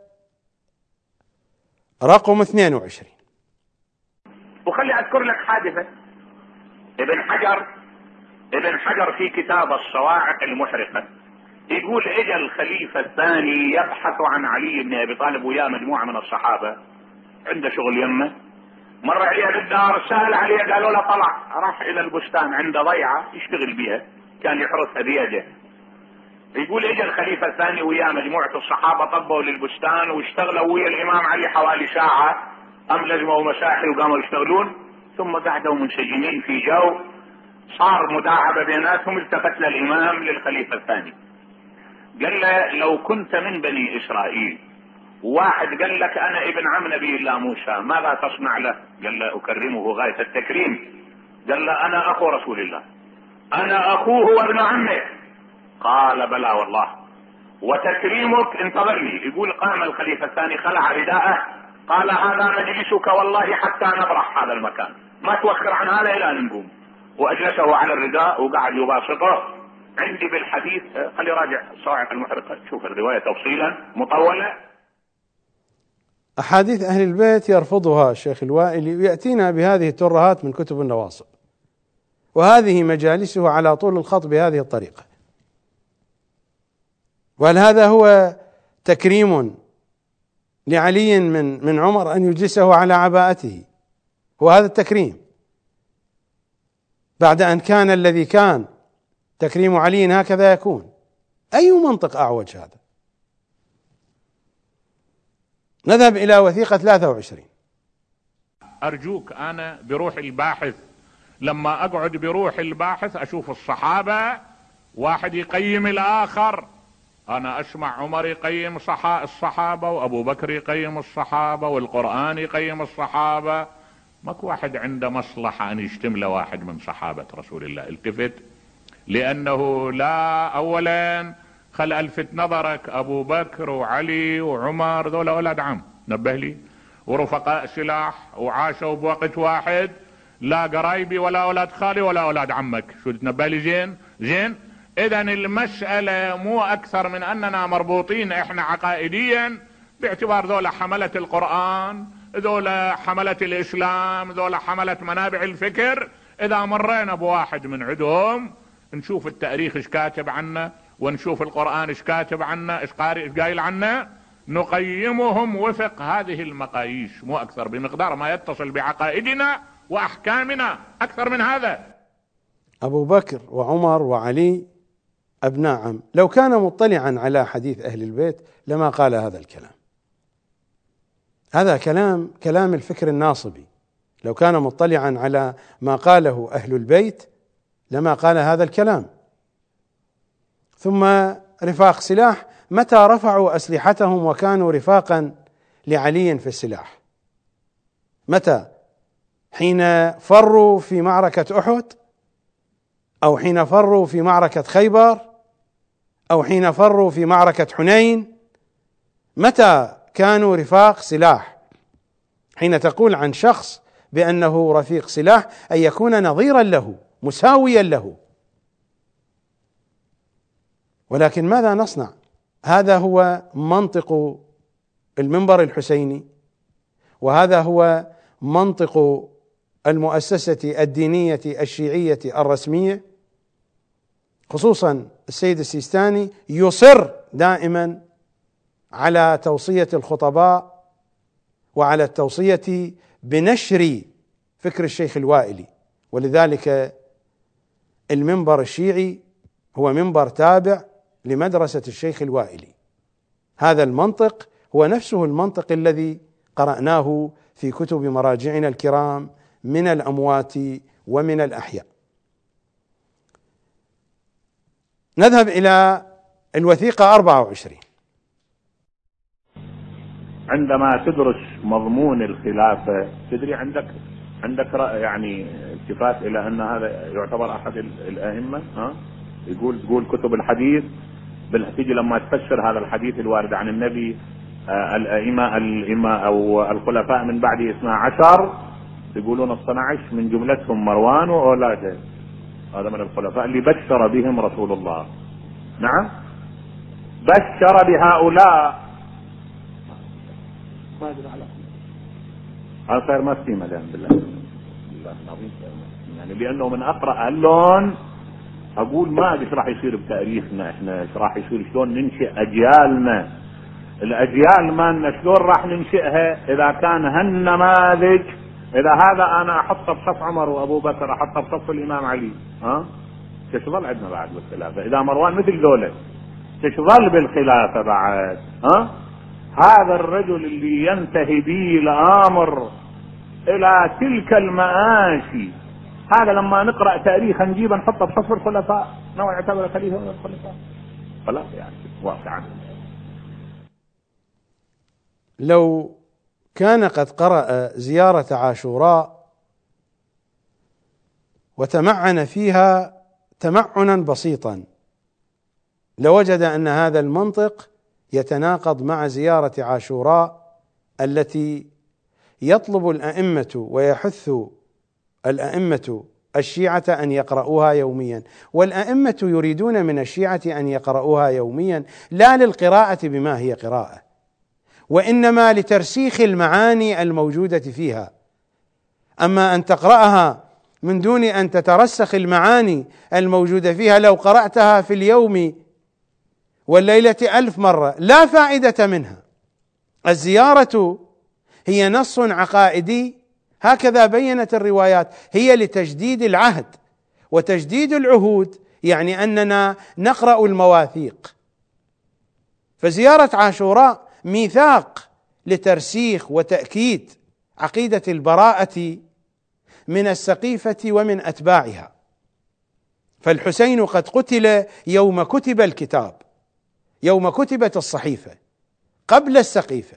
رقم اثنين وعشرين. وخلي أذكر لك حادثة ابن حجر ابن حجر في كتاب الصواعق المحرقة يقول اجى الخليفة الثاني يبحث عن علي بن ابي طالب ويا مجموعة من الصحابة، عنده شغل يمه، مر عليه بالدار سأل عليه قالوا له طلع راح الى البستان عنده ضيعة يشتغل بها كان يحرسها بيده. يقول اجى الخليفة الثاني ويا مجموعة الصحابة طبوا للبستان واشتغلوا ويا الامام علي حوالي ساعة، ام لزموا مساحي وقاموا يشتغلون، ثم قعدوا منسجمين في جو صار مداعبة بيناتهم. التفت للامام للخليفة الثاني قال له لو كنت من بني اسرائيل واحد قال لك انا ابن عم نبي الله موسى ماذا تصنع له؟ قال له اكرمه غاية التكريم. قال له انا اخو رسول الله، انا اخوه وابن عمه. قال بلى والله وتكريمك انتظرني. يقول قام الخليفة الثاني خلع رداءه قال هذا مجلسك والله حتى نبرح هذا المكان، ما توخر عن هذا الى ان نقوم. واجلسه على الرداء وقعد يباسطه. عندي بالحديث خلي راجع الصواعق المحرقة شوف الرواية تفصيلا مطولة. أحاديث أهل البيت يرفضها الشيخ الوائلي ويأتينا بهذه الترهات من كتب النواصب، وهذه مجالسه على طول الخط بهذه الطريقة. وهل هذا هو تكريم لعلي من من عمر أن يجلسه على عباءته؟ هو هذا التكريم بعد أن كان الذي كان تكريم علي هكذا يكون؟ أي منطق أعوج هذا؟ نذهب إلى وثيقة ثلاثة وعشرين. أرجوك أنا بروح الباحث لما أقعد بروح الباحث أشوف الصحابة واحد يقيم الآخر. أنا أسمع عمر يقيم الصحابة وأبو بكر يقيم الصحابة والقرآن يقيم الصحابة. ماكو واحد عنده مصلحة أن يشتمل واحد من صحابة رسول الله. التفت، لأنه لا أولا خل ألفت نظرك أبو بكر وعلي وعمر ذولا أولاد عم نبه لي ورفقاء سلاح وعاشوا بوقت واحد، لا قرايبي ولا أولاد خالي ولا أولاد عمك. شو تنبه لي؟ زين زين. إذن المسألة مو أكثر من أننا مربوطين إحنا عقائديا باعتبار ذولا حملة القرآن، ذولا حملة الإسلام، ذولا حملة منابع الفكر. إذا مرينا بواحد من عندهم نشوف التاريخ ايش كاتب عنا ونشوف القرآن ايش كاتب عنا ايش قارئ ايش قايل عنا، نقيمهم وفق هذه المقاييس مو أكثر، بمقدار ما يتصل بعقائدنا وأحكامنا. أكثر من هذا. أبو بكر وعمر وعلي أبناء عم، لو كان مطلعا على حديث أهل البيت لما قال هذا الكلام. هذا كلام كلام الفكر الناصبي، لو كان مطلعا على ما قاله أهل البيت لما قال هذا الكلام. ثم رفاق سلاح، متى رفعوا أسلحتهم وكانوا رفاقا لعلي في السلاح؟ متى؟ حين فروا في معركة أحد، أو حين فروا في معركة خيبر، أو حين فروا في معركة حنين؟ متى كانوا رفاق سلاح؟ حين تقول عن شخص بأنه رفيق سلاح أن يكون نظيرا له مساويا له. ولكن ماذا نصنع؟ هذا هو منطق المنبر الحسيني، وهذا هو منطق المؤسسة الدينية الشيعية الرسمية، خصوصا السيد السيستاني يصر دائما على توصية الخطباء وعلى التوصية بنشر فكر الشيخ الوائلي. ولذلك المنبر الشيعي هو منبر تابع لمدرسة الشيخ الوائلي. هذا المنطق هو نفسه المنطق الذي قرأناه في كتب مراجعنا الكرام من الأموات ومن الأحياء. نذهب إلى الوثيقة أربعة وعشرين. عندما تدرس مضمون الخلافة تدري عندك عندك رأي يعني التفات إلى أن هذا يعتبر أحد الأئمة. ها يقول تقول كتب الحديث تيجي لما تفسر هذا الحديث الوارد عن النبي آه الأئمة الإمة أو الخلفاء من بعد اثنا عشر يقولون اثنا عشر من جملتهم مروان وأولاده، هذا من الخلفاء اللي بشر بهم رسول الله. نعم بشر بهؤلاء. ما أدري على هذا صار ما في ملان بالله بالله العظيم يعني، لأنه من أقرأ اللون أقول ما أدري ايش راح يصير بتاريخنا احنا، ايش راح يصير، شلون ننشئ أجيالنا، الأجيال مالنا شلون راح ننشئها إذا كان هالنماذج، إذا هذا أنا أحطه بصف عمر وأبو بكر، أحطه بصف الإمام علي، ها تشظل عندنا بعد بالخلافة؟ إذا مروان مثل دولة تشظل بالخلافة بعد؟ ها هذا الرجل اللي ينتهي به الأمر إلى تلك المآسي، هذا لما نقرأ تاريخ نجيب نحطه بصف الخلفاء، نوع يعتبر خليفة من الخلفاء؟ خلاص يعني واقعا. لو كان قد قرأ زيارة عاشوراء وتمعن فيها تمعنا بسيطا لوجد أن هذا المنطق يتناقض مع زيارة عاشوراء التي يطلب الأئمة ويحث الأئمة الشيعة أن يقرؤوها يوميا، والأئمة يريدون من الشيعة أن يقرؤوها يوميا لا للقراءة بما هي قراءة، وإنما لترسيخ المعاني الموجودة فيها. أما أن تقرأها من دون أن تترسخ المعاني الموجودة فيها، لو قرأتها في اليوم والليلة ألف مرة لا فائدة منها. الزيارة هي نص عقائدي هكذا بينت الروايات، هي لتجديد العهد، وتجديد العهود يعني أننا نقرأ المواثيق. فزيارة عاشوراء ميثاق لترسيخ وتأكيد عقيدة البراءة من السقيفة ومن أتباعها. فالحسين قد قتل يوم كتب الكتاب، يوم كتبت الصحيفة قبل السقيفة.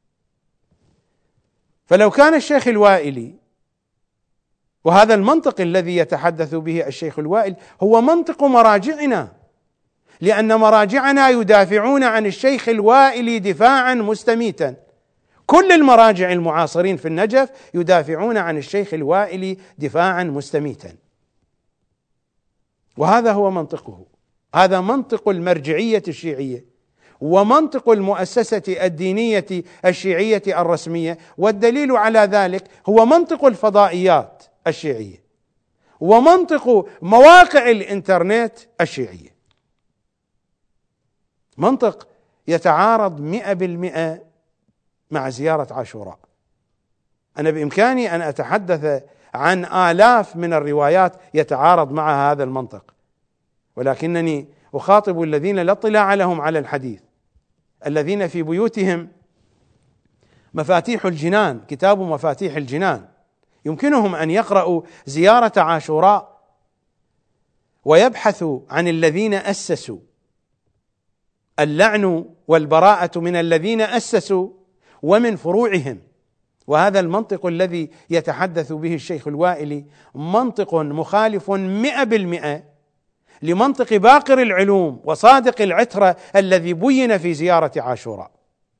فلو كان الشيخ الوائلي، وهذا المنطق الذي يتحدث به الشيخ الوائل هو منطق مراجعنا، لأن مراجعنا يدافعون عن الشيخ الوائلي دفاعا مستميتا، كل المراجع المعاصرين في النجف يدافعون عن الشيخ الوائلي دفاعا مستميتا، وهذا هو منطقه، هذا منطق المرجعية الشيعية ومنطق المؤسسة الدينية الشيعية الرسمية. والدليل على ذلك هو منطق الفضائيات الشيعية ومنطق مواقع الإنترنت الشيعية، منطق يتعارض مئة بالمئة مع زيارة عاشوراء. أنا بإمكاني أن أتحدث عن آلاف من الروايات يتعارض مع هذا المنطق، ولكنني أخاطب الذين لا اطلاع لهم على الحديث، الذين في بيوتهم مفاتيح الجنان، كتاب مفاتيح الجنان، يمكنهم أن يقرأوا زيارة عاشوراء ويبحثوا عن الذين أسسوا. اللعن والبراءة من الذين أسسوا ومن فروعهم. وهذا المنطق الذي يتحدث به الشيخ الوائلي منطق مخالف مئة بالمئة لمنطق باقر العلوم وصادق العترة الذي بين في زيارة عاشوراء.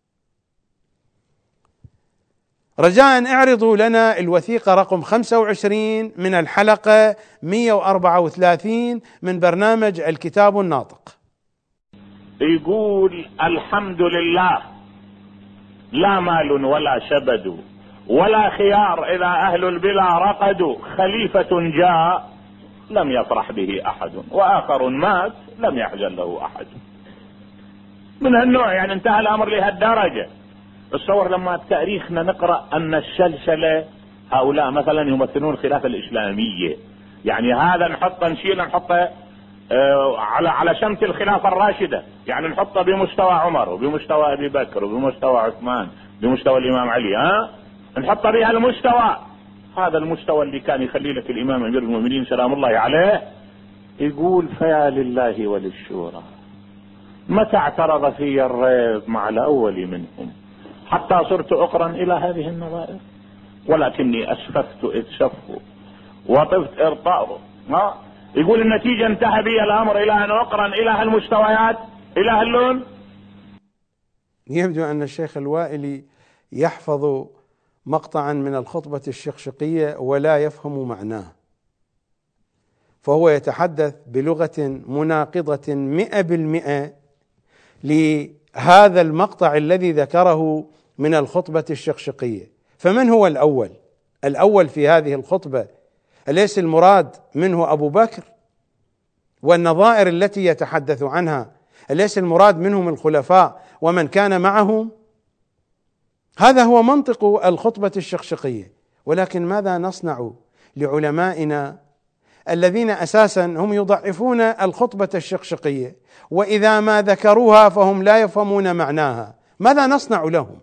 رجاء اعرضوا لنا الوثيقة رقم خمسة وعشرين من الحلقة مئة وأربعة وثلاثين من برنامج الكتاب الناطق. يقول: الحمد لله لا مال ولا شبد ولا خيار إذا أهل البلا رقدوا، خليفة جاء لم يفرح به أحد وآخر مات لم يحزن له أحد. من هالنوع، يعني انتهى الأمر لهالدرجة. تصور لما تاريخنا نقرأ أن الشلشلة هؤلاء مثلا يمثلون الخلافة الإسلامية، يعني هذا نحطه نشيله نحطه آه على على شمس الخلافة الراشدة، يعني نحطه بمستوى عمر وبمستوى أبي بكر وبمستوى عثمان بمستوى الإمام علي، ها نحطه بها المستوى، هذا المستوى اللي كان يخلي لك الإمام أمير المؤمنين سلام الله عليه يقول: فيا لله وللشورى متى اعترض في الريب مع الأول منهم حتى صرت أقرن إلى هذه النظائر، ولكني أسففت إذ شفوا وطفت إرطاؤه. يقول النتيجة انتهى بي الأمر إلى أن أقرن إلى هالمستويات، إلى هاللون. يبدو أن الشيخ الوائلي يحفظ مقطعا من الخطبة الشقشقية ولا يفهم معناه، فهو يتحدث بلغة مناقضة مئة بالمئة لهذا المقطع الذي ذكره من الخطبة الشقشقية. فمن هو الأول؟ الأول في هذه الخطبة أليس المراد منه أبو بكر والنظائر التي يتحدث عنها؟ أليس المراد منهم الخلفاء ومن كان معهم؟ هذا هو منطق الخطبة الشقشقية. ولكن ماذا نصنع لعلمائنا الذين أساسا هم يضعفون الخطبة الشقشقية، وإذا ما ذكروها فهم لا يفهمون معناها؟ ماذا نصنع لهم؟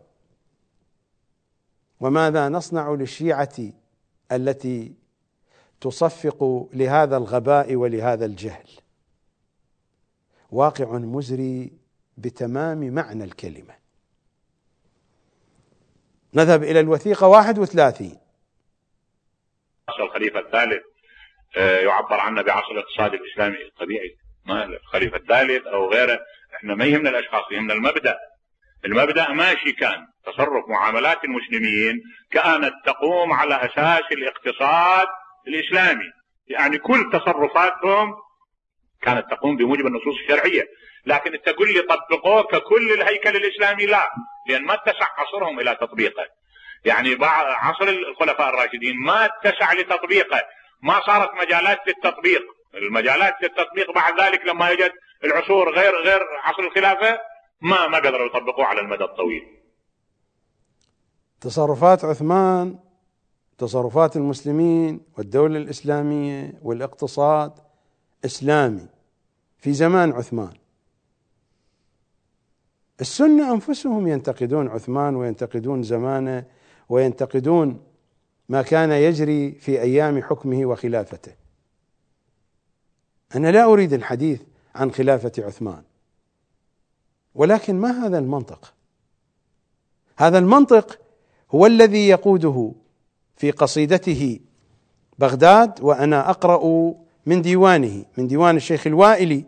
وماذا نصنع للشيعة التي تصفق لهذا الغباء ولهذا الجهل؟ واقع مزري بتمام معنى الكلمة. نذهب إلى الوثيقة واحد وثلاثين. الخليفة الثالث يعبر عنه بعصر الاقتصاد الإسلامي الطبيعي، ما الخليفة الثالث أو غيره، احنا ما يهمنا الأشخاص، يهمنا المبدأ. المبدأ ماشي، كان تصرف معاملات المسلمين كانت تقوم على أساس الاقتصاد الإسلامي، يعني كل تصرفاتهم كانت تقوم بموجب النصوص الشرعية. لكن تقول لي طبقوه ككل الهيكل الإسلامي، لا، لأن ما اتسع عصرهم إلى تطبيقه. يعني بعد عصر الخلفاء الراشدين ما اتسع لتطبيقه، ما صارت مجالات للتطبيق. المجالات للتطبيق بعد ذلك لما اجت العصور غير غير عصر الخلافة ما ما قدروا يطبقوه على المدى الطويل. تصرفات عثمان، تصرفات المسلمين والدولة الإسلامية والاقتصاد إسلامي في زمان عثمان. السنة أنفسهم ينتقدون عثمان وينتقدون زمانه وينتقدون ما كان يجري في أيام حكمه وخلافته. أنا لا أريد الحديث عن خلافة عثمان، ولكن ما هذا المنطق؟ هذا المنطق هو الذي يقوده في قصيدته بغداد، وأنا أقرأ من ديوانه، من ديوان الشيخ الوائلي،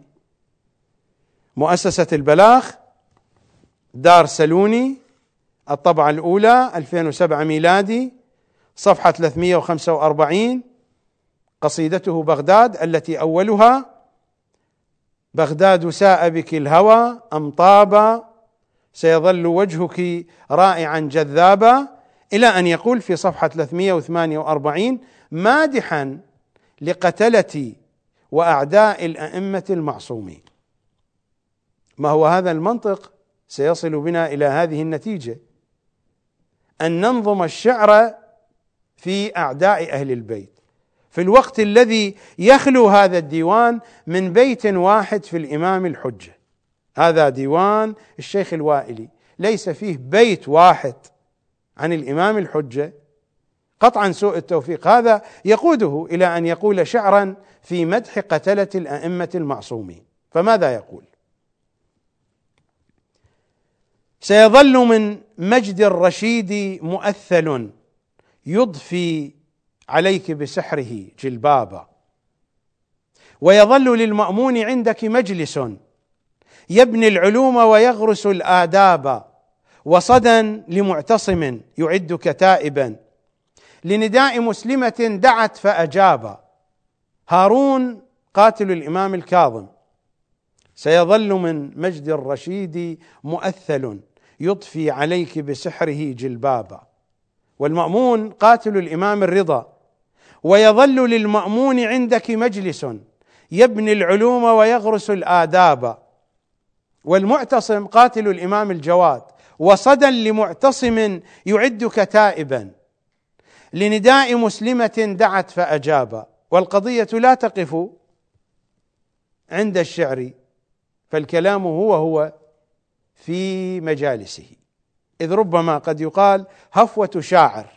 مؤسسة البلاغ، دار سلوني، الطبعة الأولى ألفين وسبعة ميلادي، صفحة ثلاثمئة وخمسة وأربعين، قصيدته بغداد التي أولها: بغداد ساء بك الهوى أم طابا، سيظل وجهك رائعا جذابا، إلى أن يقول في صفحة ثلاثمئة وثمانية وأربعين مادحا لقتلة وأعداء الأئمة المعصومين. ما هو هذا المنطق سيصل بنا إلى هذه النتيجة، أن ننظم الشعر في أعداء أهل البيت، في الوقت الذي يخلو هذا الديوان من بيت واحد في الإمام الحجة. هذا ديوان الشيخ الوائلي ليس فيه بيت واحد عن الإمام الحجة، قطعا سوء التوفيق هذا يقوده إلى أن يقول شعرا في مدح قتلة الأئمة المعصومين. فماذا يقول؟ سيظل من مجد الرشيد مؤثل يضفي عليك بسحره جلبابا، ويظل للمأمون عندك مجلس يبني العلوم ويغرس الآداب، وصدى لمعتصم يعدك تائبا لنداء مسلمة دعت فأجاب. هارون قاتل الإمام الكاظم سيظل من مجد الرشيد مؤثل يضفي عليك بسحره جلبابا، والمأمون قاتل الإمام الرضا، ويظل للمأمون عندك مجلس يبني العلوم ويغرس الآداب، والمعتصم قاتل الإمام الجواد، وصدى لمعتصم يعدك تائبا لنداء مسلمة دعت فأجاب. والقضية لا تقف عند الشعر، فالكلام هو هو في مجالسه، إذ ربما قد يقال هفوة شاعر،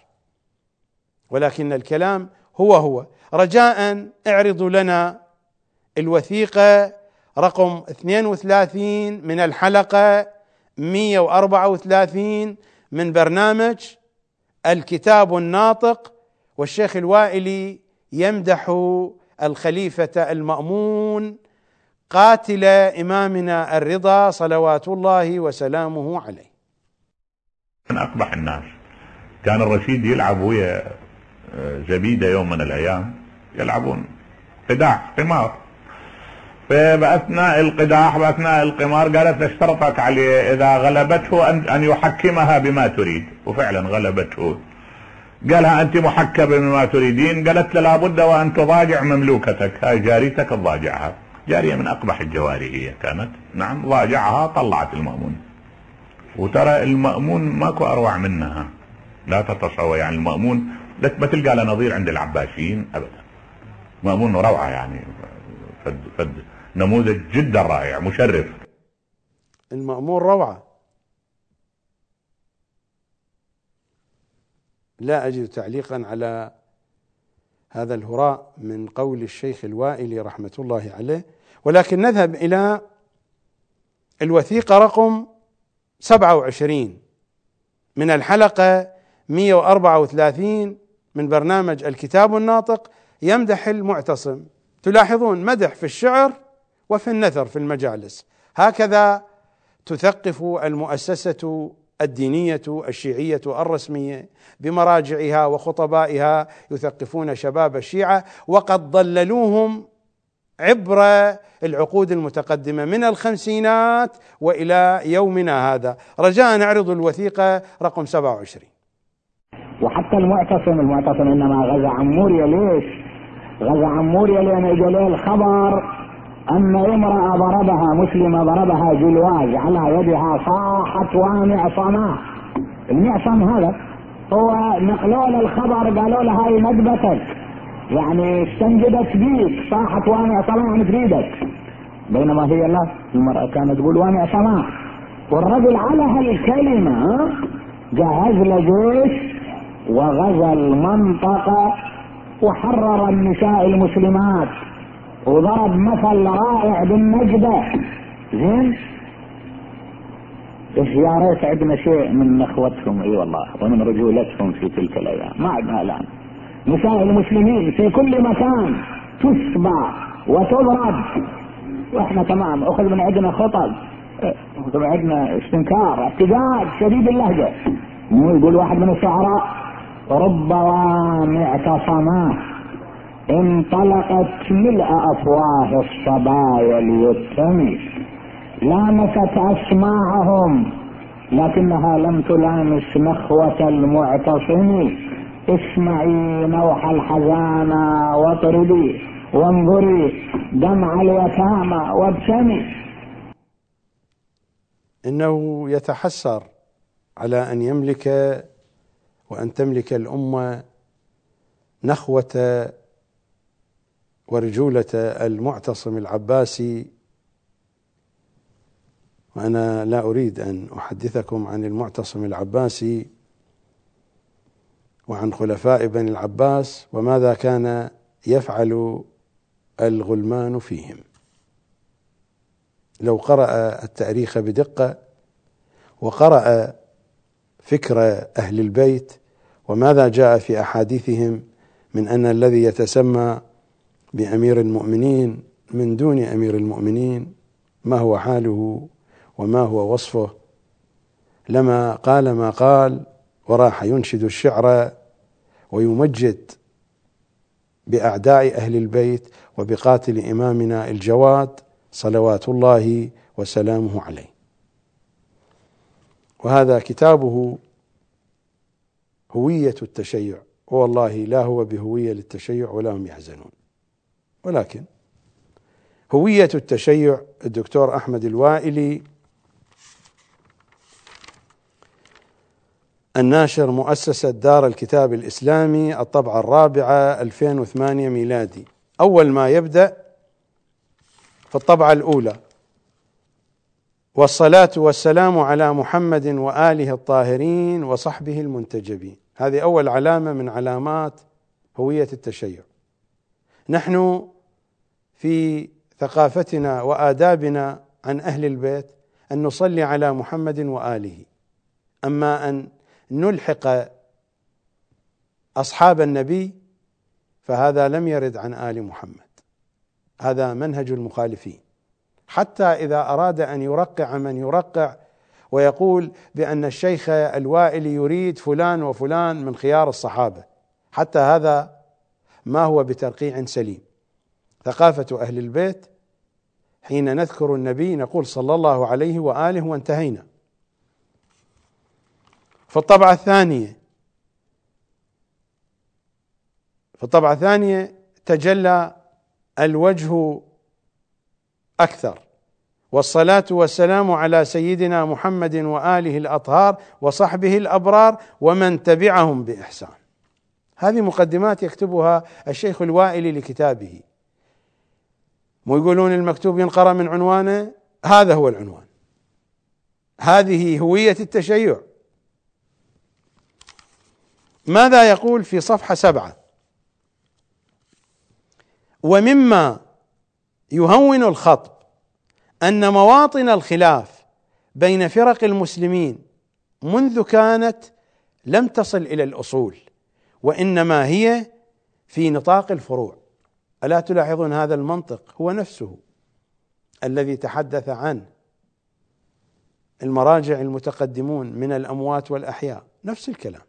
ولكن الكلام هو هو. رجاء اعرضوا لنا الوثيقة رقم اثنين وثلاثين من الحلقة مئة وأربعة وثلاثين من برنامج الكتاب الناطق، والشيخ الوائلي يمدح الخليفة المأمون قاتل إمامنا الرضا صلوات الله وسلامه عليه. من أقبح الناس كان الرشيد يلعب ويا زبيدة يوم من الأيام، يلعبون قداح قمار، فبأثناء القداح بأثناء القمار قالت اشترطت عليه إذا غلبته أن يحكمها بما تريد، وفعلا غلبته، قالها أنت محكمة بما تريدين، قالت له لابد وأن تضاجع مملوكتك، هاي جاريتك تضاجعها، جارية من أقبح الجواري هي كانت، نعم، ضاجعها طلعت المأمون. وترى المأمون ماكو أروع منها، لا تتصور، يعني المأمون ما تلقى له نظير عند العباسيين أبدا. مأمون روعة يعني، فد فد نموذج جدا رائع مشرف. المأمون روعة، لا أجد تعليقا على هذا الهراء من قول الشيخ الوائلي رحمة الله عليه، ولكن نذهب إلى الوثيقة رقم سبعة وعشرين من الحلقة مئة وأربعة وثلاثين من برنامج الكتاب الناطق، يمدح المعتصم. تلاحظون مدح في الشعر وفي النثر في المجالس، هكذا تثقف المؤسسة الدينية الشيعية الرسمية بمراجعها وخطبائها، يثقفون شباب الشيعة، وقد ضللوهم عبر العقود المتقدمة من الخمسينات وإلى يومنا هذا. رجاء نعرض الوثيقة رقم سبعة وعشرين. وحتى المعتصم المعتصم إنما غزا عن موريا. ليش غزا عن موريا؟ لأن إجا الخبر أن امرأة ضربها مسلمة ضربها جلواز على يدها، صاحت ومعصمة. المعصم هذا هو نقلوا له الخبر، قالوا له هاي ندبتك، يعني استنجدت بيك، صاحت ومعصمة يعني تريدك، بينما هي لا، المرأة كانت تقول ومعصمة. والرجل على هالكلمة جهز له جيش وغزا المنطقة وحرر النساء المسلمات وضرب مثل رائع بالنجدة. زين، يا ريت عندنا شيء من نخوتهم، اي والله، ومن رجولتهم في تلك الايام. ما عندنا الان. نساء المسلمين في كل مكان تسبع وتضرب، واحنا تمام اخذ من عندنا خطب، اخذ من عندنا استنكار، اعتداد شديد اللهجة. مو يقول واحد من الشعراء رب وامع تصماه انطلقت ملء افواه الصبايا ليتمي، لامست اسماعهم لكنها لم تلامس نخوة المعتصم. اسمعي نوح الحزانة واطردي وانظري دمع اليتامى وابتسمي. إنه يتحسر على أن يملك وأن تملك الأمة نخوة ورجولة المعتصم العباسي. وأنا لا أريد أن أحدثكم عن المعتصم العباسي وعن خلفاء بني العباس وماذا كان يفعل الغلمان فيهم. لو قرأ التاريخ بدقة وقرأ فكر أهل البيت وماذا جاء في أحاديثهم من أن الذي يتسمى بأمير المؤمنين من دون أمير المؤمنين ما هو حاله وما هو وصفه، لما قال ما قال وراح ينشد الشعر ويمجد بأعداء أهل البيت وبقاتل إمامنا الجواد صلوات الله وسلامه عليه. وهذا كتابه هوية التشيع، والله لا هو بهوية للتشيع ولا هم يحزنون، ولكن هوية التشيع الدكتور أحمد الوائلي الناشر مؤسسة دار الكتاب الإسلامي الطبعة الرابعة ألفين وثمانية ميلادي، أول ما يبدأ في الطبعة الأولى: والصلاة والسلام على محمد وآله الطاهرين وصحبه المنتجبين. هذه أول علامة من علامات هوية التشيع. نحن في ثقافتنا وآدابنا عن أهل البيت أن نصلي على محمد وآله، أما أن نلحق أصحاب النبي فهذا لم يرد عن آل محمد، هذا منهج المخالفين. حتى إذا أراد أن يرقع من يرقع ويقول بأن الشيخ الوائلي يريد فلان وفلان من خيار الصحابة، حتى هذا ما هو بترقيع سليم. ثقافة أهل البيت حين نذكر النبي نقول صلى الله عليه وآله وانتهينا. في الطبعة الثانية في الطبعة الثانية تجلى الوجه أكثر: والصلاة والسلام على سيدنا محمد وآله الأطهار وصحبه الأبرار ومن تبعهم بإحسان. هذه مقدمات يكتبها الشيخ الوائلي لكتابه، ويقولون المكتوب ينقرأ من عنوانه، هذا هو العنوان، هذه هوية التشيع. ماذا يقول في صفحة سبعة؟ ومما يهون الخطب أن مواطن الخلاف بين فرق المسلمين منذ كانت لم تصل إلى الأصول، وإنما هي في نطاق الفروع. ألا تلاحظون هذا المنطق هو نفسه الذي تحدث عنه المراجع المتقدمون من الأموات والأحياء، نفس الكلام.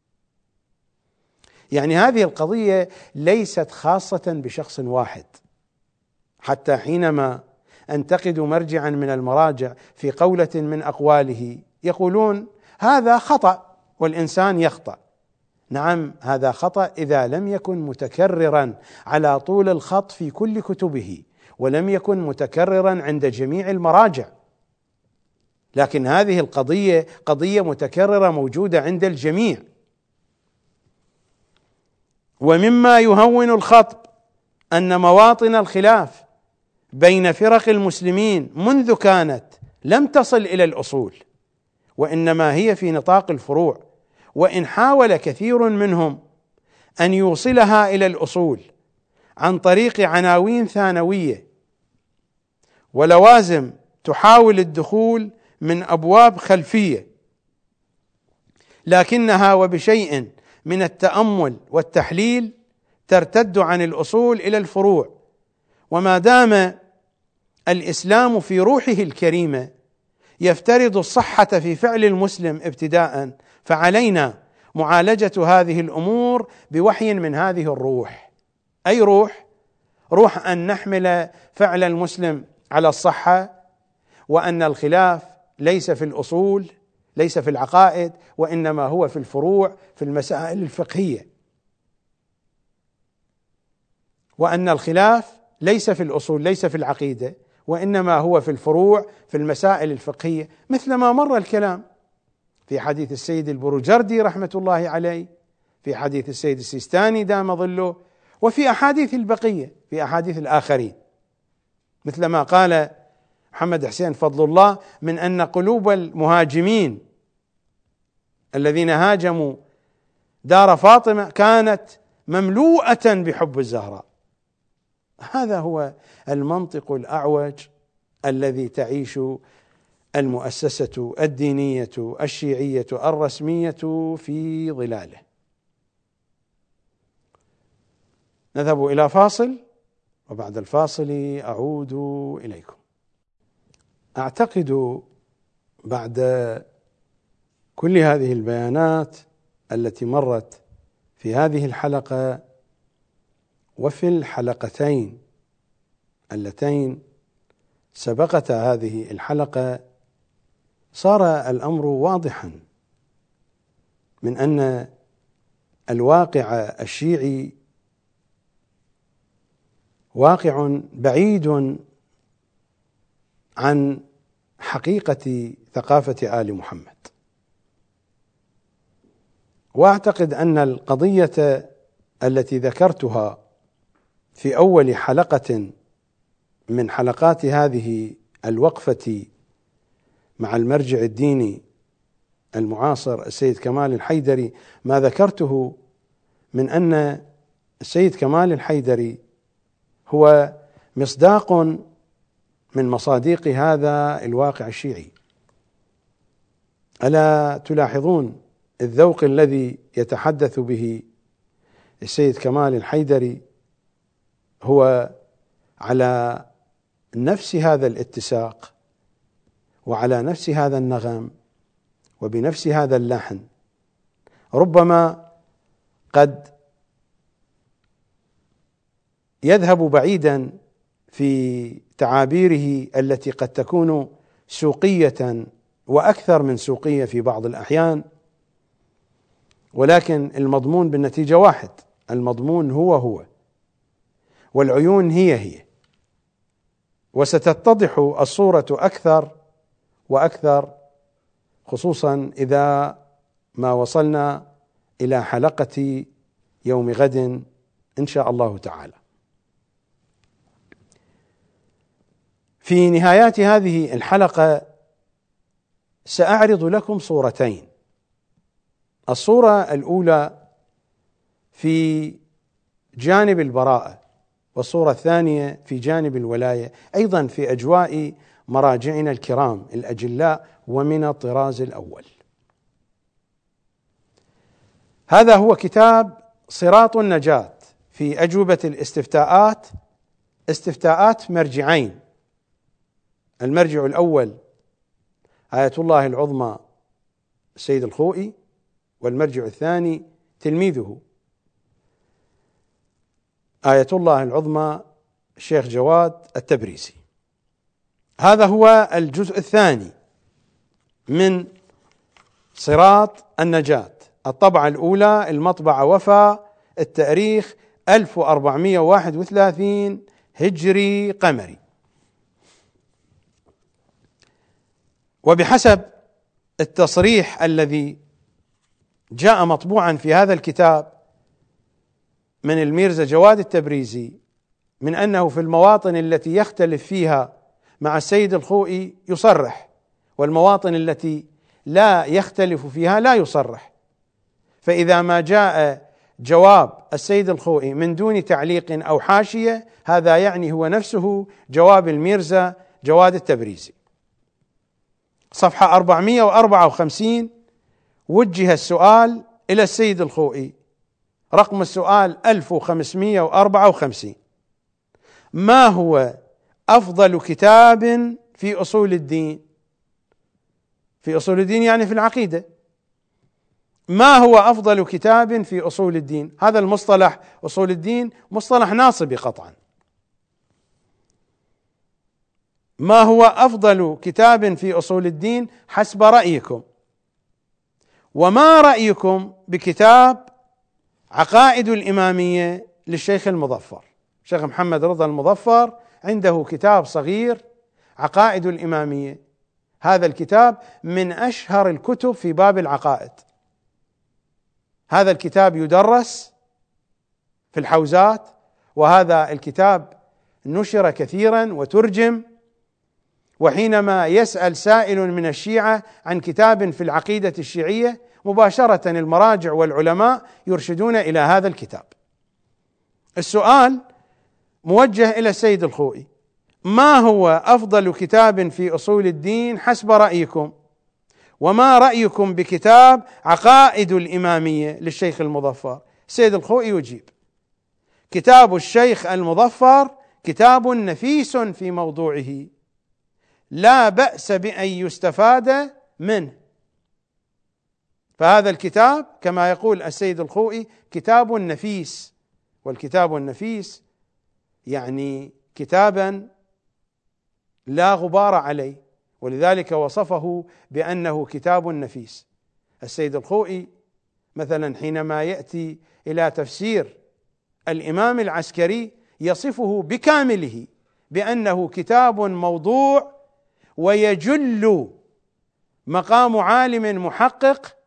يعني هذه القضية ليست خاصة بشخص واحد، حتى حينما أنتقد مرجعا من المراجع في قولة من أقواله يقولون هذا خطأ والإنسان يخطأ. نعم، هذا خطأ إذا لم يكن متكررا على طول الخط في كل كتبه، ولم يكن متكررا عند جميع المراجع، لكن هذه القضية قضية متكررة موجودة عند الجميع. ومما يهون الخطب أن مواطن الخلاف بين فرق المسلمين منذ كانت لم تصل إلى الأصول، وإنما هي في نطاق الفروع، وإن حاول كثير منهم أن يوصلها إلى الأصول عن طريق عناوين ثانوية ولوازم تحاول الدخول من أبواب خلفية، لكنها وبشيء من التأمل والتحليل ترتد عن الأصول إلى الفروع. وما دام الإسلام في روحه الكريمة يفترض الصحة في فعل المسلم ابتداء، فعلينا معالجة هذه الأمور بوحي من هذه الروح. أي روح؟ روح أن نحمل فعل المسلم على الصحة، وأن الخلاف ليس في الأصول، ليس في العقائد، وإنما هو في الفروع، في المسائل الفقهية، وأن الخلاف ليس في الأصول، ليس في العقيدة، وإنما هو في الفروع، في المسائل الفقهية، مثل ما مر الكلام في حديث السيد البروجردي رحمة الله عليه، في حديث السيد السيستاني دام ظله، وفي أحاديث البقية، في أحاديث الآخرين، مثل ما قال محمد حسين فضل الله من أن قلوب المهاجمين الذين هاجموا دار فاطمة كانت مملوءة بحب الزهراء. هذا هو المنطق الأعوج الذي تعيش المؤسسة الدينية الشيعية الرسمية في ظلاله. نذهب إلى فاصل، وبعد الفاصل أعود إليكم. أعتقد بعد كل هذه البيانات التي مرت في هذه الحلقة وفي الحلقتين اللتين سبقت هذه الحلقة، صار الأمر واضحا من أن الواقع الشيعي واقع بعيد عن حقيقة ثقافة آل محمد. وأعتقد أن القضية التي ذكرتها في أول حلقة من حلقات هذه الوقفة مع المرجع الديني المعاصر السيد كمال الحيدري، ما ذكرته من أن السيد كمال الحيدري هو مصداق من مصاديق هذا الواقع الشيعي. ألا تلاحظون الذوق الذي يتحدث به السيد كمال الحيدري هو على نفس هذا الاتساق وعلى نفس هذا النغم وبنفس هذا اللحن، ربما قد يذهب بعيدا في تعابيره التي قد تكون سوقية وأكثر من سوقية في بعض الأحيان، ولكن المضمون بالنتيجة واحد، المضمون هو هو والعيون هي هي، وستتضح الصورة أكثر وأكثر، خصوصا إذا ما وصلنا إلى حلقة يوم غد إن شاء الله تعالى. في نهايات هذه الحلقة سأعرض لكم صورتين. الصورة الأولى في جانب البراءة، والصورة الثانية في جانب الولاية، أيضا في أجواء مراجعنا الكرام الأجلاء ومن الطراز الأول. هذا هو كتاب صراط النجاة في أجوبة الاستفتاءات، استفتاءات مرجعين، المرجع الأول آية الله العظمى السيد الخوئي، والمرجع الثاني تلميذه آية الله العظمى الشيخ جواد التبريزي. هذا هو الجزء الثاني من صراط النجاة، الطبعة الأولى، المطبعة وفا، التاريخ ألف وأربعمائة وواحد وثلاثين هجري قمري. وبحسب التصريح الذي جاء مطبوعا في هذا الكتاب من الميرزا جواد التبريزي، من أنه في المواطن التي يختلف فيها مع السيد الخوئي يصرح، والمواطن التي لا يختلف فيها لا يصرح. فإذا ما جاء جواب السيد الخوئي من دون تعليق أو حاشية، هذا يعني هو نفسه جواب الميرزا جواد التبريزي. صفحة أربعمائة وأربعة وخمسين وجه السؤال إلى السيد الخوئي، رقم السؤال ألف وخمسمائة وأربعة وخمسين: ما هو أفضل كتاب في أصول الدين؟ في أصول الدين يعني في العقيدة. ما هو أفضل كتاب في أصول الدين؟ هذا المصطلح أصول الدين مصطلح ناصبي قطعا. ما هو أفضل كتاب في أصول الدين حسب رأيكم؟ وما رأيكم بكتاب عقائد الإمامية للشيخ المظفر؟ الشيخ محمد رضا المظفر عنده كتاب صغير عقائد الإمامية، هذا الكتاب من أشهر الكتب في باب العقائد. هذا الكتاب يدرس في الحوزات، وهذا الكتاب نشر كثيرا وترجم. وحينما يسأل سائل من الشيعة عن كتاب في العقيدة الشيعية، مباشرة المراجع والعلماء يرشدون إلى هذا الكتاب. السؤال موجه إلى السيد الخوئي: ما هو أفضل كتاب في أصول الدين حسب رأيكم؟ وما رأيكم بكتاب عقائد الإمامية للشيخ المظفر؟ السيد الخوئي يجيب: كتاب الشيخ المظفر كتاب نفيس في موضوعه، لا بأس بأن يستفاد منه. فهذا الكتاب كما يقول السيد الخوئي كتاب نفيس، والكتاب النفيس يعني كتابا لا غبار عليه، ولذلك وصفه بأنه كتاب نفيس. السيد الخوئي مثلا حينما يأتي إلى تفسير الإمام العسكري يصفه بكامله بأنه كتاب موضوع، ويجل مقام عالم محقق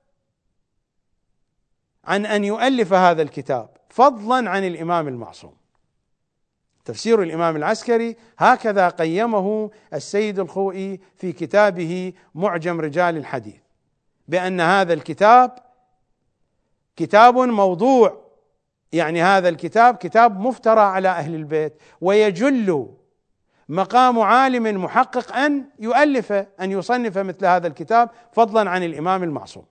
عن أن يؤلف هذا الكتاب فضلا عن الإمام المعصوم. تفسير الإمام العسكري هكذا قيمه السيد الخوئي في كتابه معجم رجال الحديث، بأن هذا الكتاب كتاب موضوع، يعني هذا الكتاب كتاب مفترى على أهل البيت، ويجل مقام عالم محقق أن يؤلف أن يصنف مثل هذا الكتاب فضلا عن الإمام المعصوم.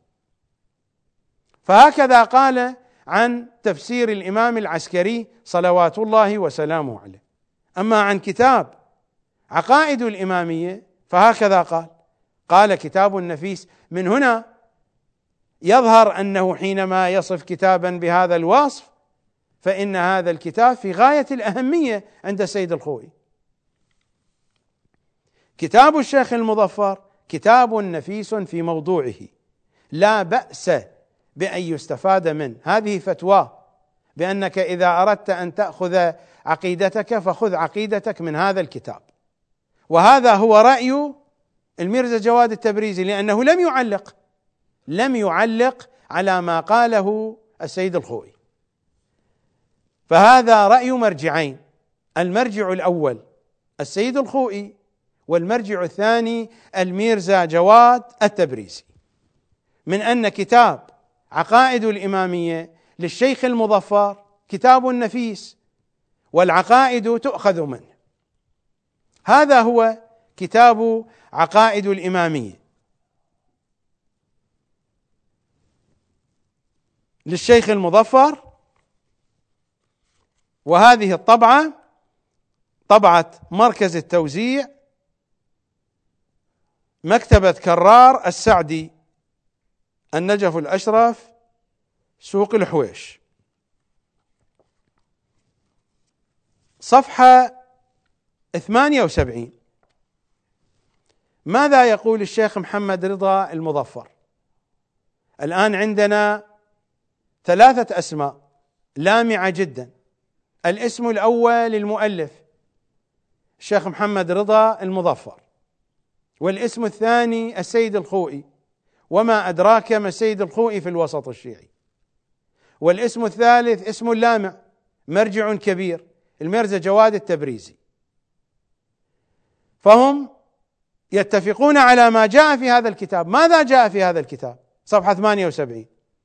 فهكذا قال عن تفسير الإمام العسكري صلوات الله وسلامه عليه. أما عن كتاب عقائد الإمامية فهكذا قال: قال كتاب نفيس. من هنا يظهر أنه حينما يصف كتابا بهذا الوصف فإن هذا الكتاب في غاية الأهمية عند السيد الخوئي. كتاب الشيخ المظفر كتاب نفيس في موضوعه، لا بأس بأن يستفاد منه. هذه فتوى بأنك إذا أردت أن تأخذ عقيدتك فخذ عقيدتك من هذا الكتاب. وهذا هو رأي الميرزا جواد التبريزي، لأنه لم يعلق لم يعلق على ما قاله السيد الخوئي. فهذا رأي مرجعين: المرجع الأول السيد الخوئي، والمرجع الثاني الميرزا جواد التبريزي، من أن كتاب عقائد الإمامية للشيخ المظفر كتاب نفيس والعقائد تؤخذ منه. هذا هو كتاب عقائد الإمامية للشيخ المظفر، وهذه الطبعة طبعة مركز التوزيع مكتبة كرار السعدي، النجف الأشرف، سوق الحويش. صفحة ثمانية وسبعين. ماذا يقول الشيخ محمد رضا المظفر؟ الآن عندنا ثلاثة أسماء لامعة جدا. الاسم الأول المؤلف الشيخ محمد رضا المظفر، والاسم الثاني السيد الخوئي، وما أدراك ما السيد الخوئي في الوسط الشيعي، والاسم الثالث اسم لامع مرجع كبير الميرزا جواد التبريزي. فهم يتفقون على ما جاء في هذا الكتاب. ماذا جاء في هذا الكتاب؟ صفحة ثمانية وسبعين: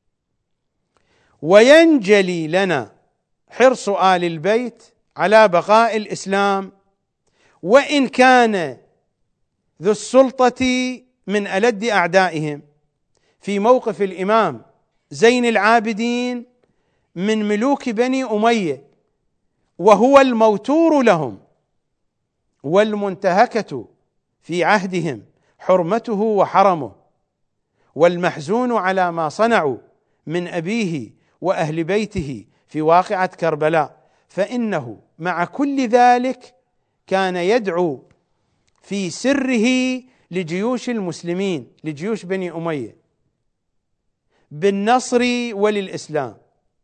وينجلي لنا حرص آل البيت على بقاء الإسلام، وإن كان ذو السلطة من ألد أعدائهم، في موقف الإمام زين العابدين من ملوك بني أمية، وهو الموتور لهم والمنتهكة في عهدهم حرمته وحرمه، والمحزون على ما صنعوا من أبيه وأهل بيته في واقعة كربلاء، فإنه مع كل ذلك كان يدعو في سره لجيوش المسلمين، لجيوش بني أمية، بالنصر وللإسلام.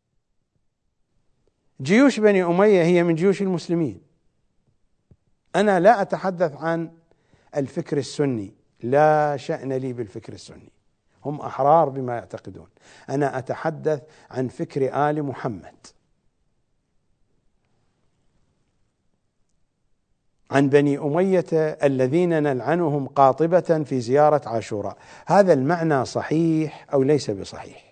جيوش بني أمية هي من جيوش المسلمين. أنا لا أتحدث عن الفكر السني، لا شأن لي بالفكر السني، هم أحرار بما يعتقدون. أنا أتحدث عن فكر آل محمد، عن بني أمية الذين نلعنهم قاطبة في زيارة عاشوراء. هذا المعنى صحيح أو ليس بصحيح؟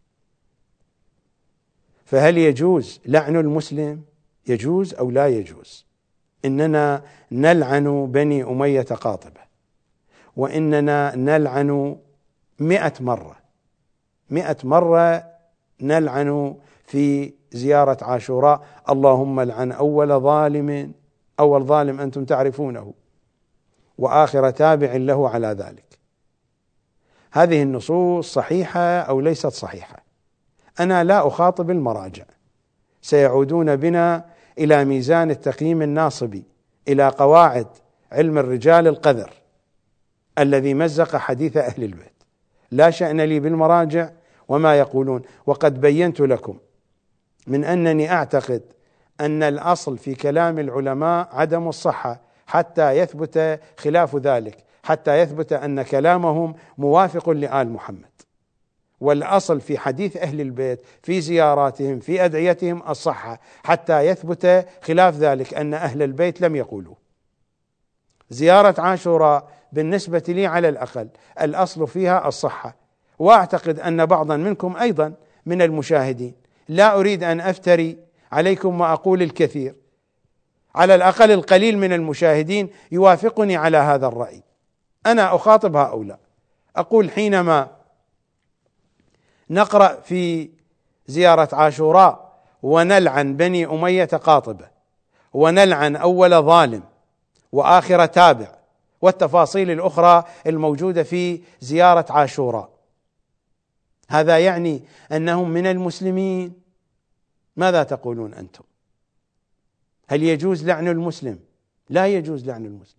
فهل يجوز لعن المسلم؟ يجوز أو لا يجوز؟ إننا نلعن بني أمية قاطبة، وإننا نلعن مئة مرة مئة مرة نلعن في زيارة عاشوراء. اللهم لعن أول ظالم، أول ظالم أنتم تعرفونه، وآخر تابع له على ذلك. هذه النصوص صحيحة أو ليست صحيحة؟ أنا لا أخاطب المراجع، سيعودون بنا إلى ميزان التقييم الناصبي، إلى قواعد علم الرجال القذر الذي مزق حديث أهل البيت. لا شأن لي بالمراجع وما يقولون، وقد بينت لكم من أنني أعتقد أن الأصل في كلام العلماء عدم الصحة حتى يثبت خلاف ذلك، حتى يثبت أن كلامهم موافق لآل محمد. والأصل في حديث أهل البيت في زياراتهم في أدعيتهم الصحة حتى يثبت خلاف ذلك أن أهل البيت لم يقولوا. زيارة عاشوراء بالنسبة لي على الأقل الأصل فيها الصحة، وأعتقد أن بعضا منكم أيضا من المشاهدين، لا أريد أن أفتري عليكم وأقول الكثير، على الأقل القليل من المشاهدين يوافقني على هذا الرأي. أنا أخاطب هؤلاء، أقول حينما نقرأ في زيارة عاشوراء ونلعن بني أمية قاطبة، ونلعن أول ظالم وآخر تابع، والتفاصيل الأخرى الموجودة في زيارة عاشوراء، هذا يعني أنهم من المسلمين. ماذا تقولون أنتم؟ هل يجوز لعن المسلم؟ لا يجوز لعن المسلم.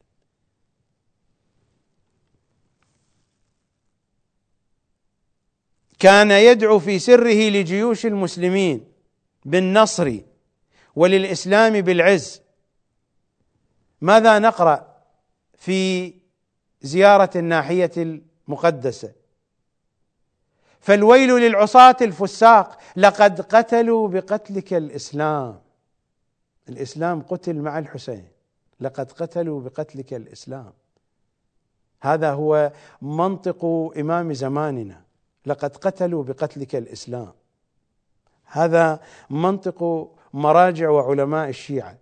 كان يدعو في سره لجيوش المسلمين بالنصر وللإسلام بالعز. ماذا نقرأ في زيارة الناحية المقدسة؟ فالويل للعصاة الفساق، لقد قتلوا بقتلك الإسلام. الإسلام قتل مع الحسين، لقد قتلوا بقتلك الإسلام. هذا هو منطق إمام زماننا، لقد قتلوا بقتلك الإسلام. هذا منطق مراجع وعلماء الشيعة.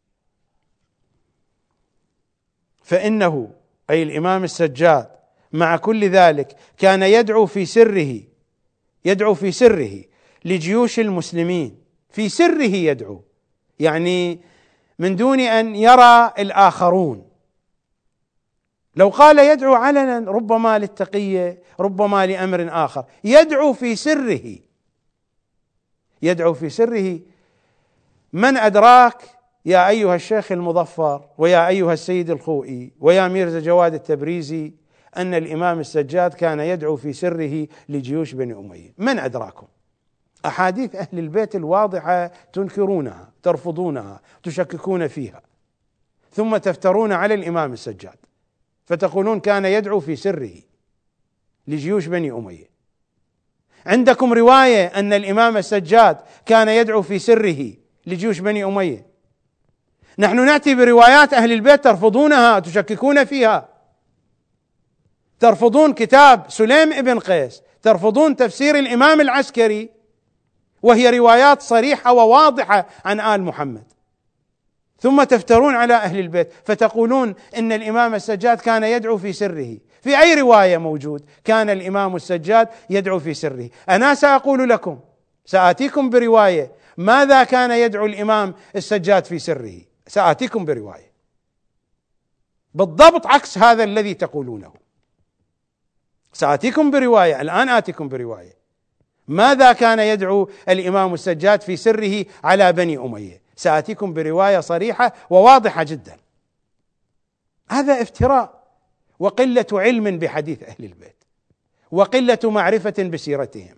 فإنه أي الإمام السجاد مع كل ذلك كان يدعو في سره يدعو في سره لجيوش المسلمين، في سره يدعو، يعني من دون أن يرى الآخرون. لو قال يدعو علنا ربما للتقية، ربما لأمر آخر، يدعو في سره يدعو في سره. من أدراك يا أيها الشيخ المظفر ويا أيها السيد الخوئي ويا ميرزا جواد التبريزي أن الإمام السجاد كان يدعو في سره لجيوش بني أمية؟ من أدراكم؟ أحاديث أهل البيت الواضحة تنكرونها، ترفضونها، تشككون فيها، ثم تفترون على الإمام السجاد فتقولون كان يدعو في سره لجيوش بني أمية. عندكم رواية أن الإمام السجاد كان يدعو في سره لجيوش بني أمية؟ نحن نأتي بروايات أهل البيت ترفضونها، تشككون فيها، ترفضون كتاب سليم ابن قيس، ترفضون تفسير الإمام العسكري، وهي روايات صريحة وواضحة عن آل محمد، ثم تفترون على أهل البيت فتقولون إن الإمام السجاد كان يدعو في سره. في أي رواية موجود كان الإمام السجاد يدعو في سره؟ أنا سأقول لكم، سآتيكم برواية ماذا كان يدعو الإمام السجاد في سره، سآتيكم برواية بالضبط عكس هذا الذي تقولونه. سآتيكم برواية، الآن آتيكم برواية ماذا كان يدعو الإمام السجاد في سره على بني أمية، سآتيكم برواية صريحة وواضحة جدا. هذا افتراء وقلة علم بحديث أهل البيت وقلة معرفة بسيرتهم.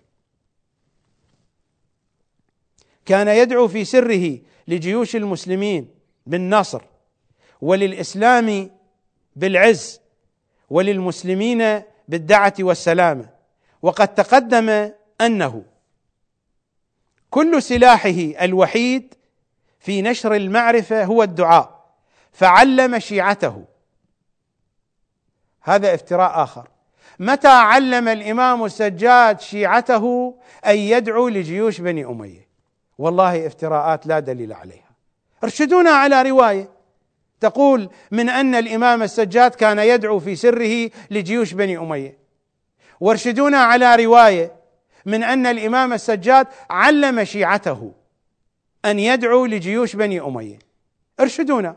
كان يدعو في سره لجيوش المسلمين بالنصر وللإسلام بالعز وللمسلمين بالدعة والسلامة. وقد تقدم أنه كل سلاحه الوحيد في نشر المعرفة هو الدعاء، فعلم شيعته، هذا افتراء آخر. متى علم الإمام السجاد شيعته أن يدعو لجيوش بني أمية؟ والله افتراءات لا دليل عليها. ارشدونا على رواية تقول من أن الإمام السجاد كان يدعو في سره لجيوش بني أمية، وارشدونا على رواية من أن الإمام السجاد علم شيعته أن يدعو لجيوش بني أمية. ارشدونا.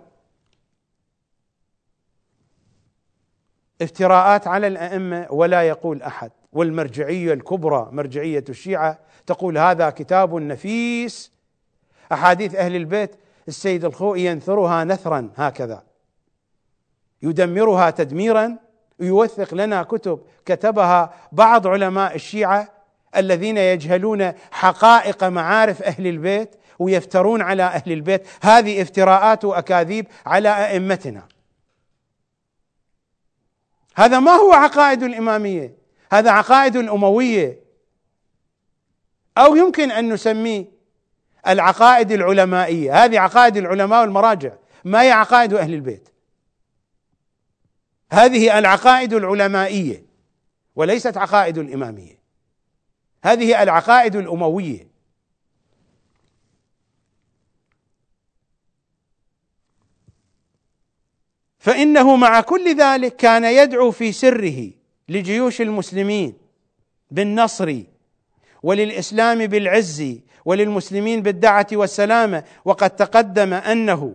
افتراءات على الأئمة ولا يقول أحد. والمرجعية الكبرى مرجعية الشيعة تقول هذا كتاب نفيس، أحاديث أهل البيت السيد الخوئي ينثرها نثرا هكذا، يدمرها تدميرا، ويوثق لنا كتب كتبها بعض علماء الشيعة الذين يجهلون حقائق معارف أهل البيت ويفترون على أهل البيت. هذه افتراءات وأكاذيب على أئمتنا. هذا ما هو عقائد الإمامية، هذا عقائد الأموية، أو يمكن أن نسميه العقائد العلمائية. هذه عقائد العلماء والمراجع، ما هي عقائد أهل البيت. هذه العقائد العلمائية وليست عقائد الإمامية، هذه العقائد الأموية. فإنه مع كل ذلك كان يدعو في سره لجيوش المسلمين بالنصر وللإسلام بالعز وللمسلمين بالدعة والسلامة، وقد تقدم أنه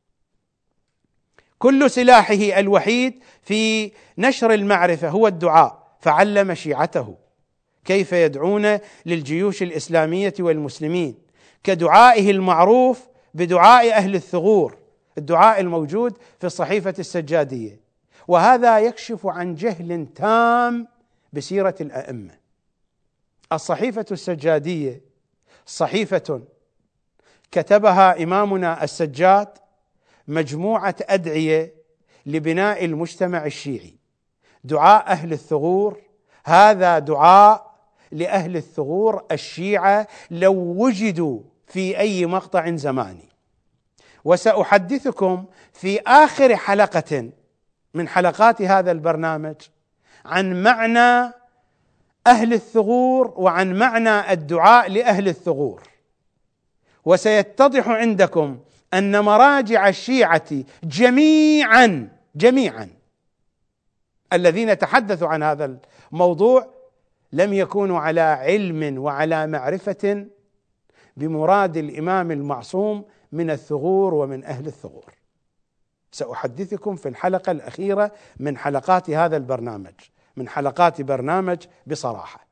كل سلاحه الوحيد في نشر المعرفة هو الدعاء، فعلم شيعته كيف يدعون للجيوش الإسلامية والمسلمين كدعائه المعروف بدعاء أهل الثغور، الدعاء الموجود في الصحيفة السجادية. وهذا يكشف عن جهل تام بسيرة الأئمة. الصحيفة السجادية صحيفة كتبها إمامنا السجاد مجموعة أدعية لبناء المجتمع الشيعي. دعاء أهل الثغور هذا دعاء لأهل الثغور الشيعة لو وجدوا في أي مقطع زماني. وسأحدثكم في آخر حلقة من حلقات هذا البرنامج عن معنى أهل الثغور وعن معنى الدعاء لأهل الثغور، وسيتضح عندكم أن مراجع الشيعة جميعا جميعا الذين تحدثوا عن هذا الموضوع لم يكونوا على علم وعلى معرفة بمراد الإمام المعصوم من الثغور ومن أهل الثغور. سأحدثكم في الحلقة الأخيرة من حلقات هذا البرنامج، من حلقات برنامج بصراحة.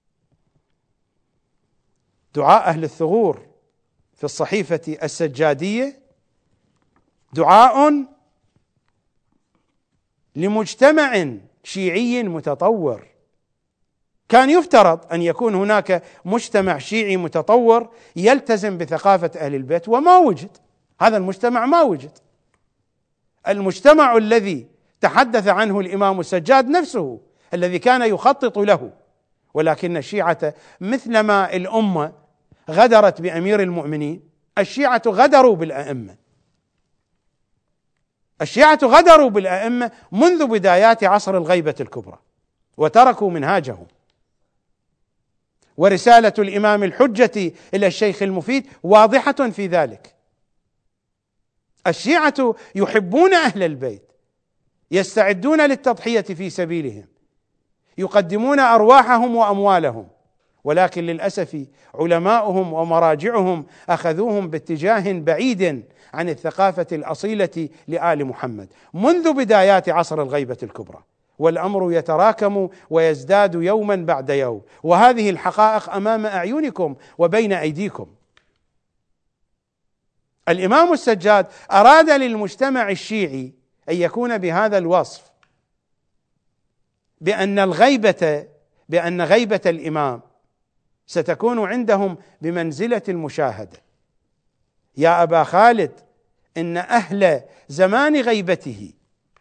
دعاء أهل الثغور في الصحيفة السجادية دعاء لمجتمع شيعي متطور. كان يفترض أن يكون هناك مجتمع شيعي متطور يلتزم بثقافة أهل البيت، وما وجد. هذا المجتمع ما وجد. المجتمع الذي تحدث عنه الإمام السجاد نفسه الذي كان يخطط له، ولكن الشيعة مثلما الأمة غدرت بأمير المؤمنين، الشيعة غدروا بالأئمة. الشيعة غدروا بالأئمة منذ بدايات عصر الغيبة الكبرى وتركوا منهاجهم. ورسالة الإمام الحجة إلى الشيخ المفيد واضحة في ذلك. الشيعة يحبون أهل البيت، يستعدون للتضحية في سبيلهم، يقدمون أرواحهم وأموالهم، ولكن للأسف علماؤهم ومراجعهم أخذوهم باتجاه بعيد عن الثقافة الأصيلة لآل محمد منذ بدايات عصر الغيبة الكبرى، والأمر يتراكم ويزداد يوما بعد يوم، وهذه الحقائق أمام أعينكم وبين أيديكم. الإمام السجاد أراد للمجتمع الشيعي أن يكون بهذا الوصف، بأن الغيبة بأن غيبة الإمام ستكون عندهم بمنزلة المشاهدة. يا أبا خالد، إن أهل زمان غيبته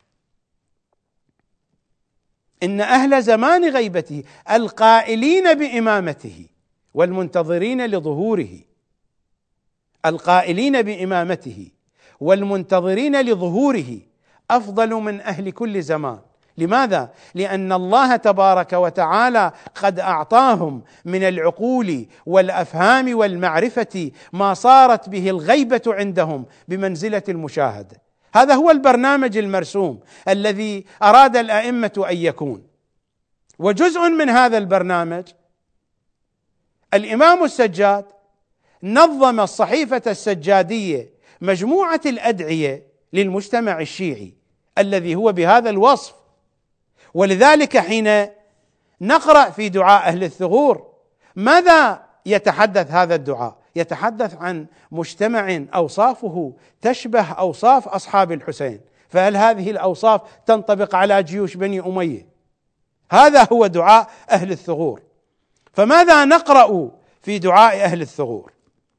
إن أهل زمان غيبته القائلين بإمامته والمنتظرين لظهوره، القائلين بإمامته والمنتظرين لظهوره أفضل من أهل كل زمان. لماذا؟ لأن الله تبارك وتعالى قد أعطاهم من العقول والأفهام والمعرفة ما صارت به الغيبة عندهم بمنزلة المشاهدة. هذا هو البرنامج المرسوم الذي أراد الأئمة أن يكون. وجزء من هذا البرنامج الإمام السجاد نظم الصحيفة السجادية، مجموعة الأدعية للمجتمع الشيعي الذي هو بهذا الوصف. ولذلك حين نقرأ في دعاء أهل الثغور ماذا يتحدث هذا الدعاء؟ يتحدث عن مجتمع أوصافه تشبه أوصاف أصحاب الحسين، فهل هذه الأوصاف تنطبق على جيوش بني أمية؟ هذا هو دعاء أهل الثغور. فماذا نقرأ في دعاء أهل الثغور؟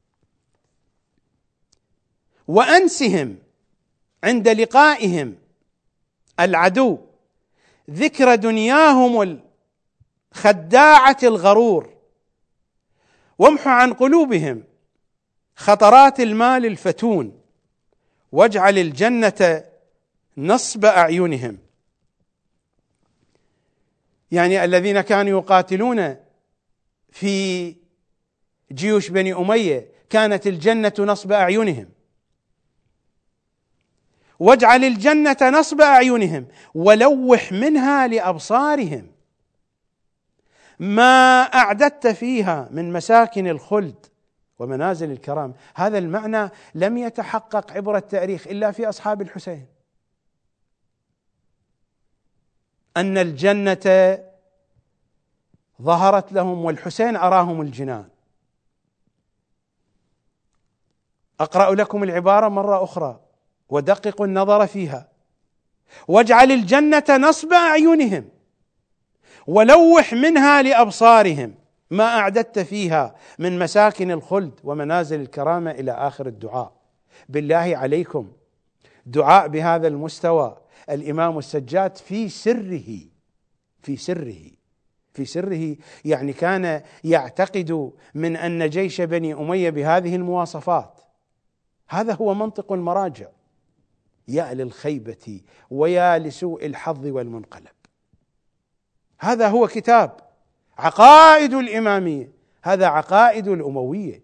وأنسهم عند لقائهم العدو ذكر دنياهم الخداعة الغرور، وامح عن قلوبهم خطرات المال الفتون، واجعل الجنة نصب أعينهم. يعني الذين كانوا يقاتلون في جيوش بني أمية كانت الجنة نصب أعينهم. واجعل الجنة نصب أعينهم ولوح منها لأبصارهم ما أعددت فيها من مساكن الخلد ومنازل الكرام. هذا المعنى لم يتحقق عبر التاريخ إلا في أصحاب الحسين، أن الجنة ظهرت لهم والحسين أراهم الجنان. أقرأ لكم العبارة مرة أخرى ودققوا النظر فيها: واجعل الجنة نصب أعينهم ولوح منها لأبصارهم ما أعددت فيها من مساكن الخلد ومنازل الكرامة، إلى آخر الدعاء. بالله عليكم، دعاء بهذا المستوى الإمام السجاد في سره في سره في سره يعني كان يعتقد من أن جيش بني أمية بهذه المواصفات. هذا هو منطق المراجع. يا للخيبة ويا لسوء الحظ والمنقلب. هذا هو كتاب عقائد الإمامية، هذا عقائد الأموية.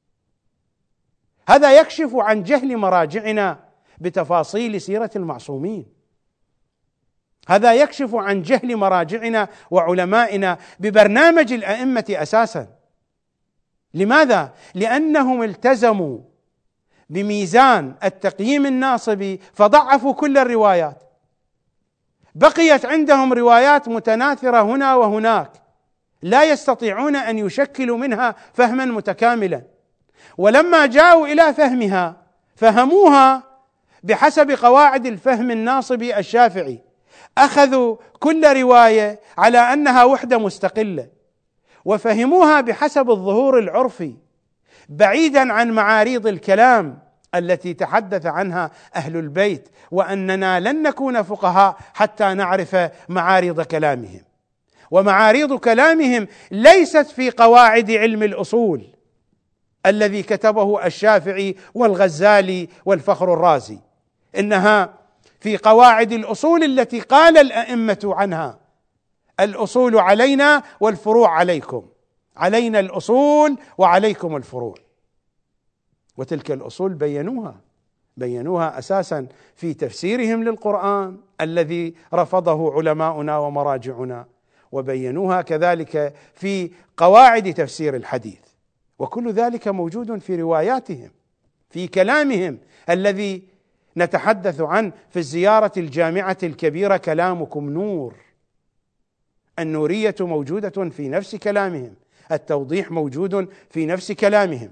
هذا يكشف عن جهل مراجعنا بتفاصيل سيرة المعصومين. هذا يكشف عن جهل مراجعنا وعلمائنا ببرنامج الأئمة أساسا. لماذا؟ لأنهم التزموا بميزان التقييم الناصبي فضعفوا كل الروايات. بقيت عندهم روايات متناثرة هنا وهناك لا يستطيعون أن يشكلوا منها فهما متكاملا، ولما جاءوا إلى فهمها فهموها بحسب قواعد الفهم الناصبي الشافعي. أخذوا كل رواية على أنها وحدة مستقلة وفهموها بحسب الظهور العرفي بعيدا عن معاريض الكلام التي تحدث عنها أهل البيت، وأننا لن نكون فقهاء حتى نعرف معارض كلامهم. ومعاريض كلامهم ليست في قواعد علم الأصول الذي كتبه الشافعي والغزالي والفخر الرازي، إنها في قواعد الأصول التي قال الأئمة عنها: الأصول علينا والفروع عليكم، علينا الأصول وعليكم الفروع. وتلك الأصول بينوها بينوها أساسا في تفسيرهم للقرآن الذي رفضه علماؤنا ومراجعنا، وبينوها كذلك في قواعد تفسير الحديث، وكل ذلك موجود في رواياتهم، في كلامهم الذي نتحدث عنه في الزيارة الجامعة الكبيرة: كلامكم نور. النورية موجودة في نفس كلامهم، التوضيح موجود في نفس كلامهم.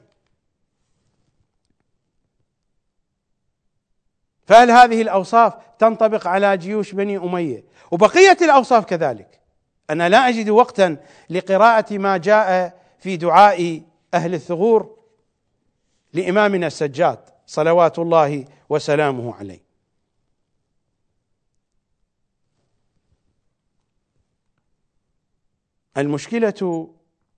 فهل هذه الأوصاف تنطبق على جيوش بني أمية؟ وبقية الأوصاف كذلك. أنا لا أجد وقتا لقراءة ما جاء في دعاء أهل الثغور لإمامنا السجاد صلوات الله وسلامه عليه. المشكلة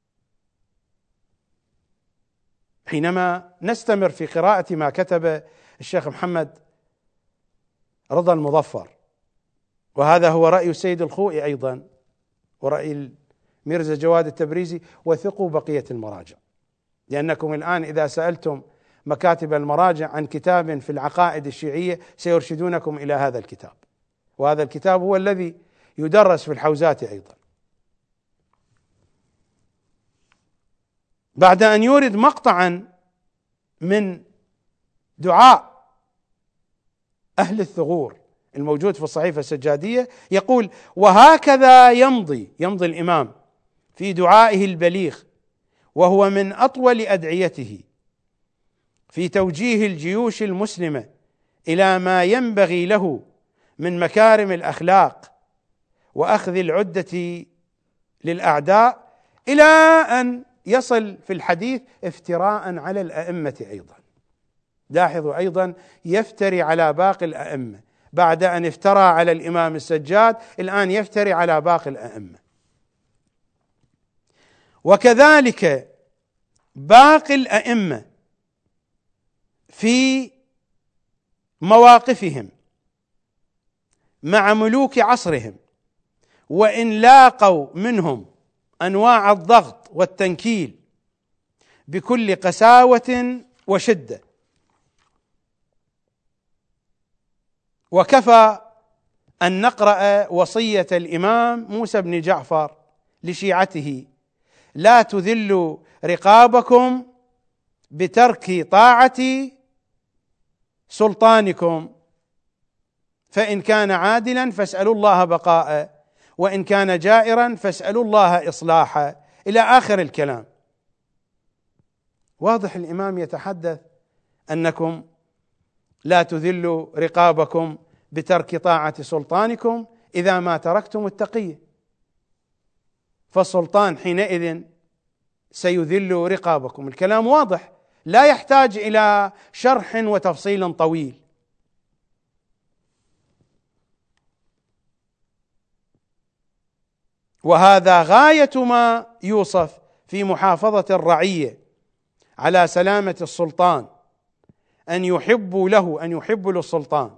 حينما نستمر في قراءة ما كتب الشيخ محمد رضا المظفر، وهذا هو رأي السيد الخوئي أيضا ورأي ميرزا جواد التبريزي. وثقوا بقية المراجع، لأنكم الآن إذا سألتم مكاتب المراجع عن كتاب في العقائد الشيعية سيرشدونكم إلى هذا الكتاب، وهذا الكتاب هو الذي يدرس في الحوزات أيضا. بعد أن يورد مقطعا من دعاء أهل الثغور الموجود في الصحيفة السجادية، يقول: وهكذا يمضي يمضي الإمام في دعائه البليغ، وهو من أطول أدعيته في توجيه الجيوش المسلمة إلى ما ينبغي له من مكارم الأخلاق وأخذ العدة للأعداء، إلى أن يصل في الحديث افتراء على الأئمة أيضا. لاحظوا أيضا يفتري على باقي الأئمة، بعد أن افترى على الإمام السجاد الآن يفتري على باقي الأئمة. وكذلك باقي الأئمة في مواقفهم مع ملوك عصرهم، وإن لاقوا منهم أنواع الضغط والتنكيل بكل قساوة وشدة. وكفى أن نقرأ وصية الإمام موسى بن جعفر لشيعته: لا تذلوا رقابكم بترك طاعة سلطانكم، فإن كان عادلا فاسألوا الله بقاء، وإن كان جائرا فاسألوا الله إصلاحا، إلى آخر الكلام. واضح الإمام يتحدث أنكم لا تذلوا رقابكم بترك طاعة سلطانكم إذا ما تركتم التقية، فالسلطان حينئذ سيذل رقابكم. الكلام واضح لا يحتاج إلى شرح وتفصيل طويل. وهذا غاية ما يوصف في محافظة الرعية على سلامة السلطان، أن يحبوا له أن يحبوا للسلطان.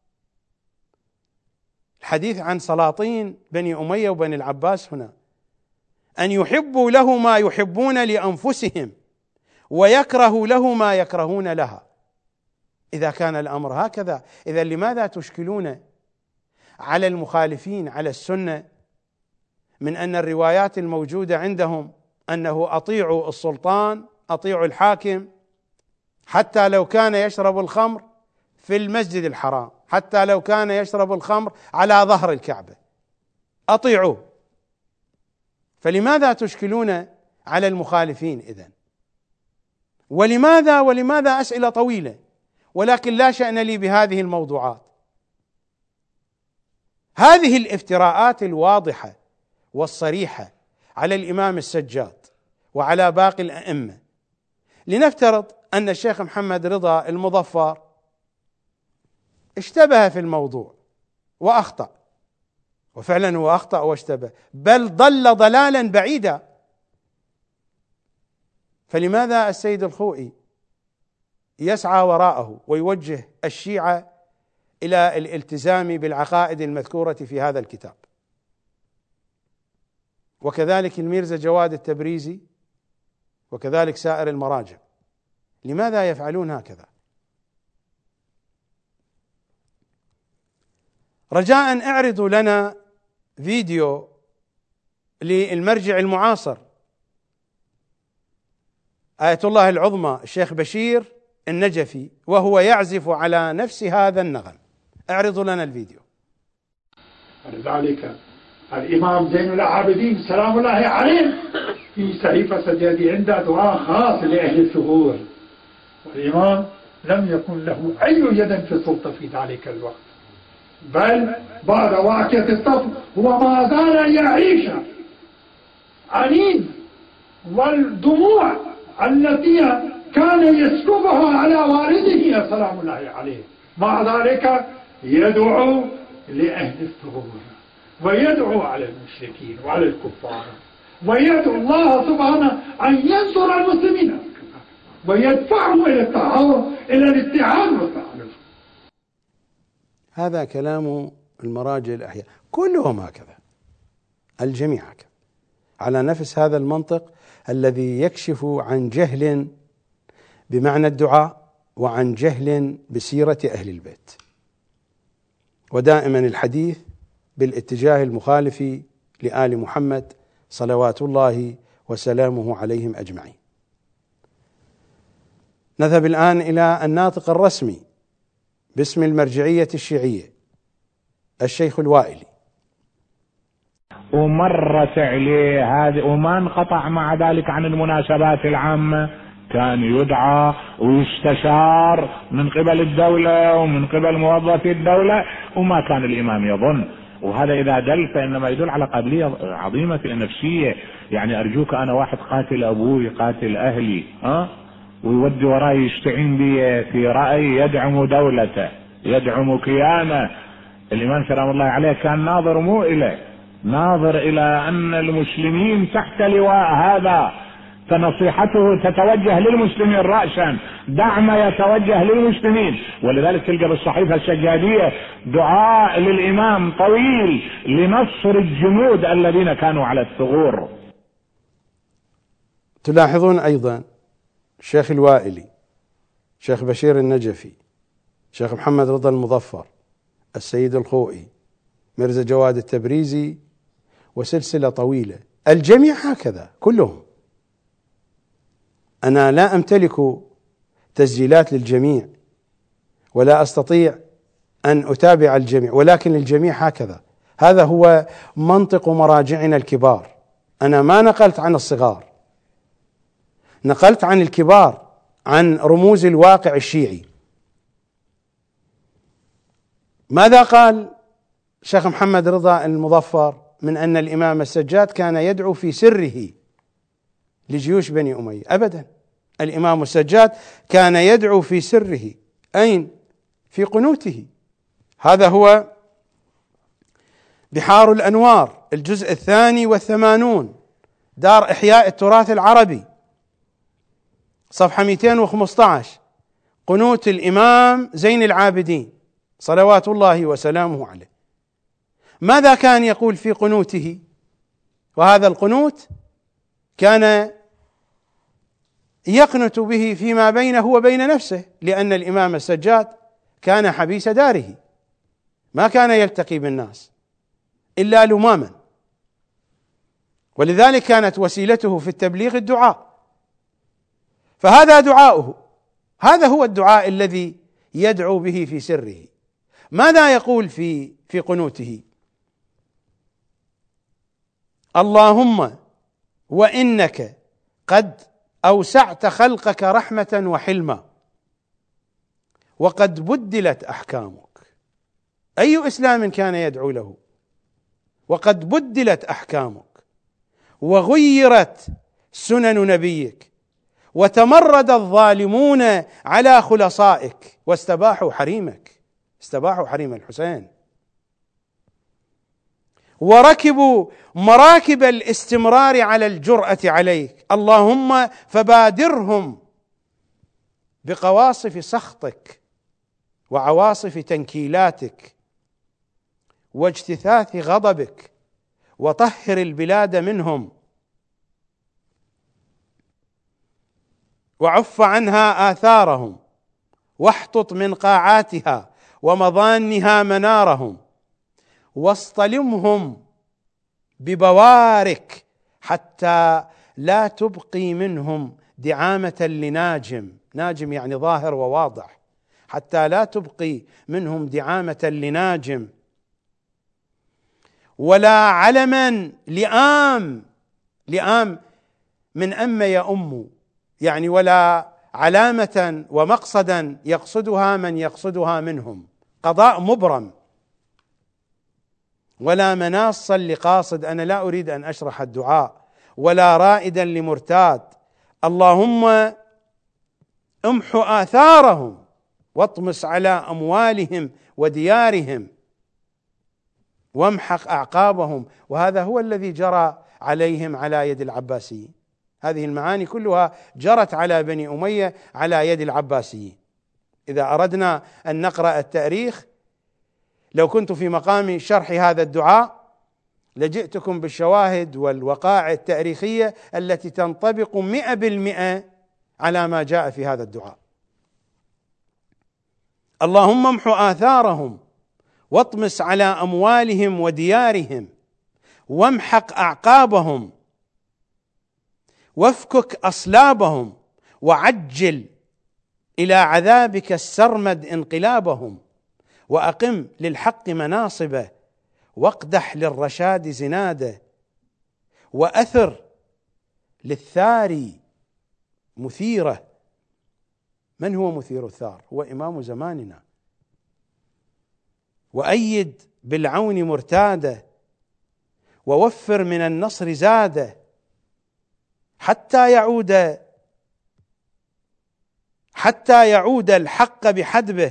الحديث عن سلاطين بني أمية وبني العباس هنا، أن يحبوا له ما يحبون لأنفسهم ويكرهوا له ما يكرهون لها. إذا كان الأمر هكذا، إذا لماذا تشكلون على المخالفين على السنة من أن الروايات الموجودة عندهم أنه أطيعوا السلطان، أطيعوا الحاكم، حتى لو كان يشرب الخمر في المسجد الحرام، حتى لو كان يشرب الخمر على ظهر الكعبة، أطيعوه. فلماذا تشكلون على المخالفين إذن؟ ولماذا ولماذا أسئلة طويلة، ولكن لا شأن لي بهذه الموضوعات. هذه الافتراءات الواضحة والصريحة على الإمام السجاد وعلى باقي الأئمة، لنفترض أن الشيخ محمد رضا المظفر اشتبه في الموضوع وأخطأ، وفعلا هو أخطأ واشتبه، بل ضل ضلالا بعيدا، فلماذا السيد الخوئي يسعى وراءه ويوجه الشيعة إلى الالتزام بالعقائد المذكورة في هذا الكتاب؟ وكذلك الميرزا جواد التبريزي وكذلك سائر المراجع، لماذا يفعلون هكذا؟ رجاء اعرضوا لنا فيديو للمرجع المعاصر آية الله العظمى الشيخ بشير النجفي وهو يعزف على نفس هذا النغم. اعرضوا لنا الفيديو. ولذلك الإمام زين العابدين سلام الله عليه في صحيفة سجادي عنده دعاء خاص لأهل الثغور، والإمام لم يكن له أي يد في السلطة في ذلك الوقت، بل بعد واقعة الطف هو ما زال يعيش عنيد، والدموع التي كان يسكبها على والده سلام الله عليه، مع ذلك يدعو لأهل الثغور ويدعو على المشركين وعلى الكفار، ويدعو الله سبحانه أن ينصر المسلمين ويدفعهم إلى التعاون إلى الاتحاد والتعاون. هذا كلام المراجع الأحياء كلهم هكذا، الجميع هكذا، على نفس هذا المنطق الذي يكشف عن جهل بمعنى الدعاء وعن جهل بسيرة أهل البيت، ودائما الحديث بالاتجاه المخالف لآل محمد صلوات الله وسلامه عليهم أجمعين. نذهب الآن إلى الناطق الرسمي باسم المرجعية الشيعية الشيخ الوائلي. ومرت عليه هذه وما انقطع مع ذلك عن المناسبات العامة، كان يدعى ويستشار من قبل الدولة ومن قبل موظفي الدولة، وما كان الإمام يظن. وهذا إذا دل فإنما يدل على قابلية عظيمة في النفسية. يعني أرجوك أنا واحد قاتل أبوي قاتل أهلي ها ويودي وراي يستعين بي في رأي يدعم دولته يدعم كيانه. الإمام سلام الله عليه كان ناظر مو إليه، ناظر إلى أن المسلمين تحت لواء هذا، فنصيحته تتوجه للمسلمين رأسا، دعم يتوجه للمسلمين. ولذلك تلقى بالصحيفة السجادية دعاء للإمام طويل لنصر الجنود الذين كانوا على الثغور. تلاحظون أيضا الشيخ الوائلي، شيخ بشير النجفي، شيخ محمد رضا المظفر، السيد الخوئي، مرزا جواد التبريزي، وسلسلة طويلة، الجميع هكذا كلهم. أنا لا أمتلك تسجيلات للجميع ولا أستطيع أن أتابع الجميع، ولكن الجميع هكذا. هذا هو منطق مراجعنا الكبار. أنا ما نقلت عن الصغار، نقلت عن الكبار، عن رموز الواقع الشيعي. ماذا قال شيخ محمد رضا المظفر من أن الإمام السجاد كان يدعو في سره لجيوش بني أمية؟ أبدا، الإمام السجاد كان يدعو في سره. أين؟ في قنوته. هذا هو بحار الأنوار الجزء الثاني والثمانون، دار إحياء التراث العربي، صفحة مئتين وخمسة عشر، قنوت الإمام زين العابدين صلوات الله وسلامه عليه. ماذا كان يقول في قنوته؟ وهذا القنوت كان يقنت به فيما بينه وبين نفسه، لأن الإمام السجاد كان حبيس داره، ما كان يلتقي بالناس إلا لماما، ولذلك كانت وسيلته في التبليغ الدعاء. فهذا دعاؤه، هذا هو الدعاء الذي يدعو به في سره. ماذا يقول في في قنوته؟ اللهم وإنك قد أوسعت خلقك رحمة وحلما وقد بدلت أحكامك. أي إسلام كان يدعو له؟ وقد بدلت أحكامك وغيرت سنن نبيك وتمرد الظالمون على خلصائك واستباحوا حريمك، استباحوا حريم الحسين، وركبوا مراكب الاستمرار على الجرأة عليك. اللهم فبادرهم بقواصف سخطك وعواصف تنكيلاتك واجتثاث غضبك وطهر البلاد منهم وعف عنها آثارهم واحطط من قاعاتها ومضانها منارهم واصطلمهم ببوارك حتى لا تبقي منهم دعامة لناجم، ناجم يعني ظاهر وواضح، حتى لا تبقي منهم دعامة لناجم ولا علما لئام، لئام من أم يأم يعني، ولا علامة ومقصدا يقصدها من يقصدها منهم، قضاء مبرم، ولا مناصا لقاصد. أنا لا أريد أن أشرح الدعاء، ولا رائدا لمرتاد. اللهم امحو آثارهم واطمس على أموالهم وديارهم وامحق أعقابهم. وهذا هو الذي جرى عليهم على يد العباسيين. هذه المعاني كلها جرت على بني أمية على يد العباسيين. إذا أردنا أن نقرأ التاريخ لو كنت في مقام شرح هذا الدعاء لجئتكم بالشواهد والوقائع التاريخية التي تنطبق مئة بالمئة على ما جاء في هذا الدعاء. اللهم امحو آثارهم واطمس على أموالهم وديارهم وامحق أعقابهم وافكك أصلابهم وعجل إلى عذابك السرمد انقلابهم وأقم للحق مناصبه واقدح للرشاد زناده وأثر للثاري مثيره. من هو مثير الثار؟ هو إمام زماننا. وأيد بالعون مرتاده ووفر من النصر زاده حتى يعود حتى يعود الحق بحدبه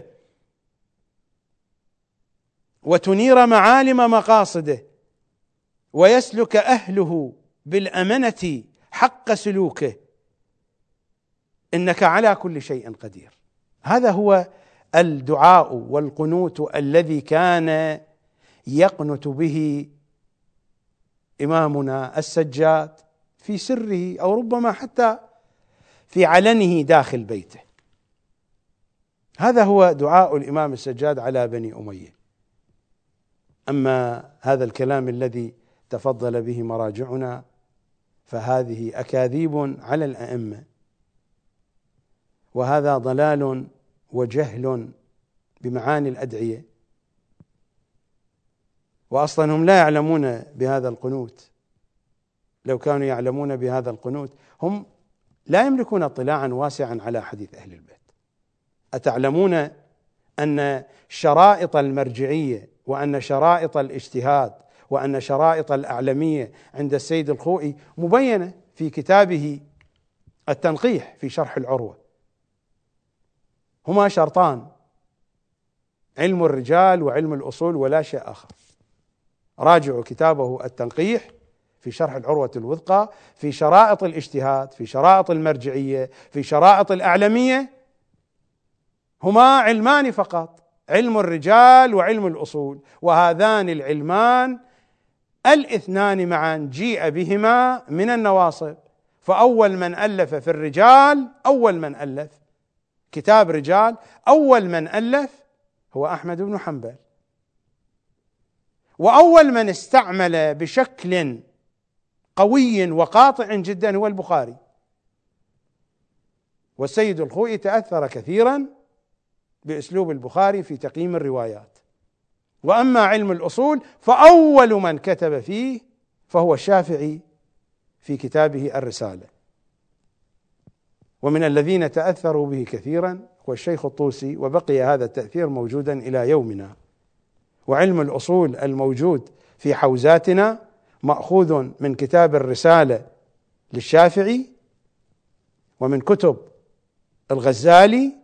وتنير معالم مقاصده ويسلك أهله بالأمنة حق سلوكه إنك على كل شيء قدير. هذا هو الدعاء والقنوت الذي كان يقنت به إمامنا السجاد في سره أو ربما حتى في علنه داخل بيته. هذا هو دعاء الإمام السجاد على بني أمية. أما هذا الكلام الذي تفضل به مراجعنا فهذه أكاذيب على الأئمة، وهذا ضلال وجهل بمعاني الأدعية، وأصلا هم لا يعلمون بهذا القنوت. لو كانوا يعلمون بهذا القنوت هم لا يملكون اطلاعا واسعا على حديث أهل البيت. أتعلمون أن شرائط المرجعية وأن شرائط الاجتهاد وأن شرائط الأعلمية عند السيد الخوئي مبينة في كتابه التنقيح في شرح العروة؟ هما شرطان: علم الرجال وعلم الأصول ولا شيء آخر. راجعوا كتابه التنقيح في شرح العروة الوثقى في شرائط الاجتهاد، في شرائط المرجعية، في شرائط الأعلمية. هما علمان فقط: علم الرجال وعلم الأصول، وهذان العلمان الاثنان معا جيء بهما من النواصب. فأول من ألف في الرجال، أول من ألف كتاب رجال، أول من ألف هو أحمد بن حنبل، وأول من استعمل بشكل قوي وقاطع جدا هو البخاري. والسيد الخوئي تأثر كثيرا بأسلوب البخاري في تقييم الروايات. وأما علم الأصول فأول من كتب فيه فهو الشافعي في كتابه الرسالة. ومن الذين تأثروا به كثيرا هو الشيخ الطوسي، وبقي هذا التأثير موجودا إلى يومنا. وعلم الأصول الموجود في حوزاتنا مأخوذ من كتاب الرسالة للشافعي ومن كتب الغزالي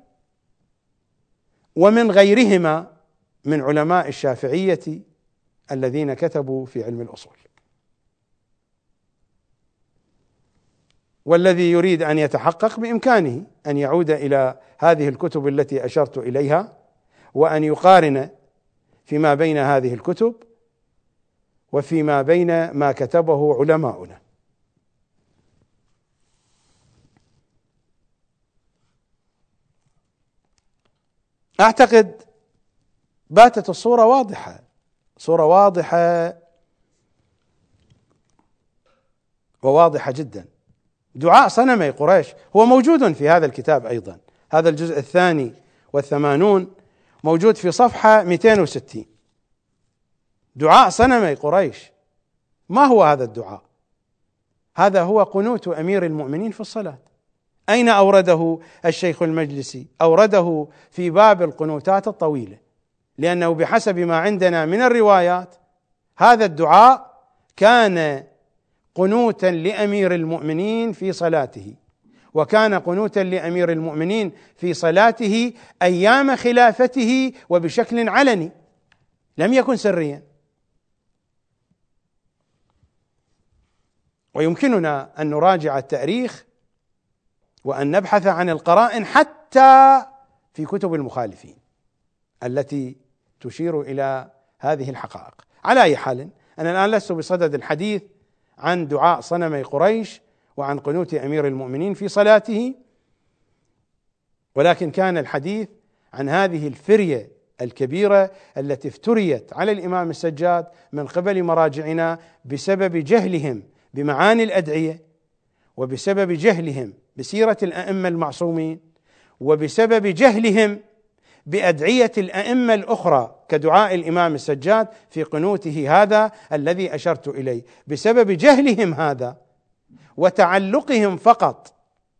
ومن غيرهما من علماء الشافعية الذين كتبوا في علم الأصول. والذي يريد أن يتحقق بإمكانه أن يعود إلى هذه الكتب التي أشرت إليها وأن يقارن فيما بين هذه الكتب وفيما بين ما كتبه علماؤنا. أعتقد باتت الصورة واضحة، صورة واضحة وواضحة جدا. دعاء صنمي قريش هو موجود في هذا الكتاب أيضا، هذا الجزء الثاني والثمانون موجود في صفحة مئتين وستين. دعاء صنمي قريش. ما هو هذا الدعاء؟ هذا هو قنوت أمير المؤمنين في الصلاة. أين أورده الشيخ المجلسي؟ أورده في باب القنوتات الطويلة، لأنه بحسب ما عندنا من الروايات هذا الدعاء كان قنوتا لأمير المؤمنين في صلاته، وكان قنوتا لأمير المؤمنين في صلاته أيام خلافته وبشكل علني، لم يكن سريا. ويمكننا أن نراجع التاريخ وأن نبحث عن القرائن حتى في كتب المخالفين التي تشير إلى هذه الحقائق. على أي حال، أنا الآن لست بصدد الحديث عن دعاء صنمي قريش وعن قنوت أمير المؤمنين في صلاته، ولكن كان الحديث عن هذه الفرية الكبيرة التي افتريت على الإمام السجاد من قبل مراجعنا بسبب جهلهم بمعاني الأدعية، وبسبب جهلهم بسيرة الأئمة المعصومين، وبسبب جهلهم بأدعية الأئمة الأخرى كدعاء الإمام السجاد في قنوته هذا الذي أشرت إليه. بسبب جهلهم هذا وتعلقهم فقط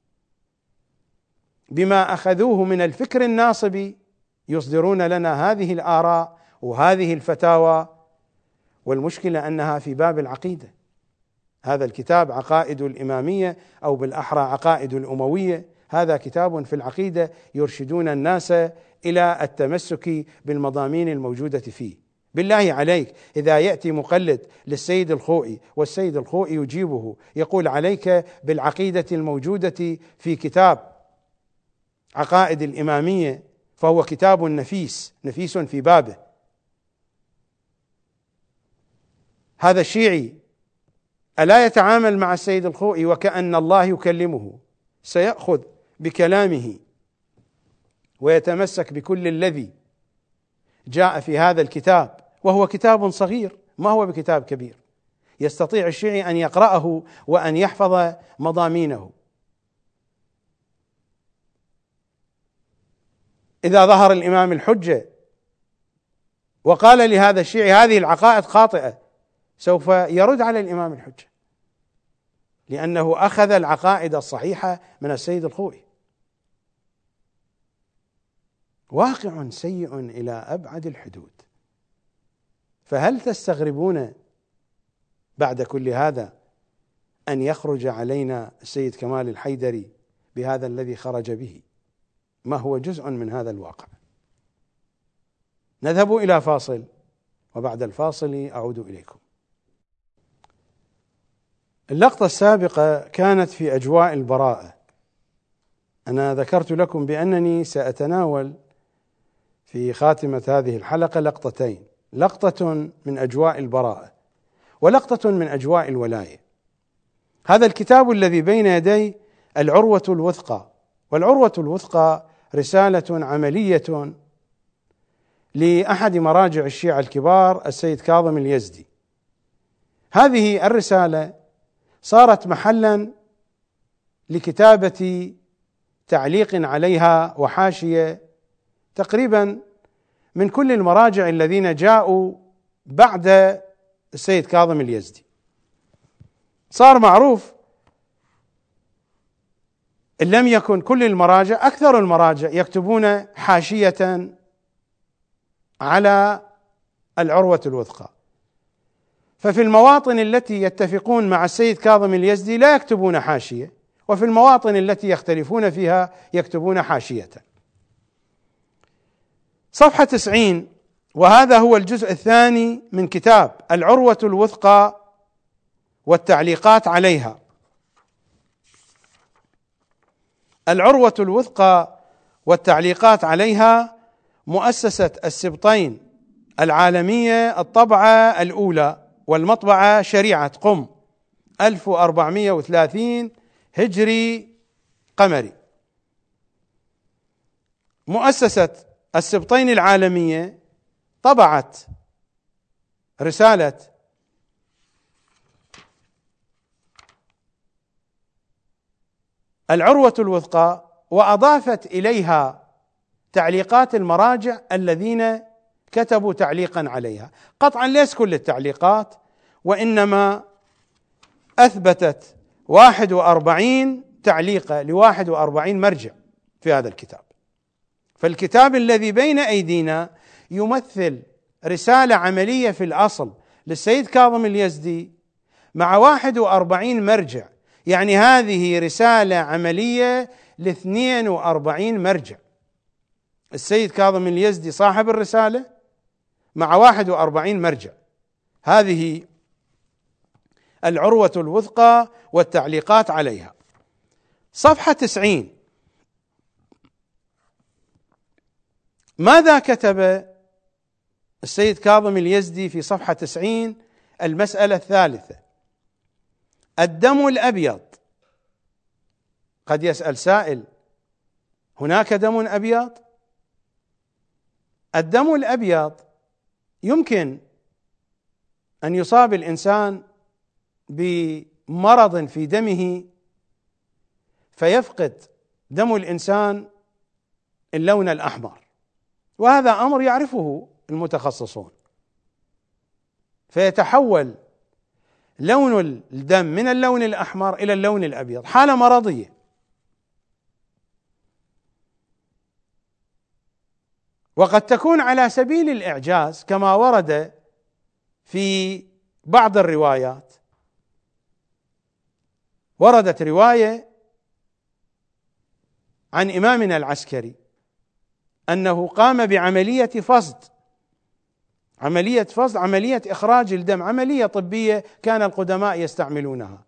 بما أخذوه من الفكر الناصبي يصدرون لنا هذه الآراء وهذه الفتاوى، والمشكلة أنها في باب العقيدة. هذا الكتاب عقائد الإمامية أو بالأحرى عقائد الأموية، هذا كتاب في العقيدة يرشدون الناس إلى التمسك بالمضامين الموجودة فيه. بالله عليك، إذا يأتي مقلد للسيد الخوئي والسيد الخوئي يجيبه يقول عليك بالعقيدة الموجودة في كتاب عقائد الإمامية، فهو كتاب نفيس نفيس في بابه، هذا الشيعي ألا يتعامل مع السيد الخوئي وكأن الله يكلمه؟ سيأخذ بكلامه ويتمسك بكل الذي جاء في هذا الكتاب، وهو كتاب صغير ما هو بكتاب كبير، يستطيع الشيعي أن يقرأه وأن يحفظ مضامينه. إذا ظهر الإمام الحجة وقال لهذا الشيعي هذه العقائد خاطئة، سوف يرد على الإمام الحجة، لأنه أخذ العقائد الصحيحة من السيد الخوئي. واقع سيء إلى أبعد الحدود. فهل تستغربون بعد كل هذا أن يخرج علينا السيد كمال الحيدري بهذا الذي خرج به؟ ما هو جزء من هذا الواقع. نذهب إلى فاصل، وبعد الفاصل أعود إليكم. اللقطة السابقة كانت في أجواء البراءة. أنا ذكرت لكم بأنني سأتناول في خاتمة هذه الحلقة لقطتين، لقطة من أجواء البراءة ولقطة من أجواء الولاية. هذا الكتاب الذي بين يدي العروة الوثقى، والعروة الوثقى رسالة عملية لأحد مراجع الشيعة الكبار السيد كاظم اليزدي. هذه الرسالة صارت محلا لكتابة تعليق عليها وحاشية تقريبا من كل المراجع الذين جاءوا بعد السيد كاظم اليزدي. صار معروف إن لم يكن كل المراجع، أكثر المراجع يكتبون حاشية على العروة الوثقى. ففي المواطن التي يتفقون مع السيد كاظم اليزدي لا يكتبون حاشية، وفي المواطن التي يختلفون فيها يكتبون حاشية. صفحة تسعين، وهذا هو الجزء الثاني من كتاب العروة الوثقى والتعليقات عليها. العروة الوثقى والتعليقات عليها مؤسسة السبطين العالمية، الطبعة الأولى، والمطبعة شريعة قم ألف وأربعمائة وثلاثين هجري قمري. مؤسسة السبطين العالمية طبعت رسالة العروة الوثقى وأضافت إليها تعليقات المراجع الذين كتبوا تعليقا عليها. قطعا ليس كل التعليقات، وإنما أثبتت واحد وأربعين تعليقة لواحد وأربعين مرجع في هذا الكتاب. فالكتاب الذي بين أيدينا يمثل رسالة عملية في الأصل للسيد كاظم اليزدي مع واحد وأربعين مرجع، يعني هذه رسالة عملية لاثنين وأربعين مرجع. السيد كاظم اليزدي صاحب الرسالة مع واحد وأربعين مرجع. هذه العروة الوثقى والتعليقات عليها. صفحة تسعين، ماذا كتب السيد كاظم اليزدي في صفحة تسعين المسألة الثالثة: الدم الأبيض. قد يسأل سائل: هناك دم أبيض؟ الدم الأبيض يمكن أن يصاب الإنسان بمرض في دمه فيفقد دم الإنسان اللون الأحمر، وهذا أمر يعرفه المتخصصون، فيتحول لون الدم من اللون الأحمر إلى اللون الأبيض، حالة مرضية. وقد تكون على سبيل الإعجاز كما ورد في بعض الروايات. وردت رواية عن إمامنا العسكري أنه قام بعملية فصد، عملية فصد، عملية إخراج الدم، عملية طبية كان القدماء يستعملونها،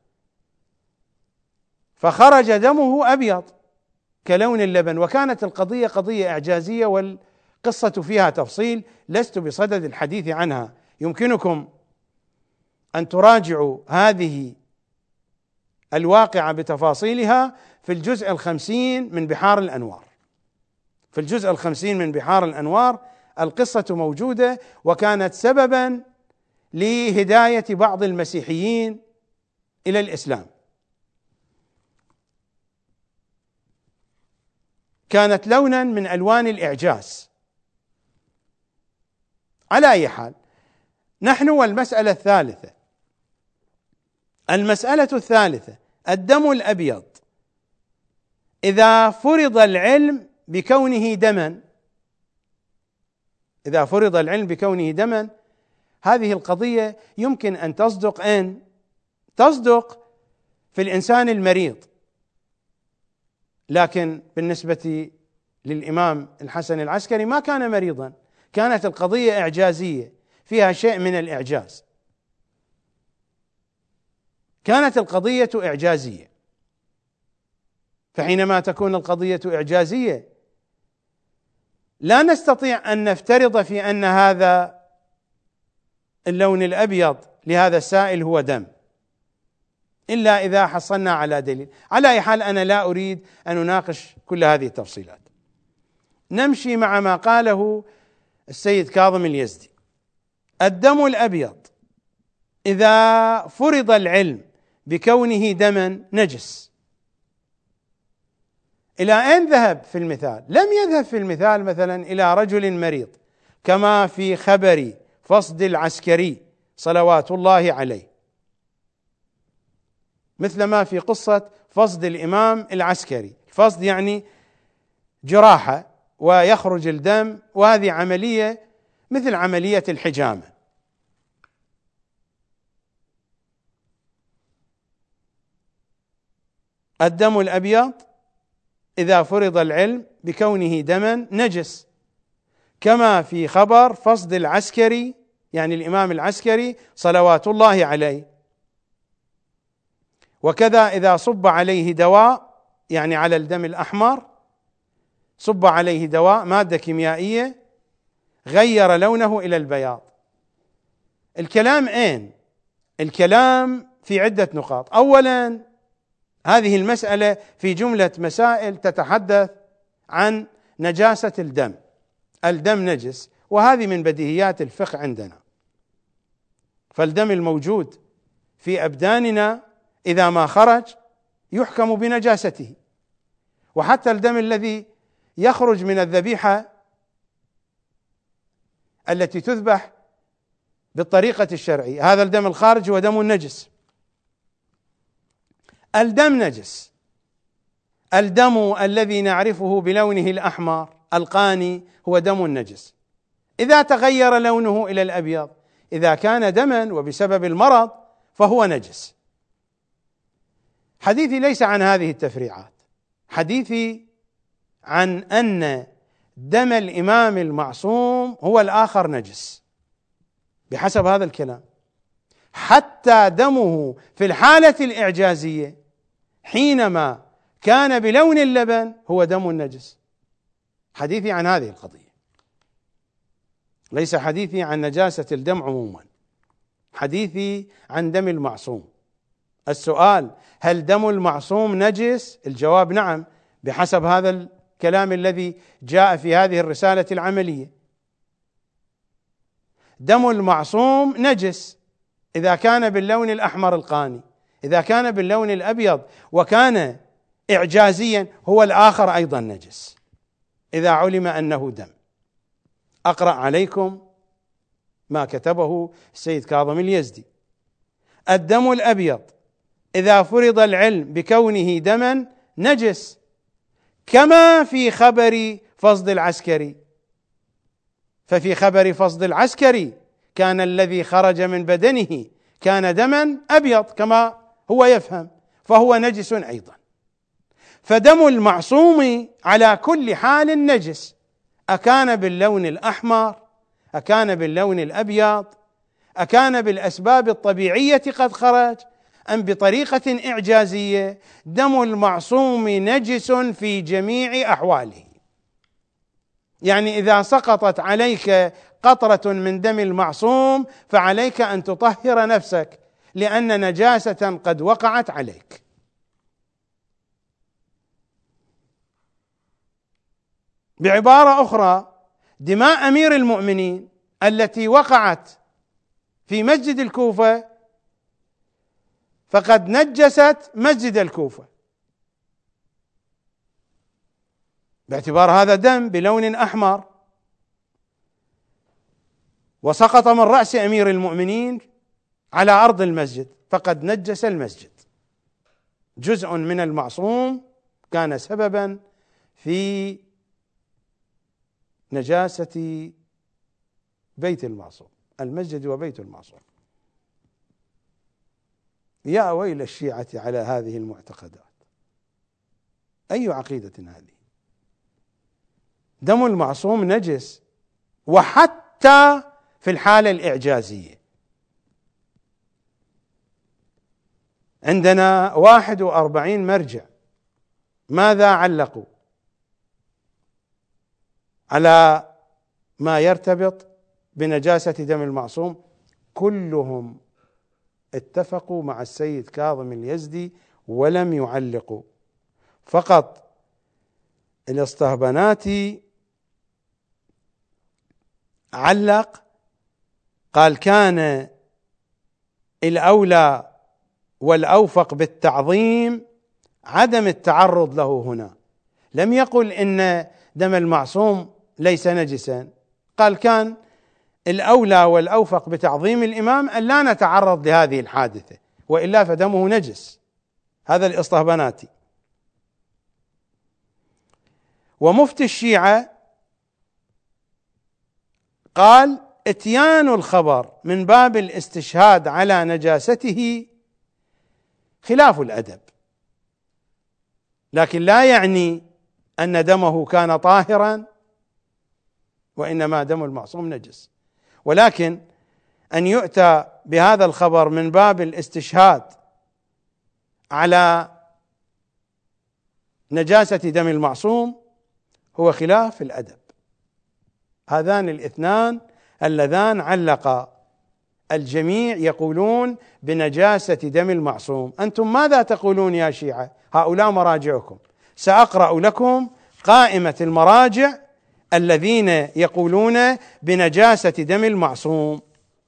فخرج دمه أبيض كلون اللبن، وكانت القضية قضية إعجازية والقصة فيها تفصيل لست بصدد الحديث عنها، يمكنكم أن تراجعوا هذه الواقعة بتفاصيلها في الجزء الخمسين من بحار الأنوار. في الجزء الخمسين من بحار الأنوار القصة موجودة، وكانت سببا لهداية بعض المسيحيين إلى الإسلام. كانت لونا من ألوان الإعجاز. على أي حال، نحن والمسألة الثالثة. المسألة الثالثة: الدم الأبيض إذا فرض العلم بكونه دما، إذا فرض العلم بكونه دما، هذه القضية يمكن أن تصدق أن تصدق في الإنسان المريض، لكن بالنسبة للإمام الحسن العسكري ما كان مريضا، كانت القضية إعجازية فيها شيء من الإعجاز، كانت القضية إعجازية. فحينما تكون القضية إعجازية لا نستطيع أن نفترض في أن هذا اللون الأبيض لهذا السائل هو دم إلا إذا حصلنا على دليل. على أي حال، أنا لا أريد أن أناقش كل هذه التفصيلات. نمشي مع ما قاله السيد كاظم اليزدي: الدم الأبيض إذا فرض العلم بكونه دما نجس. إلى أين ذهب في المثال؟ لم يذهب في المثال مثلا إلى رجل مريض كما في خبر فصد العسكري صلوات الله عليه، مثل ما في قصة فصد الإمام العسكري. الفصد يعني جراحة ويخرج الدم، وهذه عملية مثل عملية الحجامة. الدم الأبيض إذا فرض العلم بكونه دما نجس، كما في خبر فصد العسكري يعني الإمام العسكري صلوات الله عليه. وكذا إذا صب عليه دواء، يعني على الدم الأحمر صب عليه دواء مادة كيميائية غير لونه إلى البياض. الكلام أين؟ الكلام في عدة نقاط. أولا، هذه المسألة في جملة مسائل تتحدث عن نجاسة الدم، الدم نجس، وهذه من بديهيات الفقه عندنا. فالدم الموجود في أبداننا إذا ما خرج يحكم بنجاسته، وحتى الدم الذي يخرج من الذبيحة التي تذبح بالطريقة الشرعية، هذا الدم الخارج هو دم نجس. الدم نجس. الدم الذي نعرفه بلونه الأحمر القاني هو دم نجس إذا تغير لونه إلى الأبيض. إذا كان دما وبسبب المرض فهو نجس. حديثي ليس عن هذه التفريعات، حديثي عن أن دم الإمام المعصوم هو الآخر نجس بحسب هذا الكلام، حتى دمه في الحالة الإعجازية حينما كان بلون اللبن هو دم نجس. حديثي عن هذه القضية. ليس حديثي عن نجاسة الدم عموما، حديثي عن دم المعصوم. السؤال: هل دم المعصوم نجس؟ الجواب نعم، بحسب هذا الكلام الذي جاء في هذه الرسالة العملية. دم المعصوم نجس إذا كان باللون الأحمر القاني، إذا كان باللون الأبيض وكان إعجازيا هو الآخر أيضا نجس إذا علم أنه دم. أقرأ عليكم ما كتبه السيد كاظم اليزدي: الدم الأبيض إذا فرض العلم بكونه دما نجس، كما في خبر فصد العسكري، ففي خبر فصد العسكري كان الذي خرج من بدنه كان دما أبيض كما هو يفهم، فهو نجس أيضا. فدم المعصوم على كل حال نجس، أكان باللون الأحمر، أكان باللون الأبيض، أكان بالأسباب الطبيعية قد خرج أم بطريقة إعجازية، دم المعصوم نجس في جميع أحواله. يعني إذا سقطت عليك قطرة من دم المعصوم فعليك أن تطهر نفسك، لأن نجاسة قد وقعت عليك. بعبارة أخرى، دماء أمير المؤمنين التي وقعت في مسجد الكوفة فقد نجست مسجد الكوفة، باعتبار هذا دم بلون أحمر وسقط من رأس أمير المؤمنين على أرض المسجد فقد نجس المسجد. جزء من المعصوم كان سببا في نجاسة بيت المعصوم، المسجد وبيت المعصوم. يا ويل الشيعة على هذه المعتقدات، أي عقيدة هذه؟ دم المعصوم نجس، وحتى في الحالة الإعجازية. عندنا واحد وأربعين مرجع ماذا علقوا على ما يرتبط بنجاسة دم المعصوم؟ كلهم اتفقوا مع السيد كاظم اليزدي ولم يعلقوا، فقط الاسطهبناتي علق، قال كان الأولى والأوفق بالتعظيم عدم التعرض له هنا. لم يقل إن دم المعصوم ليس نجسا، قال كان الأولى والأوفق بتعظيم الإمام أن لا نتعرض لهذه الحادثة، وإلا فدمه نجس. هذا الاسطهبناتي. ومفتي الشيعة قال اتيان الخبر من باب الاستشهاد على نجاسته خلاف الأدب، لكن لا يعني أن دمه كان طاهرا، وإنما دم المعصوم نجس. ولكن أن يؤتى بهذا الخبر من باب الاستشهاد على نجاسة دم المعصوم هو خلاف الأدب. هذان الاثنان اللذان علق الجميع يقولون بنجاسة دم المعصوم. أنتم ماذا تقولون يا شيعة؟ هؤلاء مراجعكم. سأقرأ لكم قائمة المراجع الذين يقولون بنجاسة دم المعصوم.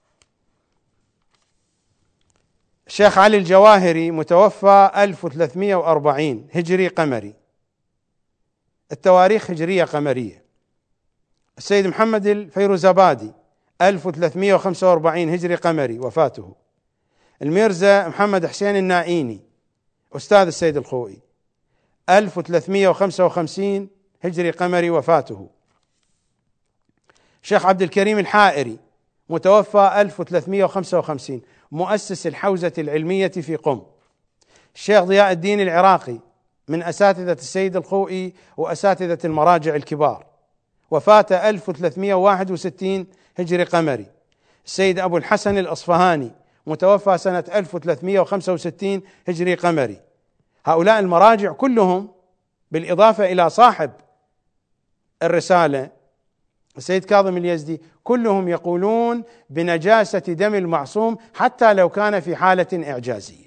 الشيخ علي الجواهري متوفى ألف وثلاثمئة وأربعين هجري قمري، التواريخ هجرية قمرية. السيد محمد الفيروزابادي ألف وثلاثمئة وخمسة وأربعين هجري قمري وفاته. الميرزا محمد حسين النائيني أستاذ السيد الخوئي ألف وثلاثمئة وخمسة وخمسين هجري قمري وفاته. الشيخ عبد الكريم الحائري متوفى ألف وثلاثمئة وخمسة وخمسين، مؤسس الحوزة العلمية في قم. الشيخ ضياء الدين العراقي من أساتذة السيد الخوئي وأساتذة المراجع الكبار، وفاته ألف وثلاثمئة وواحد وستين هجري قمري. السيد أبو الحسن الأصفهاني متوفى سنة ألف وثلاثمئة وخمسة وستين هجري قمري. هؤلاء المراجع كلهم بالإضافة إلى صاحب الرسالة السيد كاظم اليزدي، كلهم يقولون بنجاسة دم المعصوم حتى لو كان في حالة إعجازية.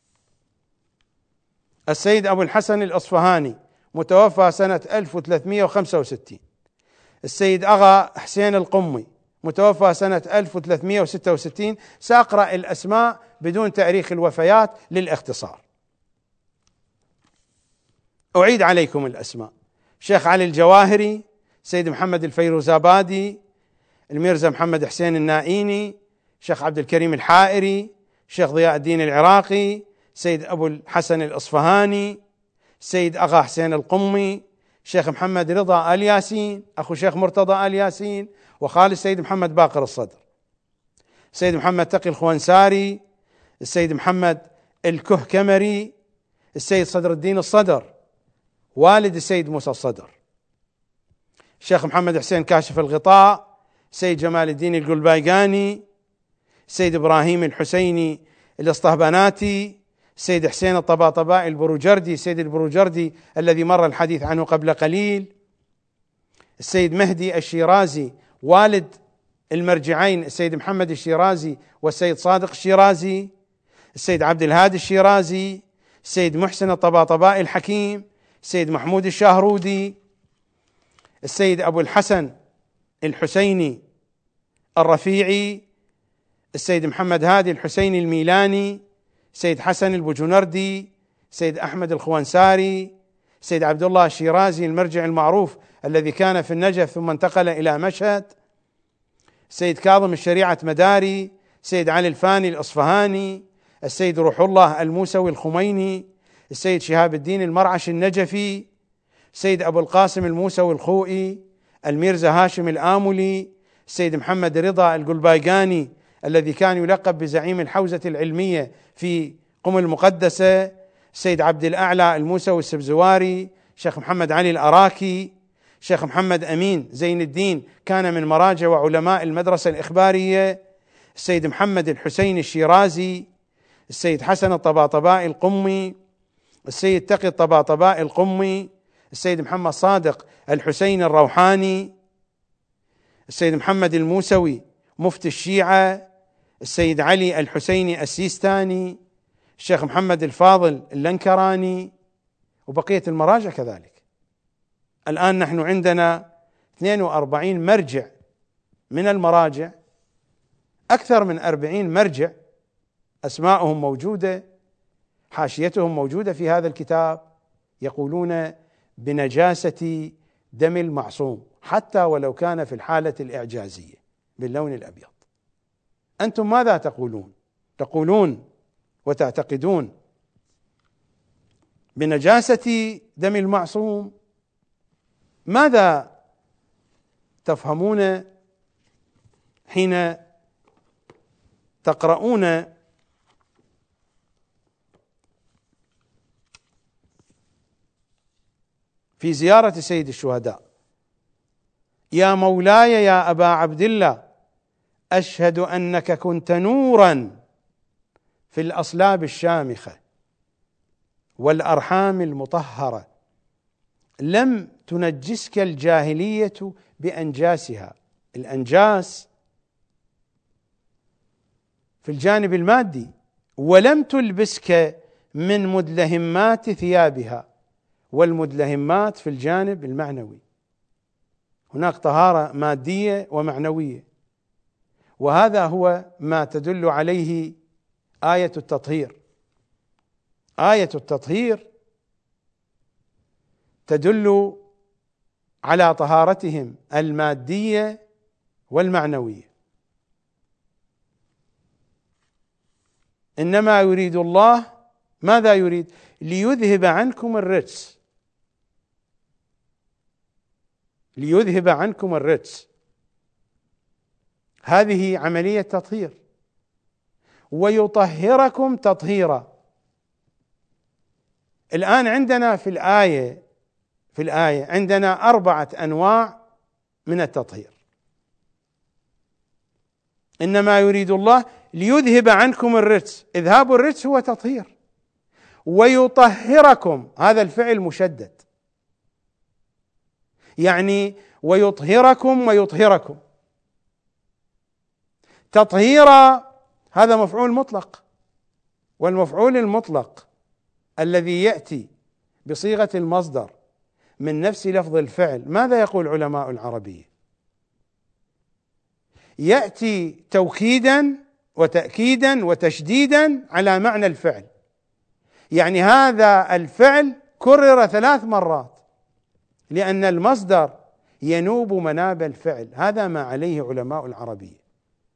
السيد أبو الحسن الأصفهاني متوفى سنة ألف وثلاثمئة وخمسة وستين. السيد أغا حسين القمي متوفى سنة ألف وثلاثمئة وستة وستين. سأقرأ الأسماء بدون تاريخ الوفيات للاختصار. أعيد عليكم الأسماء: شيخ علي الجواهري، سيد محمد الفيروزابادي، الميرزا محمد حسين النائيني، شيخ عبد الكريم الحائري، شيخ ضياء الدين العراقي، سيد أبو الحسن الأصفهاني، سيد أغا حسين القمي، شيخ محمد رضا آل ياسين أخو شيخ مرتضى آل ياسين وخال السيد محمد باقر الصدر، السيد محمد تقي الخوانساري، السيد محمد الكهكمري، السيد صدر الدين الصدر والد السيد موسى الصدر، الشيخ محمد حسين كاشف الغطاء، سيد جمال الدين القلبايقاني، سيد إبراهيم الحسيني الاسطهباناتي، سيد حسين الطباطبائي البروجردي، سيد البروجردي الذي مر الحديث عنه قبل قليل، السيد مهدي الشيرازي والد المرجعين السيد محمد الشيرازي والسيد صادق الشيرازي، السيد عبد الهادي الشيرازي، السيد محسن الطباطبائي الحكيم، السيد محمود الشاهرودي، السيد أبو الحسن الحسيني الرفيعي، السيد محمد هادي الحسيني الميلاني، سيد حسن البجنردي، سيد أحمد الخوانساري، سيد عبد الله الشيرازي المرجع المعروف الذي كان في النجف ثم انتقل إلى مشهد، سيد كاظم الشريعة مداري، سيد علي الفاني الأصفهاني، السيد روح الله الموسوي الخميني، السيد شهاب الدين المرعش النجفي، السيد أبو القاسم الموسوي الخوئي، الميرزا هاشم الآملي، السيد محمد رضا القلبايقاني الذي كان يلقب بزعيم الحوزة العلمية في قم المقدسة، السيد عبد الأعلى الموسوي السبزواري، شيخ محمد علي الأراكي، شيخ محمد أمين زين الدين كان من مراجع وعلماء المدرسة الإخبارية، السيد محمد الحسين الشيرازي، السيد حسن الطباطبائي القمي، السيد تقي الطباطبائي القمي، السيد محمد صادق الحسين الروحاني، السيد محمد الموسوي مفتي الشيعة، السيد علي الحسيني السيستاني، الشيخ محمد الفاضل اللنكراني، وبقية المراجع كذلك. الآن نحن عندنا اثنين وأربعين مرجع من المراجع، أكثر من أربعين مرجع أسماءهم موجودة، حاشيتهم موجودة في هذا الكتاب، يقولون بنجاسة دم المعصوم حتى ولو كان في الحالة الإعجازية باللون الأبيض. أنتم ماذا تقولون؟ تقولون وتعتقدون بنجاسة دم المعصوم؟ ماذا تفهمون حين تقرؤون في زيارة سيد الشهداء: يا مولاي يا أبا عبد الله أشهد أنك كنت نورا في الأصلاب الشامخة والأرحام المطهرة، لم تنجسك الجاهلية بأنجاسها. الأنجاس في الجانب المادي، ولم تلبسك من مدلهمات ثيابها، والمدلهمات في الجانب المعنوي. هناك طهارة مادية ومعنوية، وهذا هو ما تدل عليه آية التطهير. آية التطهير تدل على طهارتهم المادية والمعنوية. إنما يريد الله، ماذا يريد؟ ليذهب عنكم الرجس، ليذهب عنكم الرجس. هذه عملية تطهير، ويطهركم تطهيرا. الآن عندنا في الآية في الآية عندنا أربعة أنواع من التطهير. إنما يريد الله ليذهب عنكم الرجس، إذهاب الرجس هو تطهير، ويطهركم، هذا الفعل مشدد، يعني ويطهركم ويطهركم. تطهير هذا مفعول مطلق، والمفعول المطلق الذي يأتي بصيغة المصدر من نفس لفظ الفعل ماذا يقول علماء العربية؟ يأتي توكيدا وتأكيدا وتشديدا على معنى الفعل، يعني هذا الفعل كرر ثلاث مرات لأن المصدر ينوب مناب الفعل. هذا ما عليه علماء العربية.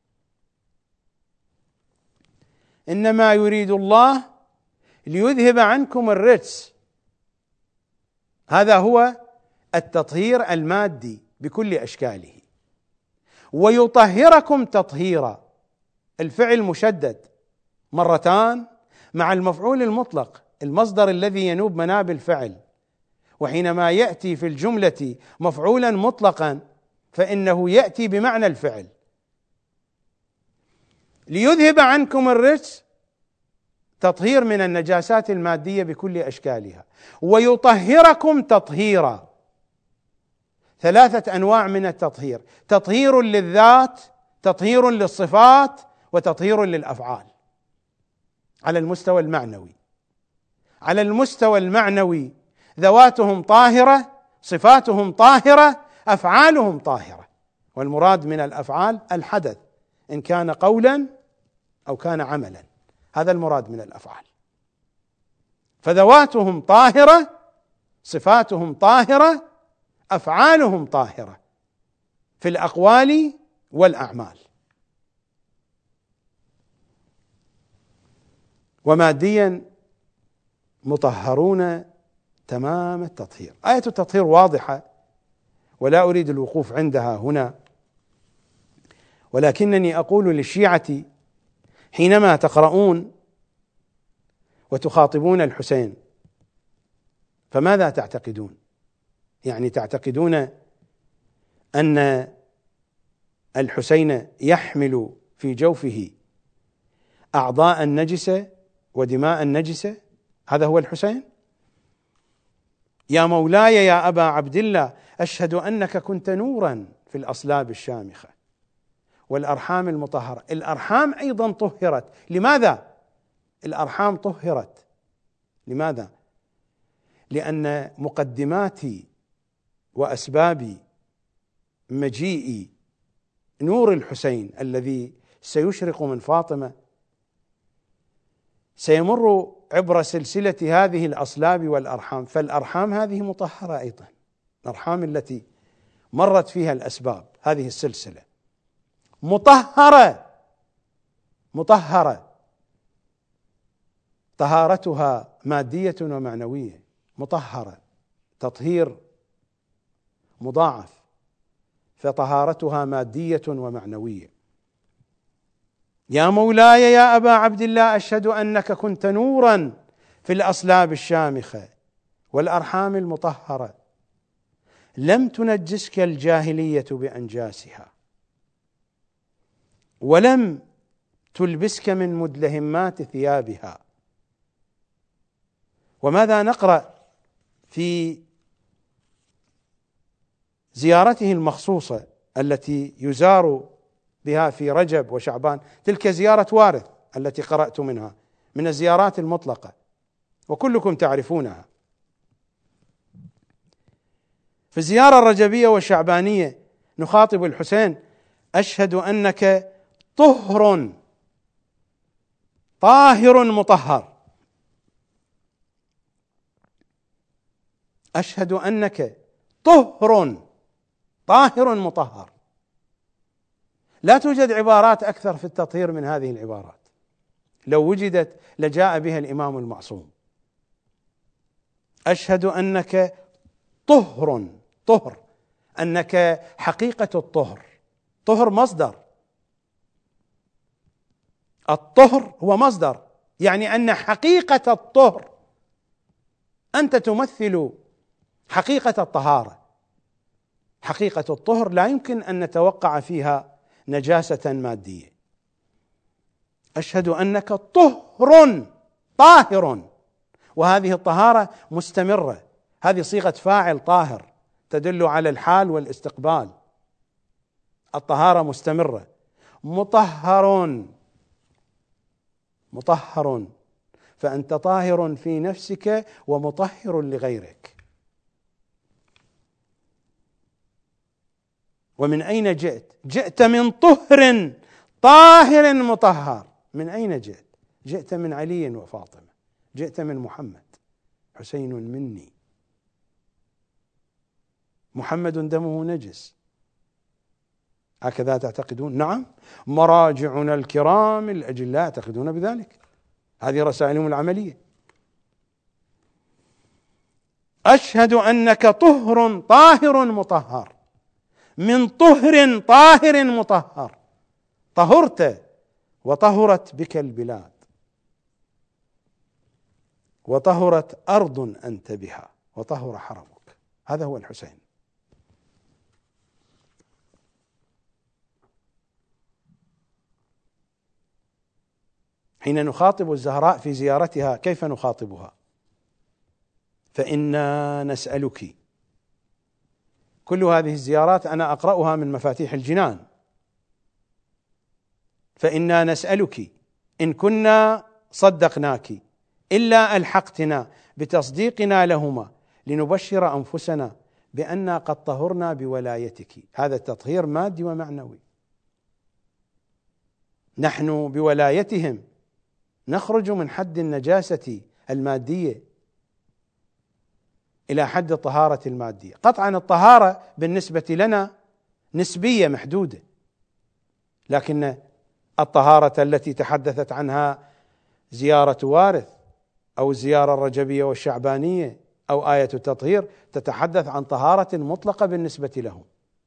إنما يريد الله ليذهب عنكم الرجس، هذا هو التطهير المادي بكل أشكاله، ويطهركم تطهيرا، الفعل مشدد مرتان مع المفعول المطلق المصدر الذي ينوب مناب الفعل. وحينما يأتي في الجملة مفعولا مطلقا فإنه يأتي بمعنى الفعل. ليذهب عنكم الرجس تطهير من النجاسات المادية بكل أشكالها، ويطهركم تطهيرا. ثلاثة أنواع من التطهير: تطهير للذات، تطهير للصفات، وتطهير للأفعال على المستوى المعنوي. على المستوى المعنوي ذواتهم طاهرة، صفاتهم طاهرة، أفعالهم طاهرة، والمراد من الأفعال الحدث إن كان قولا أو كان عملا، هذا المراد من الأفعال. فذواتهم طاهرة، صفاتهم طاهرة، أفعالهم طاهرة في الأقوال والأعمال. وماديا مطهرون تمام التطهير. آية التطهير واضحة ولا أريد الوقوف عندها هنا، ولكنني أقول للشيعة حينما تقرؤون وتخاطبون الحسين فماذا تعتقدون؟ يعني تعتقدون أن الحسين يحمل في جوفه أعضاء نجسة ودماء نجسة؟ هذا هو الحسين؟ يا مولاي يا أبا عبد الله أشهد أنك كنت نورا في الأصلاب الشامخة والأرحام المطهرة. الأرحام أيضا طهرت. لماذا؟ الأرحام طهرت لماذا؟ لأن مقدمات وأسباب مجيء نور الحسين الذي سيشرق من فاطمة سيمر عبر سلسلة هذه الأصلاب والأرحام، فالأرحام هذه مطهرة أيضا، الأرحام التي مرت فيها الأسباب، هذه السلسلة مطهرة مطهرة طهارتها مادية ومعنوية، مطهرة تطهير مضاعف، فطهارتها مادية ومعنوية. يا مولاي يا أبا عبد الله أشهد أنك كنت نورا في الأصلاب الشامخة والأرحام المطهرة، لم تنجسك الجاهلية بأنجاسها، ولم تلبسك من مدلهمات ثيابها. وماذا نقرأ في زيارته المخصوصة التي يزار بها في رجب وشعبان؟ تلك زيارة وارث التي قرأت منها من الزيارات المطلقة وكلكم تعرفونها. في الزيارة الرجبية والشعبانية نخاطب الحسين: أشهد أنك طهر طاهر مطهر، أشهد أنك طهر طاهر مطهر. لا توجد عبارات أكثر في التطهير من هذه العبارات، لو وجدت لجاء بها الإمام المعصوم. أشهد أنك طهر، طهر أنك حقيقة الطهر، طهر مصدر، الطهر هو مصدر، يعني أن حقيقة الطهر أنت تمثل حقيقة الطهارة. حقيقة الطهر لا يمكن أن نتوقع فيها نجاسة مادية. أشهد أنك طهر طاهر، وهذه الطهارة مستمرة، هذه صيغة فاعل طاهر، تدل على الحال والاستقبال. الطهارة مستمرة. مطهر، مطهر، فأنت طاهر في نفسك ومطهر لغيرك. ومن أين جئت؟ جئت من طهر طاهر مطهر. من أين جئت؟ جئت من علي وفاطمة، جئت من محمد. حسين مني، محمد دمه نجس، هكذا تعتقدون؟ نعم، مراجعنا الكرام الأجلاء يعتقدون بذلك. هذه رسائلهم العملية. أشهد أنك طهر طاهر مطهر، من طهر طاهر مطهر، طهرت وطهرت بك البلاد، وطهرت أرض أنت بها، وطهر حرمك. هذا هو الحسين. حين نخاطب الزهراء في زيارتها كيف نخاطبها؟ فإنا نسألك. كل هذه الزيارات أنا أقرأها من مفاتيح الجنان. فإنا نسألك إن كنا صدقناك إلا ألحقتنا بتصديقنا لهما لنبشر أنفسنا بأننا قد طهرنا بولايتك. هذا التطهير مادي ومعنوي. نحن بولايتهم نخرج من حد النجاسة المادية إلى حد الطهارة المادية. قطعا الطهارة بالنسبة لنا نسبية محدودة، لكن الطهارة التي تحدثت عنها زيارة وارث أو الزيارة الرجبية والشعبانية أو آية التطهير تتحدث عن طهارة مطلقة بالنسبة لهم.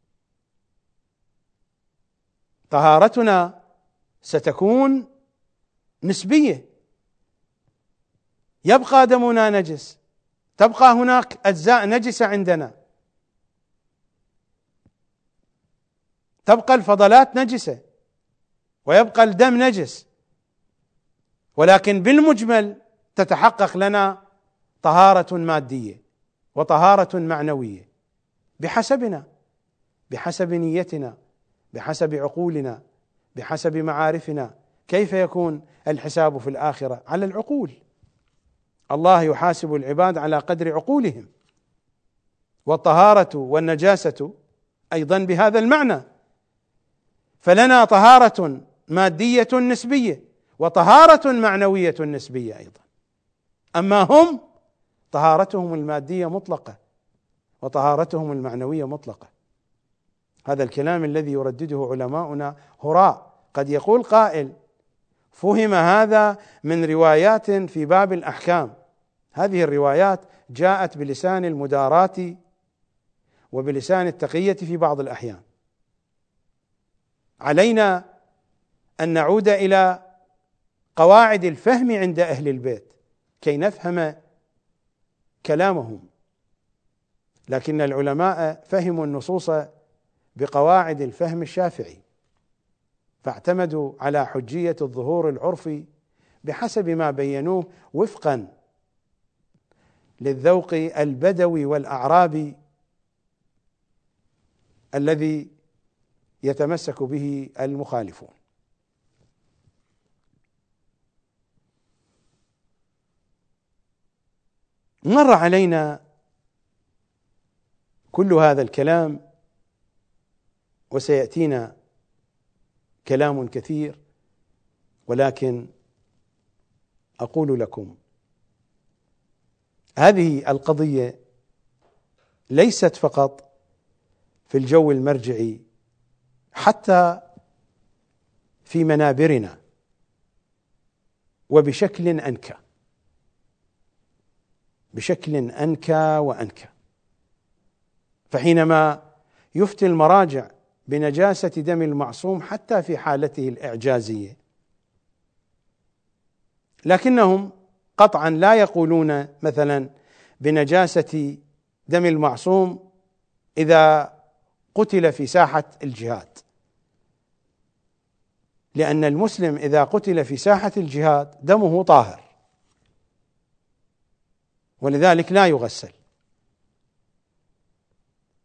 طهارتنا ستكون نسبية، يبقى دمنا نجس، تبقى هناك أجزاء نجسة عندنا، تبقى الفضلات نجسة ويبقى الدم نجس، ولكن بالمجمل تتحقق لنا طهارة مادية وطهارة معنوية بحسبنا، بحسب نيتنا، بحسب عقولنا، بحسب معارفنا. كيف يكون الحساب في الآخرة؟ على العقول. الله يحاسب العباد على قدر عقولهم، والطهارة والنجاسة أيضا بهذا المعنى. فلنا طهارة مادية نسبية وطهارة معنوية نسبية أيضا. أما هم طهارتهم المادية مطلقة وطهارتهم المعنوية مطلقة. هذا الكلام الذي يردده علماؤنا هراء. قد يقول قائل: فهم هذا من روايات في باب الأحكام. هذه الروايات جاءت بلسان المداراة وبلسان التقية في بعض الأحيان. علينا أن نعود إلى قواعد الفهم عند أهل البيت كي نفهم كلامهم، لكن العلماء فهموا النصوص بقواعد الفهم الشافعي، فاعتمدوا على حجية الظهور العرفي بحسب ما بينوه وفقا للذوق البدوي والأعرابي الذي يتمسك به المخالفون. مر علينا كل هذا الكلام وسيأتينا كلام كثير، ولكن أقول لكم هذه القضية ليست فقط في الجو المرجعي، حتى في منابرنا وبشكل أنكى، بشكل أنكى وأنكى. فحينما يفتي المراجع بنجاسة دم المعصوم حتى في حالته الإعجازية، لكنهم قطعا لا يقولون مثلا بنجاسة دم المعصوم إذا قتل في ساحة الجهاد، لأن المسلم إذا قتل في ساحة الجهاد دمه طاهر، ولذلك لا يغسل.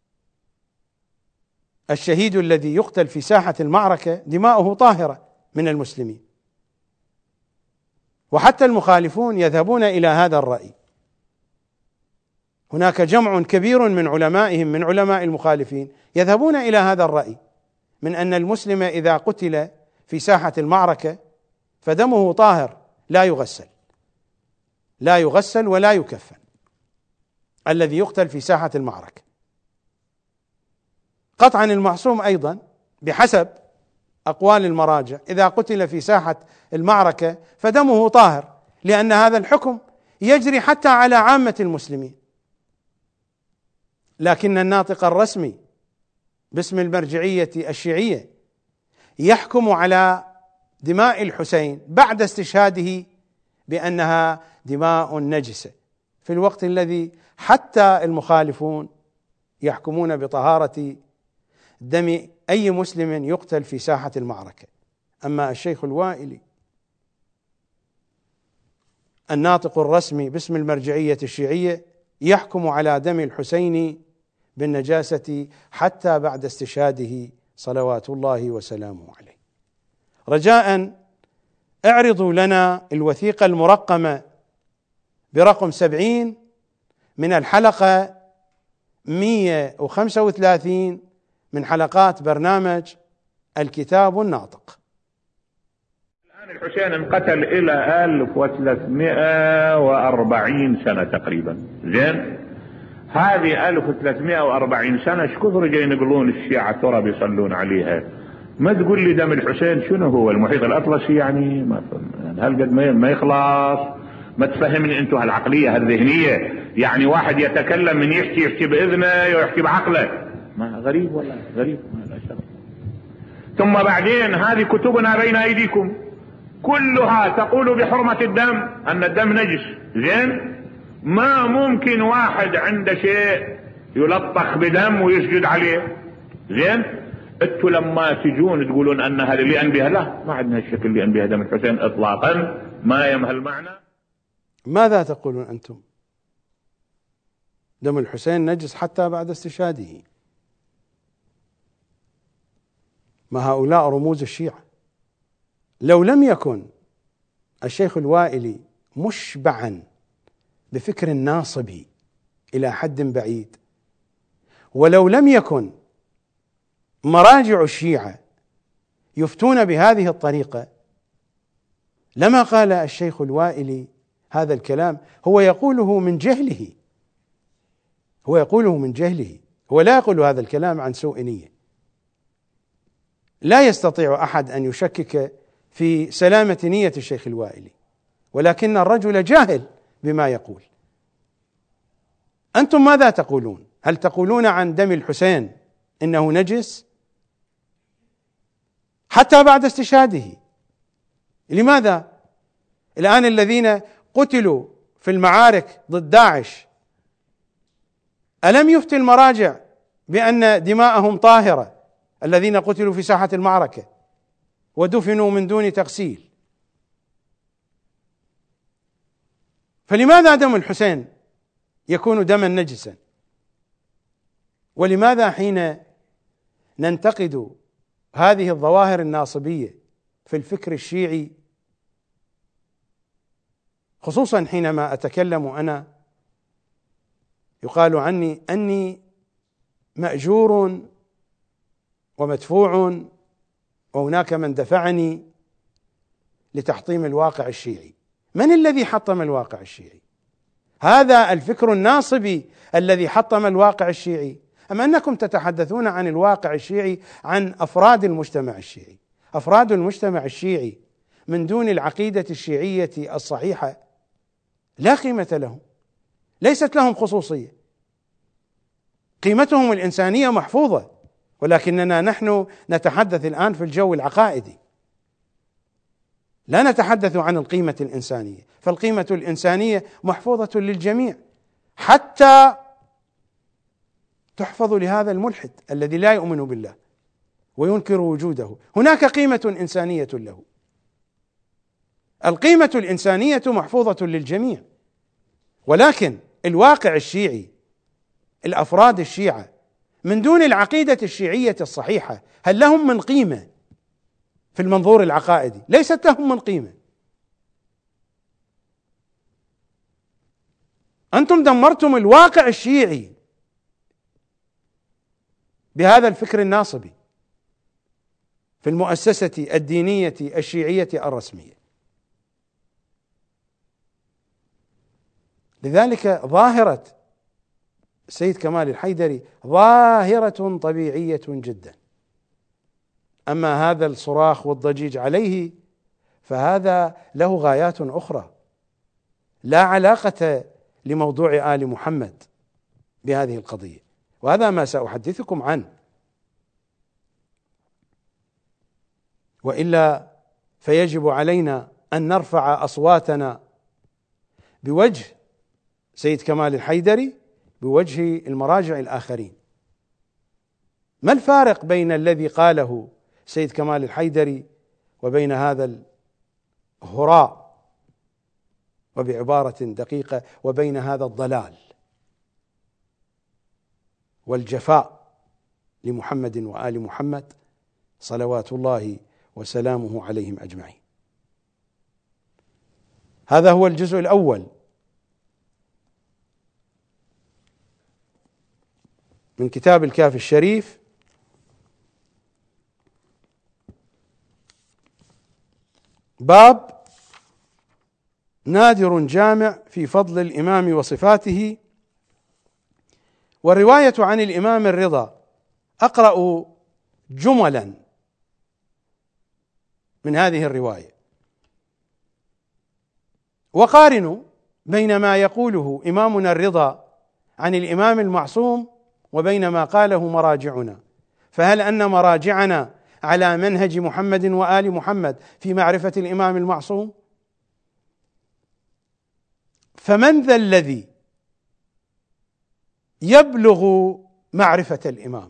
الشهيد الذي يقتل في ساحة المعركة دماؤه طاهرة من المسلمين، وحتى المخالفون يذهبون إلى هذا الرأي. هناك جمع كبير من علمائهم من علماء المخالفين يذهبون إلى هذا الرأي من أن المسلم إذا قتل في ساحة المعركة فدمه طاهر لا يغسل لا يغسل ولا يكفن، الذي يقتل في ساحة المعركة. قطعا المعصوم أيضا بحسب أقوال المراجع إذا قتل في ساحة المعركة فدمه طاهر، لأن هذا الحكم يجري حتى على عامة المسلمين. لكن الناطق الرسمي باسم المرجعية الشيعية يحكم على دماء الحسين بعد استشهاده بأنها دماء نجسة، في الوقت الذي حتى المخالفون يحكمون بطهارة دم أي مسلم يقتل في ساحة المعركة. أما الشيخ الوائلي الناطق الرسمي باسم المرجعية الشيعية يحكم على دم الحسين بالنجاسة حتى بعد استشهاده صلوات الله وسلامه عليه. رجاء اعرضوا لنا الوثيقة المرقمة برقم سبعين من الحلقة مئة وخمسة وثلاثين من حلقات برنامج الكتاب الناطق. الآن الحسين انقتل إلى ألف وثلاثمائة وأربعين سنة تقريبا. زين، هذه ألف وثلاثمائة وأربعين سنة ايش كثر جايين يقولون الشيعة ترى بيصلون عليها؟ ما تقول لي دم الحسين شنو هو المحيط الأطلسي يعني؟ ما هالقد ما يخلص. ما تفهمني انتم هالعقلية هالذهنية، يعني واحد يتكلم من يحكي يحكي بإذنه ويحكي بعقله. ما غريب ولا غريب؟ ما لا شرط. ثم بعدين هذه كتبنا بين أيديكم كلها تقول بحرمة الدم، أن الدم نجس. زين، ما ممكن واحد عنده شيء يلطخ بدم ويسجد عليه. زين، انتوا لما تجون تقولون ان هذا اللي انبيها، لا ما عندنا الشكل اللي انبيها دم الحسين اطلاقا، ما يمهل المعنى. ماذا تقولون انتم؟ دم الحسين نجس حتى بعد استشهاده. ما هؤلاء رموز الشيعة. لو لم يكن الشيخ الوائلي مشبعا بفكر ناصبي إلى حد بعيد، ولو لم يكن مراجع الشيعة يفتون بهذه الطريقة، لما قال الشيخ الوائلي هذا الكلام. هو يقوله من جهله هو يقوله من جهله هو لا يقول هذا الكلام عن سوء نية. لا يستطيع أحد أن يشكك في سلامة نية الشيخ الوائلي، ولكن الرجل جاهل بما يقول. أنتم ماذا تقولون؟ هل تقولون عن دم الحسين إنه نجس حتى بعد استشهاده؟ لماذا؟ الآن الذين قتلوا في المعارك ضد داعش ألم يفتي المراجع بأن دماءهم طاهرة، الذين قتلوا في ساحة المعركة ودفنوا من دون تغسيل؟ فلماذا دم الحسين يكون دما نجسا؟ ولماذا حين ننتقد هذه الظواهر الناصبية في الفكر الشيعي، خصوصا حينما أتكلم أنا يقال عني أني مأجور ومدفوع وهناك من دفعني لتحطيم الواقع الشيعي؟ من الذي حطم الواقع الشيعي؟ هذا الفكر الناصبي الذي حطم الواقع الشيعي، أم أنكم تتحدثون عن الواقع الشيعي عن أفراد المجتمع الشيعي؟ أفراد المجتمع الشيعي من دون العقيدة الشيعية الصحيحة لا قيمة لهم، ليست لهم خصوصية، قيمتهم الإنسانية محفوظة، ولكننا نحن نتحدث الآن في الجو العقائدي، لا نتحدث عن القيمة الإنسانية. فالقيمة الإنسانية محفوظة للجميع حتى تحفظ لهذا الملحد الذي لا يؤمن بالله وينكر وجوده. هناك قيمة إنسانية له، القيمة الإنسانية محفوظة للجميع، ولكن الواقع الشيعي، الأفراد الشيعة من دون العقيدة الشيعية الصحيحة، هل لهم من قيمة في المنظور العقائدي؟ ليست لهم من قيمة. أنتم دمرتم الواقع الشيعي بهذا الفكر الناصبي في المؤسسة الدينية الشيعية الرسمية. لذلك ظاهرة السيد كمال الحيدري ظاهرة طبيعية جدا، أما هذا الصراخ والضجيج عليه فهذا له غايات أخرى لا علاقة لموضوع آل محمد بهذه القضية، وهذا ما سأحدثكم عنه. وإلا فيجب علينا أن نرفع أصواتنا بوجه سيد كمال الحيدري بوجه المراجع الآخرين. ما الفارق بين الذي قاله سيد كمال الحيدري وبين هذا الهراء، وبعبارة دقيقة وبين هذا الضلال والجفاء لمحمد وآل محمد صلوات الله وسلامه عليهم أجمعين؟ هذا هو الجزء الأول من كتاب الكافي الشريف. باب نادر جامع في فضل الإمام وصفاته. والرواية عن الإمام الرضا، أقرأ جملا من هذه الرواية وقارنوا بين ما يقوله إمامنا الرضا عن الإمام المعصوم وبين ما قاله مراجعنا، فهل أن مراجعنا على منهج محمد وآل محمد في معرفة الإمام المعصوم؟ فمن ذا الذي يبلغ معرفة الإمام؟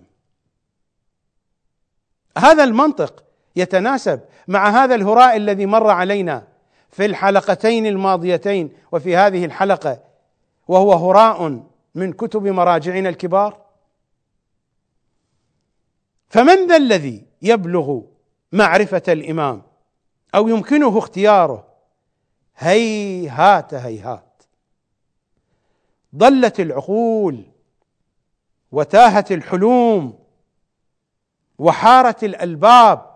هذا المنطق يتناسب مع هذا الهراء الذي مر علينا في الحلقتين الماضيتين وفي هذه الحلقة، وهو هراء من كتب مراجعنا الكبار. فمن ذا الذي يبلغ معرفة الإمام أو يمكنه اختياره؟ هيهات هيهات، ضلت العقول وتاهت الحلوم وحارت الألباب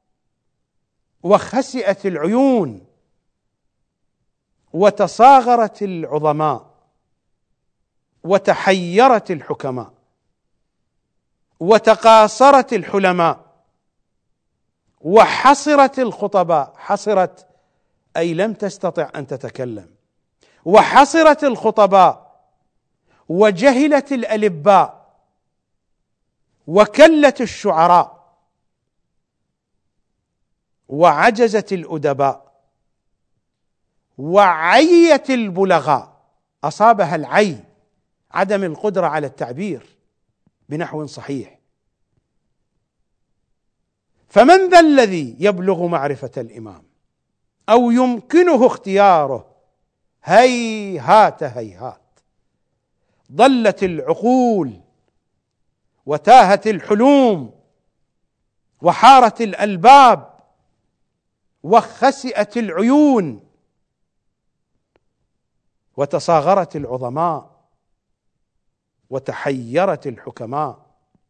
وخسئت العيون وتصاغرت العظماء وتحيرت الحكماء وتقاصرت الحلماء وحصرت الخطباء. حصرت أي لم تستطع أن تتكلم، وحصرت الخطباء وجهلت الألباء وكلت الشعراء وعجزت الأدباء وعيت البلغاء. أصابها العي، عدم القدرة على التعبير بنحو صحيح. فمن ذا الذي يبلغ معرفة الإمام أو يمكنه اختياره؟ هيهات هيهات، ضلت العقول وتاهت الحلوم وحارت الألباب وخسئت العيون وتصاغرت العظماء وتحيرت الحكماء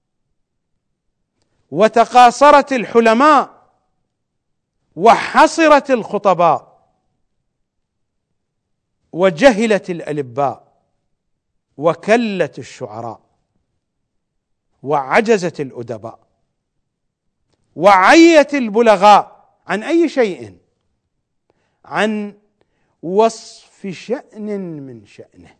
وتقاصرت الحلماء وحصرت الخطباء وجهلت الألباء وكلت الشعراء وعجزت الأدباء وعيت البلغاء. عن أي شيء؟ عن وصف شأن من شأنه.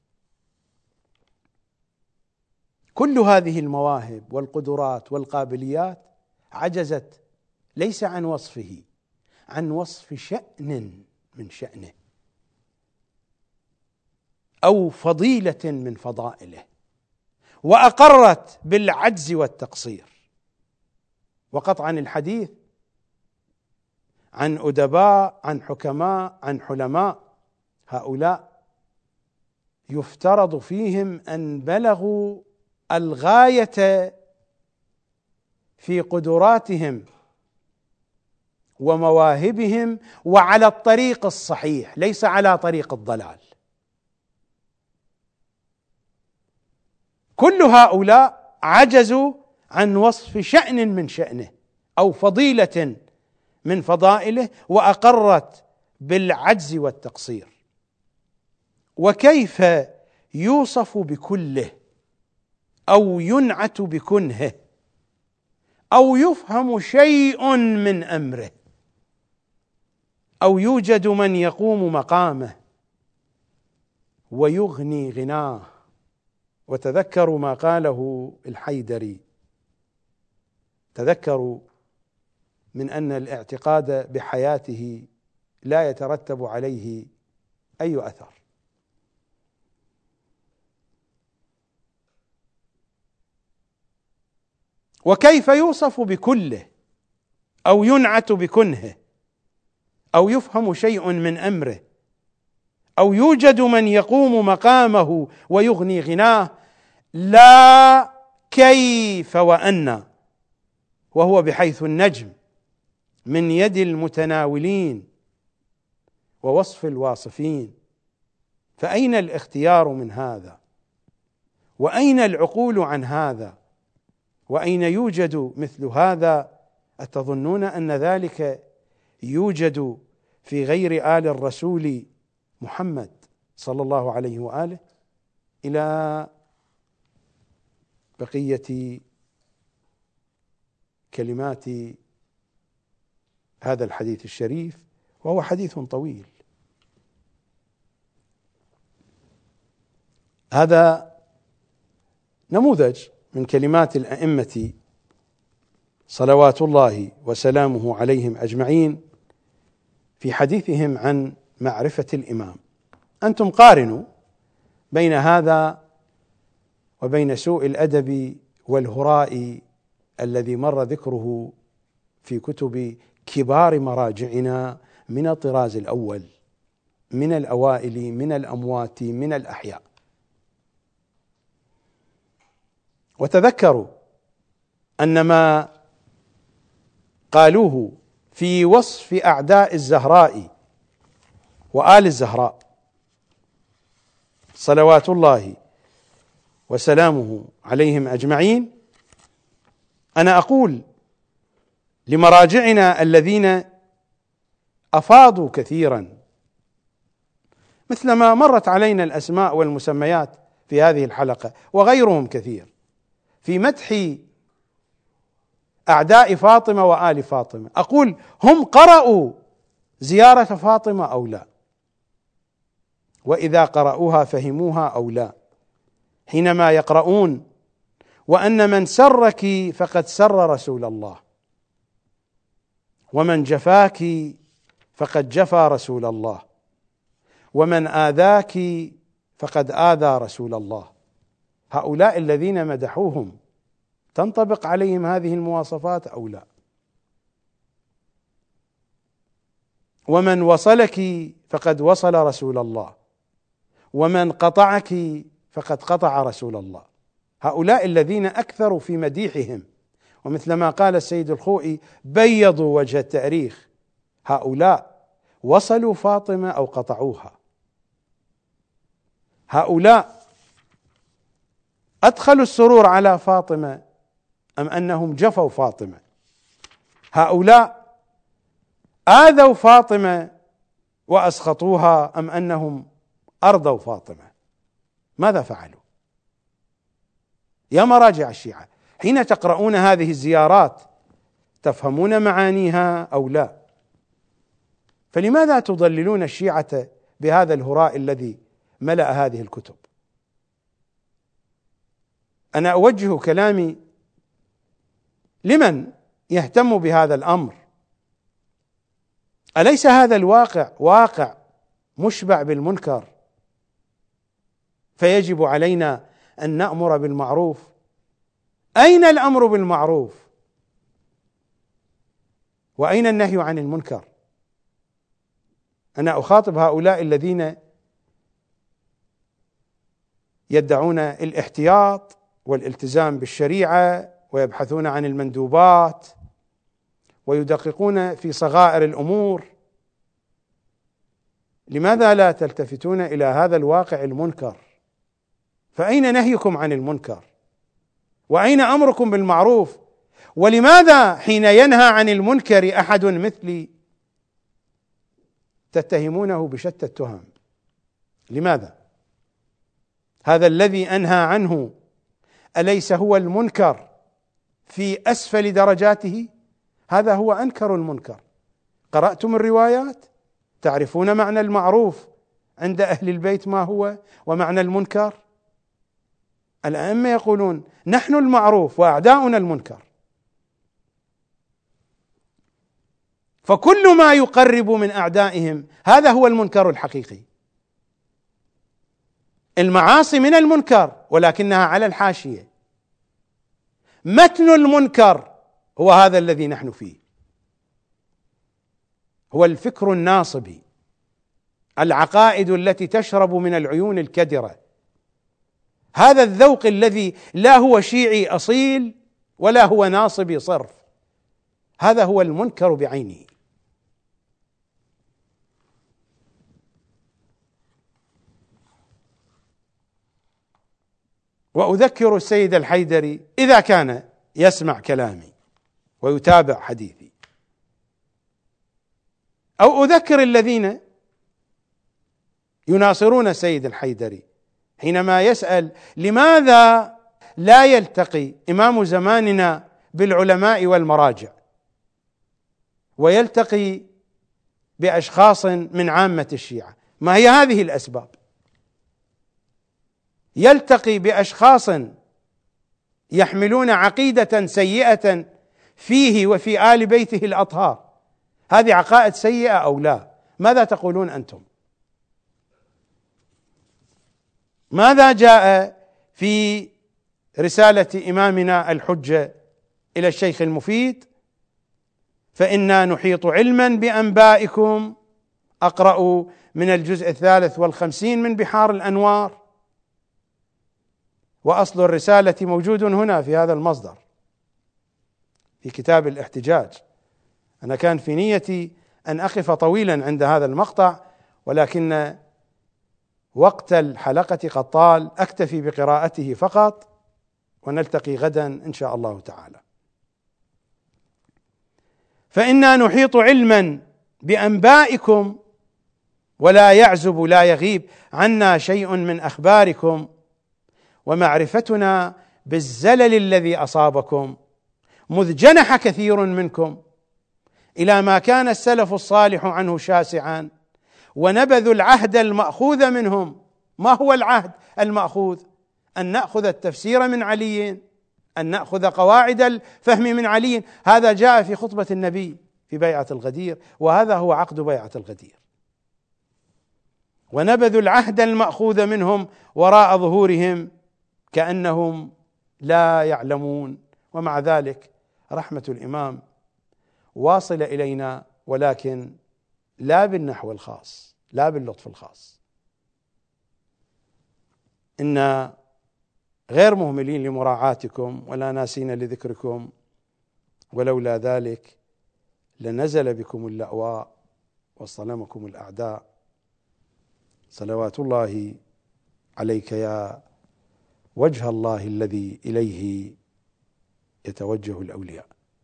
كل هذه المواهب والقدرات والقابليات عجزت ليس عن وصفه، عن وصف شأن من شأنه أو فضيلة من فضائله، وأقرت بالعجز والتقصير. وقطعا الحديث عن أدباء، عن حكماء، عن حلماء، هؤلاء يفترض فيهم أن بلغوا الغاية في قدراتهم ومواهبهم وعلى الطريق الصحيح ليس على طريق الضلال. كل هؤلاء عجزوا عن وصف شأن من شأنه أو فضيلة من فضائله، وأقرت بالعجز والتقصير. وكيف يوصف بكله أو ينعت بكنهه أو يفهم شيء من أمره أو يوجد من يقوم مقامه ويغني غناه؟ وتذكروا ما قاله الحيدري، تذكروا من أن الاعتقاد بحياته لا يترتب عليه أي أثر. وكيف يوصف بكله أو ينعت بكنهه أو يفهم شيء من أمره أو يوجد من يقوم مقامه ويغني غناه؟ لا كيف وأن، وهو بحيث النجم من يد المتناولين ووصف الواصفين. فأين الاختيار من هذا؟ وأين العقول عن هذا؟ وأين يوجد مثل هذا؟ أتظنون أن ذلك يوجد في غير آل الرسول محمد صلى الله عليه وآله؟ إلى بقية كلمات هذا الحديث الشريف، وهو حديث طويل. هذا نموذج من كلمات الأئمة صلوات الله وسلامه عليهم أجمعين في حديثهم عن معرفة الإمام. أنتم قارنوا بين هذا وبين سوء الأدب والهراء الذي مر ذكره في كتب كبار مراجعنا من الطراز الأول، من الأوائل، من الأموات، من الأحياء. وتذكروا أن ما قالوه في وصف أعداء الزهراء وآل الزهراء صلوات الله وسلامه عليهم أجمعين. أنا أقول لمراجعنا الذين أفاضوا كثيرا، مثلما مرت علينا الأسماء والمسميات في هذه الحلقة وغيرهم كثير، في مدح أعداء فاطمة وآل فاطمة، أقول هم قرأوا زيارة فاطمة أو لا؟ وإذا قرأوها فهموها أو لا؟ حينما يقرؤون وأن من سرك فقد سر رسول الله، ومن جفاك فقد جفى رسول الله، ومن آذاك فقد آذى رسول الله، هؤلاء الذين مدحوهم تنطبق عليهم هذه المواصفات أو لا؟ ومن وصلك فقد وصل رسول الله، ومن قطعك فقد قطع رسول الله، هؤلاء الذين أكثروا في مديحهم، ومثلما قال السيد الخوئي بيضوا وجه التاريخ، هؤلاء وصلوا فاطمة أو قطعوها؟ هؤلاء أدخلوا السرور على فاطمة أم أنهم جفوا فاطمة؟ هؤلاء آذوا فاطمة وأسخطوها أم أنهم أرضوا فاطمة؟ ماذا فعلوا؟ يا مراجع الشيعة، حين تقرؤون هذه الزيارات تفهمون معانيها أو لا؟ فلماذا تضللون الشيعة بهذا الهراء الذي ملأ هذه الكتب؟ أنا أوجه كلامي لمن يهتم بهذا الأمر. أليس هذا الواقع واقع مشبع بالمنكر؟ فيجب علينا أن نأمر بالمعروف. أين الأمر بالمعروف؟ وأين النهي عن المنكر؟ أنا أخاطب هؤلاء الذين يدعون الاحتياط والالتزام بالشريعة، ويبحثون عن المندوبات، ويدققون في صغائر الأمور. لماذا لا تلتفتون إلى هذا الواقع المنكر؟ فأين نهيكم عن المنكر؟ وأين أمركم بالمعروف؟ ولماذا حين ينهى عن المنكر أحد مثلي تتهمونه بشتى التهم؟ لماذا؟ هذا الذي أنهى عنه أليس هو المنكر في أسفل درجاته؟ هذا هو أنكر المنكر. قرأتم الروايات، تعرفون معنى المعروف عند أهل البيت ما هو، ومعنى المنكر. الأئمة يقولون نحن المعروف وأعداؤنا المنكر، فكل ما يقرب من أعدائهم هذا هو المنكر الحقيقي. المعاصي من المنكر ولكنها على الحاشية، متن المنكر هو هذا الذي نحن فيه، هو الفكر الناصبي، العقائد التي تشرب من العيون الكدرة، هذا الذوق الذي لا هو شيعي أصيل ولا هو ناصبي صرف، هذا هو المنكر بعينه. وأذكر السيد الحيدري إذا كان يسمع كلامي ويتابع حديثي، أو أذكر الذين يناصرون السيد الحيدري حينما يسأل لماذا لا يلتقي إمام زماننا بالعلماء والمراجع ويلتقي بأشخاص من عامة الشيعة؟ ما هي هذه الأسباب؟ يلتقي بأشخاص يحملون عقيدة سيئة فيه وفي آل بيته الأطهار، هذه عقائد سيئة أو لا؟ ماذا تقولون أنتم؟ ماذا جاء في رسالة إمامنا الحجة إلى الشيخ المفيد؟ فإنا نحيط علما بأنبائكم، أقرأ من الجزء الثالث والخمسين من بحار الأنوار، وأصل الرسالة موجود هنا في هذا المصدر في كتاب الاحتجاج. أنا كان في نيتي أن أقف طويلا عند هذا المقطع، ولكن وقت الحلقة قد طال، أكتفي بقراءته فقط، ونلتقي غدا إن شاء الله تعالى. فإنا نحيط علما بأنبائكم ولا يعزب لا يغيب عنا شيء من أخباركم، ومعرفتنا بالزلل الذي أصابكم مذ جنح كثير منكم إلى ما كان السلف الصالح عنه شاسعا، ونبذوا العهد المأخوذ منهم. ما هو العهد المأخوذ؟ أن نأخذ التفسير من علي، أن نأخذ قواعد الفهم من علي. هذا جاء في خطبة النبي في بيعة الغدير، وهذا هو عقد بيعة الغدير. ونبذوا العهد المأخوذ منهم وراء ظهورهم كأنهم لا يعلمون. ومع ذلك رحمة الإمام واصلة إلينا، ولكن لا بالنحو الخاص، لا باللطف الخاص. إنا غير مهملين لمراعاتكم ولا ناسين لذكركم، ولولا ذلك لنزل بكم اللأواء واصطلمكم الأعداء. صلوات الله عليك يا وجه الله الذي إليه يتوجه الأولياء.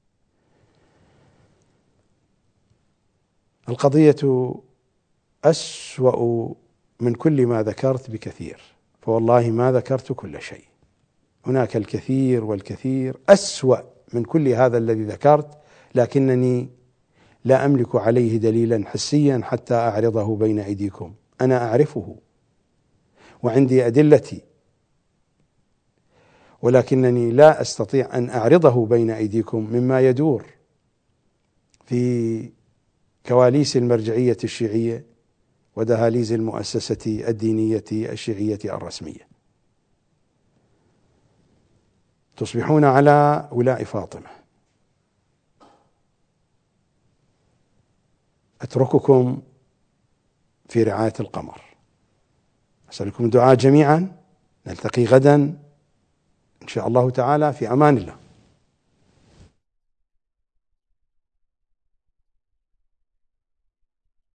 القضية أسوأ من كل ما ذكرت بكثير، فوالله ما ذكرت كل شيء. هناك الكثير والكثير أسوأ من كل هذا الذي ذكرت، لكنني لا أملك عليه دليلا حسيا حتى أعرضه بين أيديكم. أنا أعرفه وعندي أدلتي، ولكنني لا أستطيع أن أعرضه بين أيديكم مما يدور في كواليس المرجعية الشيعية ودهاليز المؤسسة الدينية الشيعية الرسمية. تصبحون على ولاء فاطمة. أترككم في رعاية القمر. أسألكم الدعاء جميعا. نلتقي غدا إن شاء الله تعالى، في أمان الله.